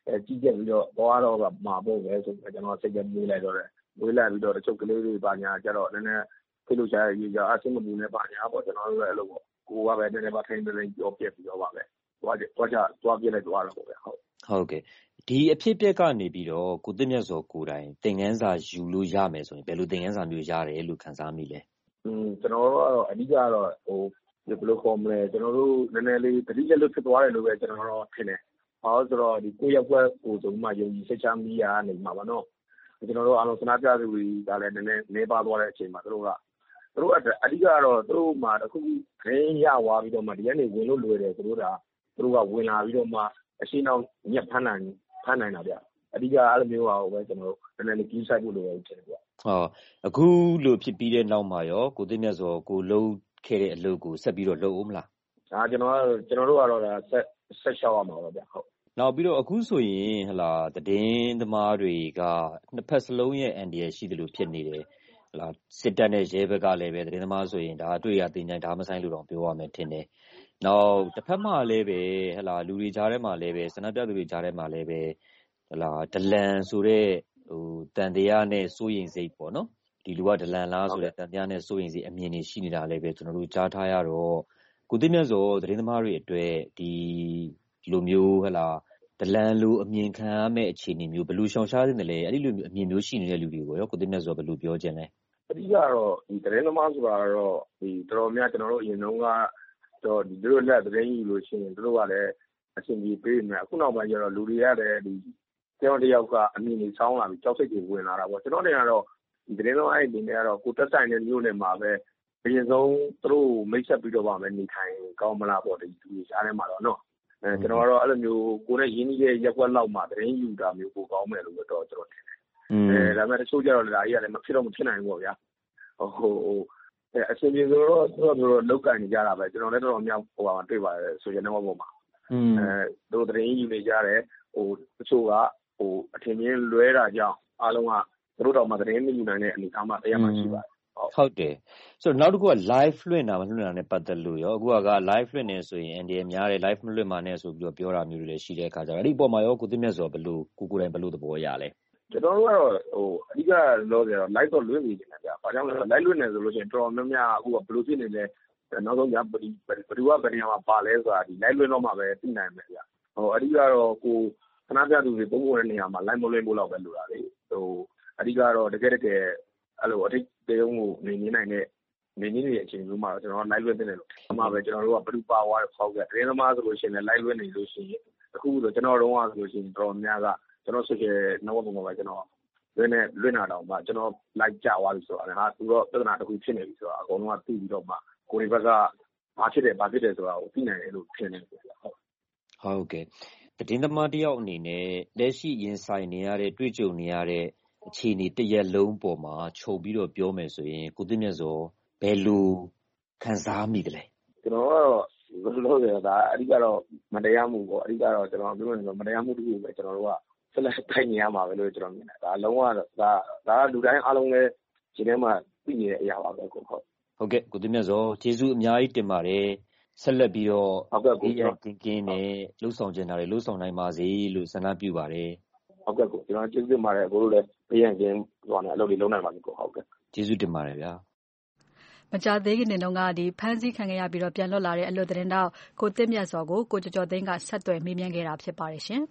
S21: ကြီးကျယ်ပြီးတော့သွားတော့မှာပေါ့ပဲဆိုတော့ကျွန်တော်စိတ်ကမွေးလိုက်တော့တယ်မွေးလိုက်ပြီးတော့တချို့ကလေးတွေပါညာကြတော့နည်းနည်းဖိလို့ရှားရရအဆင်မပြေနဲ့ပါညာပေါ့ကျွန်တော်တို့လည်းအဲ့လိုပေါ့ကိုကပဲနည်းနည်းပါထိုင်နေပြောပြပြီးတော့ပါပဲသွားကြသွားကြသွားပြလိုက်သွားတော့ပေါ့ဗျဟုတ်
S3: ဟုတ်ကဲ့ဒီအဖြစ်ပြက်ကနေပြီးတော့ကိုသစ်မြတ်စောကိုယ်တိုင်သင်ခန်းစာယူလို့ရမယ်ဆိုရင်ဘယ်လိုသင်ခန်းစာမျိုးရတယ်လို့ခန်းစားမိလဲ
S21: อืมကျွန်တော်တို့ကတော့အဓိကတော့ဟိုဘယ်လိုခေါ်မလဲကျွန်တော်တို့နည်းနည်းလေးတတိယလို့ဖြစ်သွားတယ်လို့ပဲကျွန်တော်တို့ထင်တယ်ဟောဆိုတော့ဒီကိုရက်ွက်ကိုဆိုမှယုံကြည်စိတ်ချမိရနေမှာပါနော်ကျွန်တော်တို့အားလုံးစနာပြသူတွေကလည်းနည်းနည်းနေပါသွားတဲ့အချိန်မှာသူတို့ကသူတို့အဓိကတော့သူတို့မှတခုခင်းရသွားပြီးတော့မှဒီကနေဝင်လို့လွယ်တယ်သူတို့ကသူတို့ကဝင်လာပြီးတော့မှအရှိနောက်ညက်ဖမ်းနိုင်ဖမ်းနိုင်တာဗျအဓိကအဲ့လိုမျိုးပါပဲကျွန်တော်တို့နည်းနည်းလေးကြီးဆိုင်ဖို့လိုတယ်ထင်တယ်ဗျ
S3: ဟောအခုလိုဖြစ်ပြီးတဲ့နောက်မှာရောကိုသစ်မြတ်စောကိုလုံးခဲ့တဲ့အလုပ်ကိုဆက်ပြီးတော့လုပ်အောင်မလား
S21: ဒါကျွန်တော်ကျွန်တော်တို့ကတော့ဆက်ဆက်ရှောက်ရမှာပါဗျဟုတ်
S3: နောက်ပြီးတော့အခုဆိုရင်ဟလာသတင်းသမားတွေကနှစ်ဖက်စလုံးရဲ့အန်ဒီရရှိတယ်လို့ဖြစ်နေတယ်ဟလာစစ်တပ်နဲ့ရဲဘက်ကလည်းပဲသတင်းသမားဆိုရင်ဒါအတွေ့အကြုံတင်ကြိုင်ဒါမဆိုင်လို့တော့ပြောရမယ်ထင်တယ်နောက်တစ်ဖက်မှာလည်းပဲဟလာလူတွေကြားထဲမှာလည်းပဲစနပြသူတွေကြားထဲမှာလည်းပဲဟလာဒလန်ဆိုတဲ့ဟိုတန်တရားနဲ့စိုးရင်စိတ်ပေါ့နော်ဒီလူကဒလန်လားဆိုတဲ့တန်တရားနဲ့စိုးရင်စိတ်အမြင်တွေရှိနေတာလည်းပဲကျွန်တော်တို့ကြားထားရတော့ကိုသစ်မြတ်စောသတင်းသမားတွေအတွက်ဒီလိုမျိုးဟလာဒလန်လိုအမြင်ခံရမယ့်အခြေအနေမျိုးဘယ်လိုရှောင်ရှားသင့်တယ်လဲအဲ့ဒီလိုအမြင်မျိုးရှိနေတဲ့လူတွေကိုရောကိုသစ်မြတ်စောဘယ်လိုပြောချင်လဲ
S21: အဓိကတော့ဒီသတင်းသမားဆိုတာတော့ဒီတော်တော်များကျွန်တော်တို့အရင်တုန်းကတော့ဒီတို့လက်သတင်းယူလို့ရှိရင်တို့ကလည်းအဆင်ပြေပေးနေအခုနောက်ပိုင်းကျတော့လူတွေကလည်းဒီတယောက်တစ်ယောက်ကအမြင်ကြီးဆောင်းလာပြီးကြောက်စိတ်တွေဝင်လာတာပေါ့ကျွန်တော်တွေကတော့ဒီသတင်းသမားတွေအနေနဲ့ကတော့ကိုတက်ဆိုင်တဲ့မျိုးနဲ့မှာပဲအရင်ဆုံးတို့မိတ်ဆက်ပြီးတော့ပါမယ်နေထိုင်ကောင်းမလားပေါ့ဒီလူရှားထဲမှာတော့နော်အဲကျွန်တော်ကတော့အဲ့လိုမျိုးကိုယ်နဲ့ရင်းနှီးတဲ့ရက်ွက်လောက်မှာသတင်းယူတာမျိုးပိုကောင်းမယ်လို့တော့ကျွန်တော်ထင်တယ်အဲဒါပေမဲ့တချို့ကျတော့ဒါကြီးကလည်းမဖြစ်တော့မဖြစ်နိုင်ဘူးပေါ့ဗျာဟိုဟိုအဲအရှင်ပြေဆိုတော့သူတို့တို့လောက်ကန်နေကြတာပဲကျွန်တော်လည်းတော်တော်များဟိုပါတွေ့ပါတယ်ဆိုရင်တော့ပေါ်မှာအဲတို့သတင်းယူနေကြတယ်ဟိုတချို့ကဟိုအထင်မြင်လွဲတာကြောင့်အားလုံးကသူတို့တော့မှသတင်းမယူနိုင်တဲ့အနေအထားမှာတရားမှရှိပါတယ်
S3: ဟုတ်တယ်ဆိုတော့နောက်တစ်ခုက live လွှင့်တာမလွှင့်တာနဲ့ပတ်သက်လို့ရောအခုက live လွှင့်နေဆိုရင် N D A များတယ် live မလွှင့်ပါနဲ့ဆိုပြီးတော့ပြောတာမျိုးတွေလည်းရှိတဲ့အခါကျတော့အဲ့ဒီအပေါ်မှာရောကိုသစ်မြတ်စောဘယ်လိုကိုကိုယ်တိုင်ဘယ်လိုသဘောရလဲ
S21: ကျွန်တော်တို့ကတော့ဟိုအဓိကလို့ဆိုတော့ live တော့လွှင့်နေတယ်ဗျာ။ဘာကြောင့်လဲဆိုတော့ live လွှင့်နေဆိုလို့ရှိရင်တော်တော်များများအခုကဘယ်လိုဖြစ်နေလဲနောက်ဆုံးညဘယ်ဒီဘယ်သူကဘယ်နေရာမှာပါလဲဆိုတာဒီ live လွှင့်တော့မှပဲသိနိုင်မယ်ဗျာ။ဟိုအဓိကတော့ကိုခဏပြသူတွေပုံပေါ်တဲ့နေရာမှာ live မလွှင့်ဖို့လောက်ပဲလိုတာလေ။ဟိုအဓိကတော့တကယ်တကယ်အဲ့လိုအထိတ်တေုံကိုနေနေနိုင်တဲ့နေနေတဲ့အချိန်မျိုးမှာတော့ကျွန်တော် live လွှင့်နေတယ်လို့အမှပဲကျွန်တော်တို့ကဘယ်သူပါဝါဖောက်ကြတယ်။သတင်းသမားဆိုလို့ရှိရင်လည်း live လွှင့်နေလို့ရှိရင်အခုဆိုကျွန်တော်တို့ကဆိုလို့ရှိရင်တော်များကကျွန်တော် social network ပေါ်မှာကျွန်တော်လွှင့်နေလွှင့်တာတော့မှကျွန်တော် live ကြသွားပြီဆိုတော့ဟာသူတော့ပြဿနာတစ်ခုဖြစ်နေပြီဆိုတော့အကုန်လုံးကသိပြီးတော့မှကိုယ်တွေဘက်ကဘာဖြစ်တယ်ဘာဖြစ်တယ်ဆိုတာကိုသိနိုင်တယ်လို့ထင်တယ်ဟုတ်
S3: ဟုတ်ကဲ့သတင်းသမားတယောက်အနေနဲ့လက်ရှိရင်ဆိုင်နေရတဲ့တွေ့ကြုံနေရတဲ့အခြေအနေတရက်လုံးပေါ်မှာခြုံပြီးတော့ပြောမယ်ဆိုရင်ကိုသစ်မြတ်စောဘယ်လိုခံစားမိတယ်လဲ
S21: ကျွန်တော်ကတော့ဘယ်လိုလဲဒါအဓိကတော့မတရားမှုပေါ့အဓိကတော့ကျွန်တော်ပြောနေတော့မတရားမှုတခုပဲကျွန်တော်တို့ကဆက်လက်ထိုင်နေရမှာပဲလို့ကျွန်တော်မြင်တယ်ဒါလုံးဝဒါဒါလူတိုင်းအားလုံးလည်းဒီထဲမှာသိနေတဲ့အရာပါပဲကိုဟုတ်
S3: ဟုတ်ကဲ့ကိုသစ်မြတ်စောကျေးဇူးအများကြီးတင်ပါတယ်ဆက်လက်ပြီးတော့
S21: ဟုတ်ကဲ့ကို
S3: ကင်းကင်းနဲ့လှုပ်ဆောင်နေတာတွေလှုပ်ဆောင်နိုင်ပါစေလို့ဆန္ဒပြုပါတယ်
S21: ဟုတ်ကဲ့ကိုကျွန်တော်ကျေးဇူးတင်ပါတယ်ကိုတို့လည်းပြန်ရင်ဟိုနဲ့အလုပ်တွေလုပ်နိုင်ပါစေကိုဟုတ်ကဲ့
S3: ကျေးဇူးတင်ပါတယ်ဗျာ
S1: မကြသေးခင်တုန်းကဒီဖမ်းဆီးခံခဲ့ရပြီးတော့ပြန်လွတ်လာတဲ့အလွတ်သတင်းတောက်ကိုသစ်မြတ်စောကိုကိုကျော်ကျော်သိန်းကဆက်သွယ်မေးမြန်းခဲ့တာဖြစ်ပါတယ်ရှင်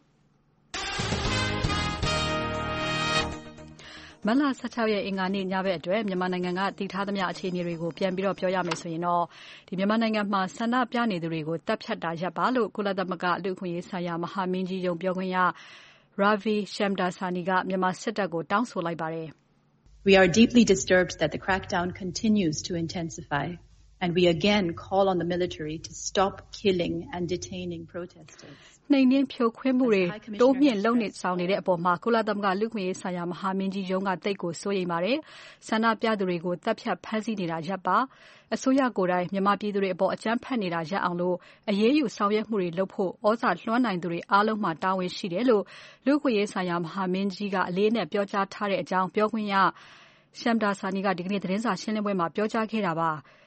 S1: မတ်လ၁၆ရက်အင်္ဂါနေ့ညဘက်အတွက်မြန်မာနိုင်ငံကတည်ထားသမျှအခြေအနေတွေကိုပြန်ပြီးတော့ပြောရမယ်ဆိုရင်တော့ဒီမြန်မာနိုင်ငံမှာဆန္ဒပြနေသူတွေကိုတပ်ဖြတ်တာရပ်ပါလို့ကုလသမဂ္ဂလူ့အခွင့်အရေးဆိုင်ရာမဟာမင်းကြီးရုံးပြောခွင့်ရ Ravi Shamdasani ကမြန်မာစစ်တပ်ကိုတောင်းဆိုလိုက်ပါတယ်
S5: ။ We are deeply disturbed that the crackdown continues to intensify and we again call on the military to stop killing and detaining protesters.
S1: နှိမ်နင်းဖြိုခွင်းမှုတွေတိုးမြင့်လုပ်နေဆောင်နေတဲ့အပေါ်မှာကုလသမဂ္ဂလူ့အခွင့်အရေးဆိုင်ရာမဟာမင်းကြီးရုံးကတိတ်ကိုစိုးရိမ်ပါတယ်။ဆန္ဒပြသူတွေကိုတပ်ဖြတ်ဖမ်းဆီးနေတာရပ်ပါအစိုးရကိုယ်တိုင်မြန်မာပြည်သူတွေအပေါ်အကြမ်းဖက်နေတာရပ်အောင်လို့အရေးယူဆောင်ရွက်မှုတွေလုပ်ဖို့ဩဇာလွှမ်းနိုင်သူတွေအားလုံးမှာတာဝန်ရှိတယ်လို့လူ့အခွင့်အရေးဆိုင်ရာမဟာမင်းကြီးကအလေးနဲ့ပြောကြားထားတဲ့အကြောင်းပြောခွင့်ရShamdasani ကဒီကနေ့သတင်းစာရှင်းလင်းပွဲမှာပြောကြားခဲ့တာပါ။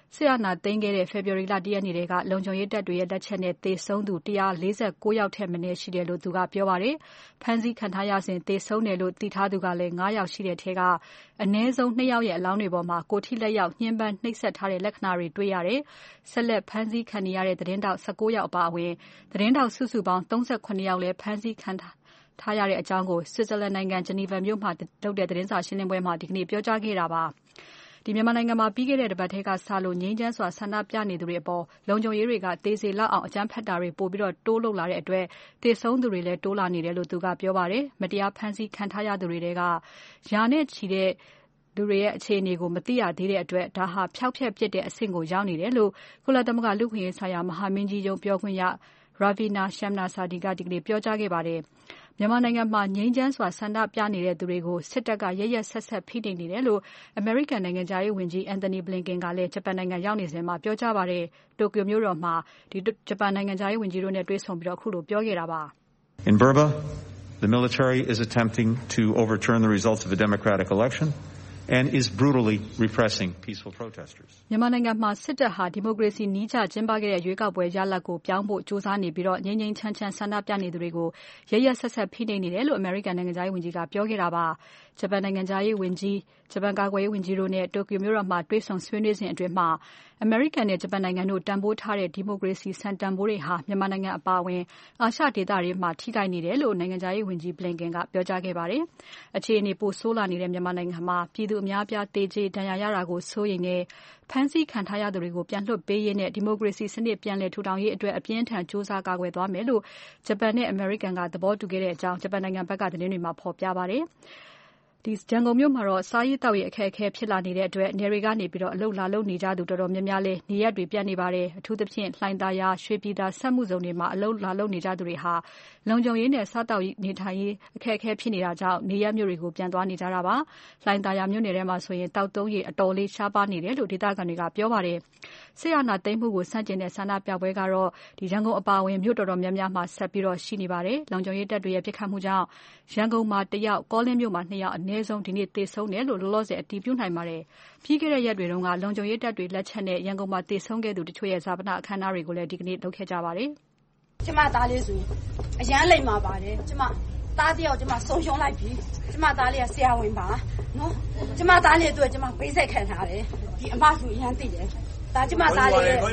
S1: စစ်အာဏာသိမ်းခဲ့တဲ့ ဖေဖော်ဝါရီလ ၁ ရက်နေ့ကလုံခြုံရေးတပ်တွေရဲ့လက်ချက်နဲ့သေဆုံးသူ၁၄၉ယောက်ထက်မနည်းရှိတယ်လို့သူကပြောပါတယ်။ဖမ်းဆီးခံထားရစဉ်သေဆုံးတယ်လို့သိထားသူကလည်း၅ယောက်ရှိတဲ့ထဲကအနည်းဆုံး၂ယောက်ရဲ့အလောင်းတွေပေါ်မှာကိုယ်ထိလက်ရောက်ညှဉ်းပန်းနှိပ်စက်ထားတဲ့လက္ခဏာတွေတွေ့ရတယ်။ဆက်လက်ဖမ်းဆီးခံနေရတဲ့သတင်းတောက်၁၉ယောက်အပါအဝင်သတင်းတောက်စုစုပေါင်း၃၇ယောက်လည်းဖမ်းဆီးခံထားရတဲ့အကြောင်းကို Switzerland နိုင်ငံ Geneva မြို့မှာလုပ်တဲ့သတင်းစာရှင်းလင်းပွဲမှာဒီကနေ့ပြောကြားခဲ့တာပါ။ဒီမြန်မာနိုင်ငံမှာပြီးခဲ့တဲ့တပတ်ထဲကစလို့ငြိမ်းချမ်းစွာဆန္ဒပြနေသူတွေအပေါ်လုံခြုံရေးတွေကသေစေလောက်အောင်အကြမ်းဖက်တာတွေပိုပြီးတော့တိုးလုပ်လာတဲ့အတွက်သေဆုံးသူတွေလည်းတိုးလာနေတယ်လို့သူကပြောပါတယ်။မတရားဖမ်းဆီးခံထားရသူတွေကရာနဲ့ချီတဲ့လူတွေရဲ့အခြေအနေကိုမသိရသေးတဲ့အတွက်ဒါဟာဖျောက်ဖျက်ပစ်တဲ့အဆင့်ကိုရောက်နေတယ်လို့ကုလသမဂ္ဂလူ့အခွင့်အရေးဆိုင်ရာမဟာမင်းကြီးရုံးပြောခွင့်ရ Ravina Shamdasani ကဒီကနေ့ပြောကြားခဲ့ပါတယ်။မြန်မာနိုင်ငံမှာငြိမ်းချမ်းစွာဆန္ဒပြနေတဲ့သူတွေကိုစစ်တပ်ကရက်ရက်ဆက်ဆက်ဖိနှိပ်နေတယ်လို့အမေရိကန်နိုင်ငံခြားရေးဝန်ကြီး Antony Blinken ကလည်းဂျပန်နိုင်ငံရောက်နေစဉ်မှာပြောကြားပါတယ်။တိုကျိုမြို့တော်မှာဒီဂျပန်နိုင်ငံခြားရေးဝန်ကြီးတို့နဲ့တွေ့ဆုံပြီးတော့အခုလိုပြောခဲ့တာပါ။
S8: In Burma, the military is attempting to overturn the results of a democratic election and is brutally repressing peaceful protesters.
S1: မြန်မာနိုင်ငံမှာစစ်တပ်ဟာဒီမိုကရေစီနည်းကျကျင်းပခဲ့တဲ့ရွေးကောက်ပွဲရလဒ်ကိုပြောင်းဖို့ကြိုးစားနေပြီးတော့ငြိမ်းငြိမ်းချမ်းချမ်းဆန္ဒပြနေသူတွေကိုရရက်ဆက်ဆက်ဖိနှိပ်နေတယ်လို့အမေရိကန်နိုင်ငံခြားရေးဝန်ကြီးကပြောခဲ့တာပါ။ဂျပန်နိုင်ငံခြားရေးဝန်ကြီးဂျပန်ကာကွယ်ရေးဝန်ကြီးတို့နဲ့တိုကျိုမြို့တော်မှာတွေ့ဆုံဆွေးနွေးစဉ်အတွင်းမှာအမေရိကန်နဲ့ဂျပန်နိုင်ငံတို့တန်ဖိုးထားတဲ့ဒီမိုကရေစီစံတန်ဖိုးတွေဟာမြန်မာနိုင်ငံအပါအဝင်အာရှဒေသတွေမှာထိခိုက်နေတယ်လို့နိုင်ငံခြားရေးဝန်ကြီး Blinken ကပြောကြားခဲ့ပါတယ်။အခြေအနေပိုဆိုးလာနေတဲ့မြန်မာနိုင်ငံမှာပြည်သူအများအပြားတေကျေဒဏ်ရာရတာကိုစိုးရိမ်နေဖမ်းဆီးခံထားရသူတွေကိုပြန်လွှတ်ပေးရေးနဲ့ဒီမိုကရေစီစနစ်ပြန်လည်ထူထောင်ရေးအတွက်အပြင်းအထန်စ조사ကာကွယ်သွားမယ်လို့ဂျပန်နဲ့အမေရိကန်ကသဘောတူခဲ့တဲ့အကြောင်းဂျပန်နိုင်ငံဘက်ကသတင်းတွေမှာဖော်ပြပါတယ်။ဒီရန်ကုန်မြို့မှာတော့စားရေးတောက်ရေးအခက်အခဲဖြစ်လာနေတဲ့အတွက်နေတွေကနေပြီးတော့အလုလာလုနေကြသူတော်တော်များများလဲနေရက်တွေပြတ်နေပါတယ်အထူးသဖြင့်လှိုင်သာယာရွှေပြည်သာစက်မှုဇုံတွေမှာအလုလာလုနေကြသူတွေဟာလုံခြုံရေးနဲ့စားတောက်ရေးနေထိုင်ရေးအခက်အခဲဖြစ်နေတာကြောင့်နေရက်မြို့တွေကိုပြန်သွားနေကြတာပါလှိုင်သာယာမြို့နယ်ထဲမှာဆိုရင်တောက်တုံးရီအတော်လေးရှားပါနေတယ်လို့ဒေသခံတွေကပြောပါတယ်ဆေးရနာသိမ်းမှုကိုစန့်ကျင်တဲ့ဆန္ဒပြပွဲကတော့ဒီရန်ကုန်အပါအဝင်မြို့တော်တော်များများမှာဆက်ပြီးတော့ရှိနေပါတယ်လုံခြုံရေးတပ်တွေရဲ့ပြစ်ခတ်မှုကြောင့်ရန်ကုန်မှာတယောက်ကောလင်းမြို့မှာနှစ်ယောက်အနည်းဆုံးဒီနေ့သေဆုံးတယ်လို့လောလောဆယ်အတည်ပြုနိုင်ပါတယ်။ပြီးခဲ့တဲ့ရက်တွေတုန်းကလုံခြုံရေးတပ်တွေလက်ချက်နဲ့ရန်ကုန်မှာသေဆုံးခဲ့သူတချို့ရဲ့ဇာပနအခမ်းအနားတွေကိုလည်းဒီကနေ့လုပ်ခဲ့ကြပါတယ်
S10: ။ကျမသားလေးဆိုအရန်လိမ်မှာပါတယ်။ကျမသားတယောက်ကျမဆုံးရှုံးလိုက်ပြီ။ကျမသားလေးကဆရာဝန်ပါနော်။ကျမသားလေးအတွက်ကျမပေးဆက်ခံထားတယ်။ဒီအမဆိုအရန်သိတယ်။ဒါကျမသားလေးရဲ့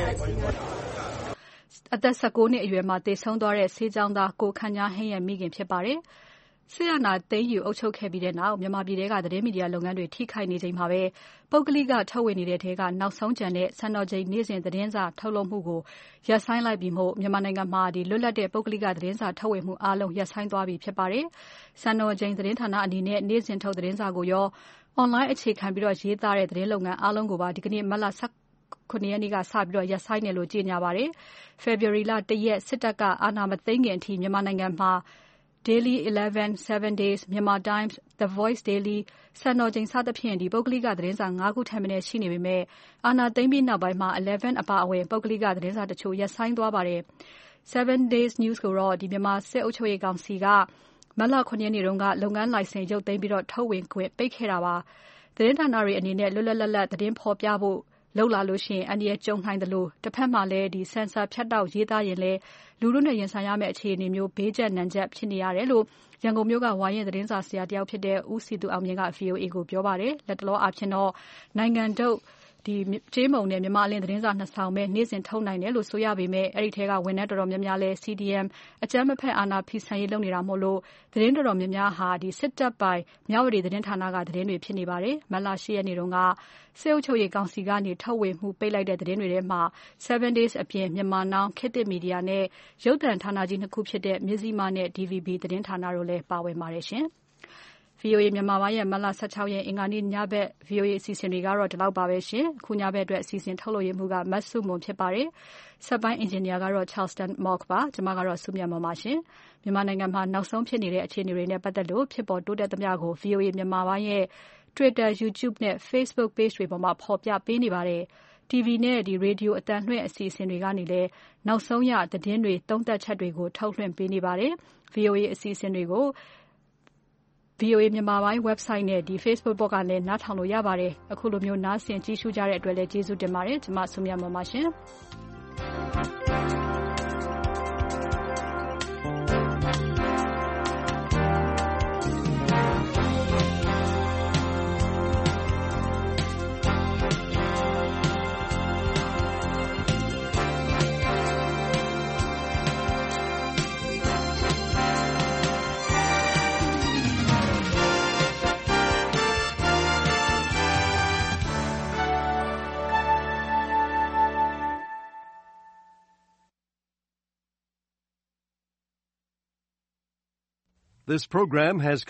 S1: အသက်၁၉နှစ်အရွယ်မှာသေဆုံးသွားတဲ့ဆေးကျောင်းသားကိုခန့်ညာဟင်းရဲ့မိခင်ဖြစ်ပါတယ်။ဆီယနာသိန်းယူအုပ်ချုပ်ခဲ့ပြီးတဲ့နောက်မြန်မာပြည်ထဲကသတင်းမီဒီယာလုပ်ငန်းတွေထိခိုက်နေချိန်မှာပဲပုဂ္ဂလိကထုတ်ဝေနေတဲ့ထဲကနောက်ဆုံးကျန်တဲ့စံတော်ချိန်နေ့စဉ်သတင်းစာထုတ်လုပ်မှုကိုရပ်ဆိုင်းလိုက်ပြီးမှမြန်မာနိုင်ငံမှာဒီလွတ်လပ်တဲ့ပုဂ္ဂလိကသတင်းစာထုတ်ဝေမှုအားလုံးရပ်ဆိုင်းသွားပြီဖြစ်ပါတယ်။စံတော်ချိန်သတင်းဌာနအနေနဲ့နေ့စဉ်ထုတ်သတင်းစာကိုရော online အခြေခံပြီးတော့ရေးသားတဲ့သတင်းလုပ်ငန်းအားလုံးကိုပါဒီကနေ့မတ်လခုနှစ်ရက်နေ့ကစပြီးတော့ရပ်ဆိုင်းတယ်လို့ကြေညာပါတယ်။ February လ၁ရက်စစ်တပ်ကအာဏာမသိမ်းခင်အထိမြန်မာနိုင်ငံမှာDaily eleven, seven days, Myanmar Times, The Voice Daily, စံတော်ချိန်စသဖြင့်ဒီပုဂ္ဂလိကသတင်းစာ၅ခုထက်မနည်းရှိနေပေမဲ့အာဏာသိမ်းပြီးနောက်ပိုင်းမှာelevenအပါအဝင်ပုဂ္ဂလိကသတင်းစာတချို့ရပ်ဆိုင်းသွားပါတယ်။ seven days news ကိုတော့ဒီမြန်မာစစ်အုပ်ချုပ်ရေးကောင်စီကမတ်လခုနှစ်ရက်နေ့တုန်းကလုပ်ငန်းလိုင်စင်ရုပ်သိမ်းပြီးတော့ထုတ်ဝေခွင့်ပိတ်ခဲ့တာပါ။သတင်းဌာနတွေအနေနဲ့လွတ်လွတ်လပ်လပ်သတင်းဖော်ပြဖို့လောက်လာလို့ရှိရင်အန္တရာယ်ကြုံနိုင်တယ်လို့တစ်ဖက်မှာလည်းဒီဆန်ဆာဖြတ်တောက်ရေးသားရင်လည်းလူလူနဲ့ရင်ဆိုင်ရမယ့်အခြေအနေမျိုးဘေးကျနံကျက်ဖြစ်နေရတယ်လို့ရန်ကုန်မြို့ကဝိုင်းရဲ့သတင်းစာဆရာတယောက်ဖြစ်တဲ့ဦးစီသူအောင်မြင့်က ဗွီအိုအေ ကိုပြောပါတယ်လက်တလောအဖြစ်တော့နိုင်ငံထုတ်ဒီကျေးမုံနဲ့မြန်မာအလင်းသတင်းစာနှစ်ဆောင်ပဲနေ့စဉ်ထုတ်နိုင်တယ်လို့ဆိုရပေမဲ့အဲ့ဒီထဲကဝန်ထမ်းတော်တော်များများလဲ C D M အကြမ်းမဖက်အာဏာဖီဆန်ရေးလုပ်နေတာမို့လို့သတင်းတော်တော်များများဟာဒီစစ်တပ်ပိုင်မြဝတီသတင်းဌာနကသတင်းတွေဖြစ်နေပါတယ်မတ်လ၈ရက်နေ့တုန်းကစေအုပ်ချုပ်ရေးကောင်စီကနေထုတ်ဝေမှုပိတ်လိုက်တဲ့သတင်းတွေထဲမှာ seven days အပြင်မြန်မာနောင်ခေတ်သစ်မီဒီယာနဲ့ရုပ်သံဌာနကြီးနှစ်ခုဖြစ်တဲ့မြစည်းမနဲ့ D V B သတင်းဌာနတို့လည်းပါဝင်ပါတယ်ရှင်။ V O A မြန်မာပိုင်းရဲ့မတ်လ၁၆ရက်အင်္ဂါနေ့ညဘက် V O A အစီအစဉ်တွေကတော့ဒီလောက်ပါပဲရှင်။အခုညဘက်အတွက်အစီအစဉ်ထုတ်လုပ်ရမှုကမတ်စုမွန်ဖြစ်ပါတယ်။စက်ပိုင်းအင်ဂျင်နီယာကတော့ Charleston Mock ပါ။ကျွန်မကတော့စုမြတ်မွန်ပါရှင်။မြန်မာနိုင်ငံမှာနောက်ဆုံးဖြစ်နေတဲ့အခြေအနေတွေနဲ့ပတ်သက်လို့ဖြစ်ပေါ်တိုးတက်သမျှကို V O A မြန်မာပိုင်းရဲ့Twitter, YouTube နဲ့ Facebook page တွေပေါ်မှာဖော်ပြပေးနေပါတယ်။ T V နဲ့ဒီ Radio အသံလွှင့်အစီအစဉ်တွေကနေလည်းနောက်ဆုံးရသတင်းတွေသုံးသပ်ချက်တွေကိုထုတ်လွှင့်ပေးနေပါတယ်။ V O A အစီအစဉ်တွေကိုဗွီအိုအေ မြန်မာပိုင်း website နဲ့ Facebook ပေါ်ကနေနားထောင်လို့ရပါတယ်။အခုလိုမျိုးနားဆင်ကြည့်ရှုကြတဲ့အတွက်လည်းကျေးဇူးတင်ပါတယ်။ကျွန်မဆုမြတ်မွန်ပါရှင်။
S9: This program has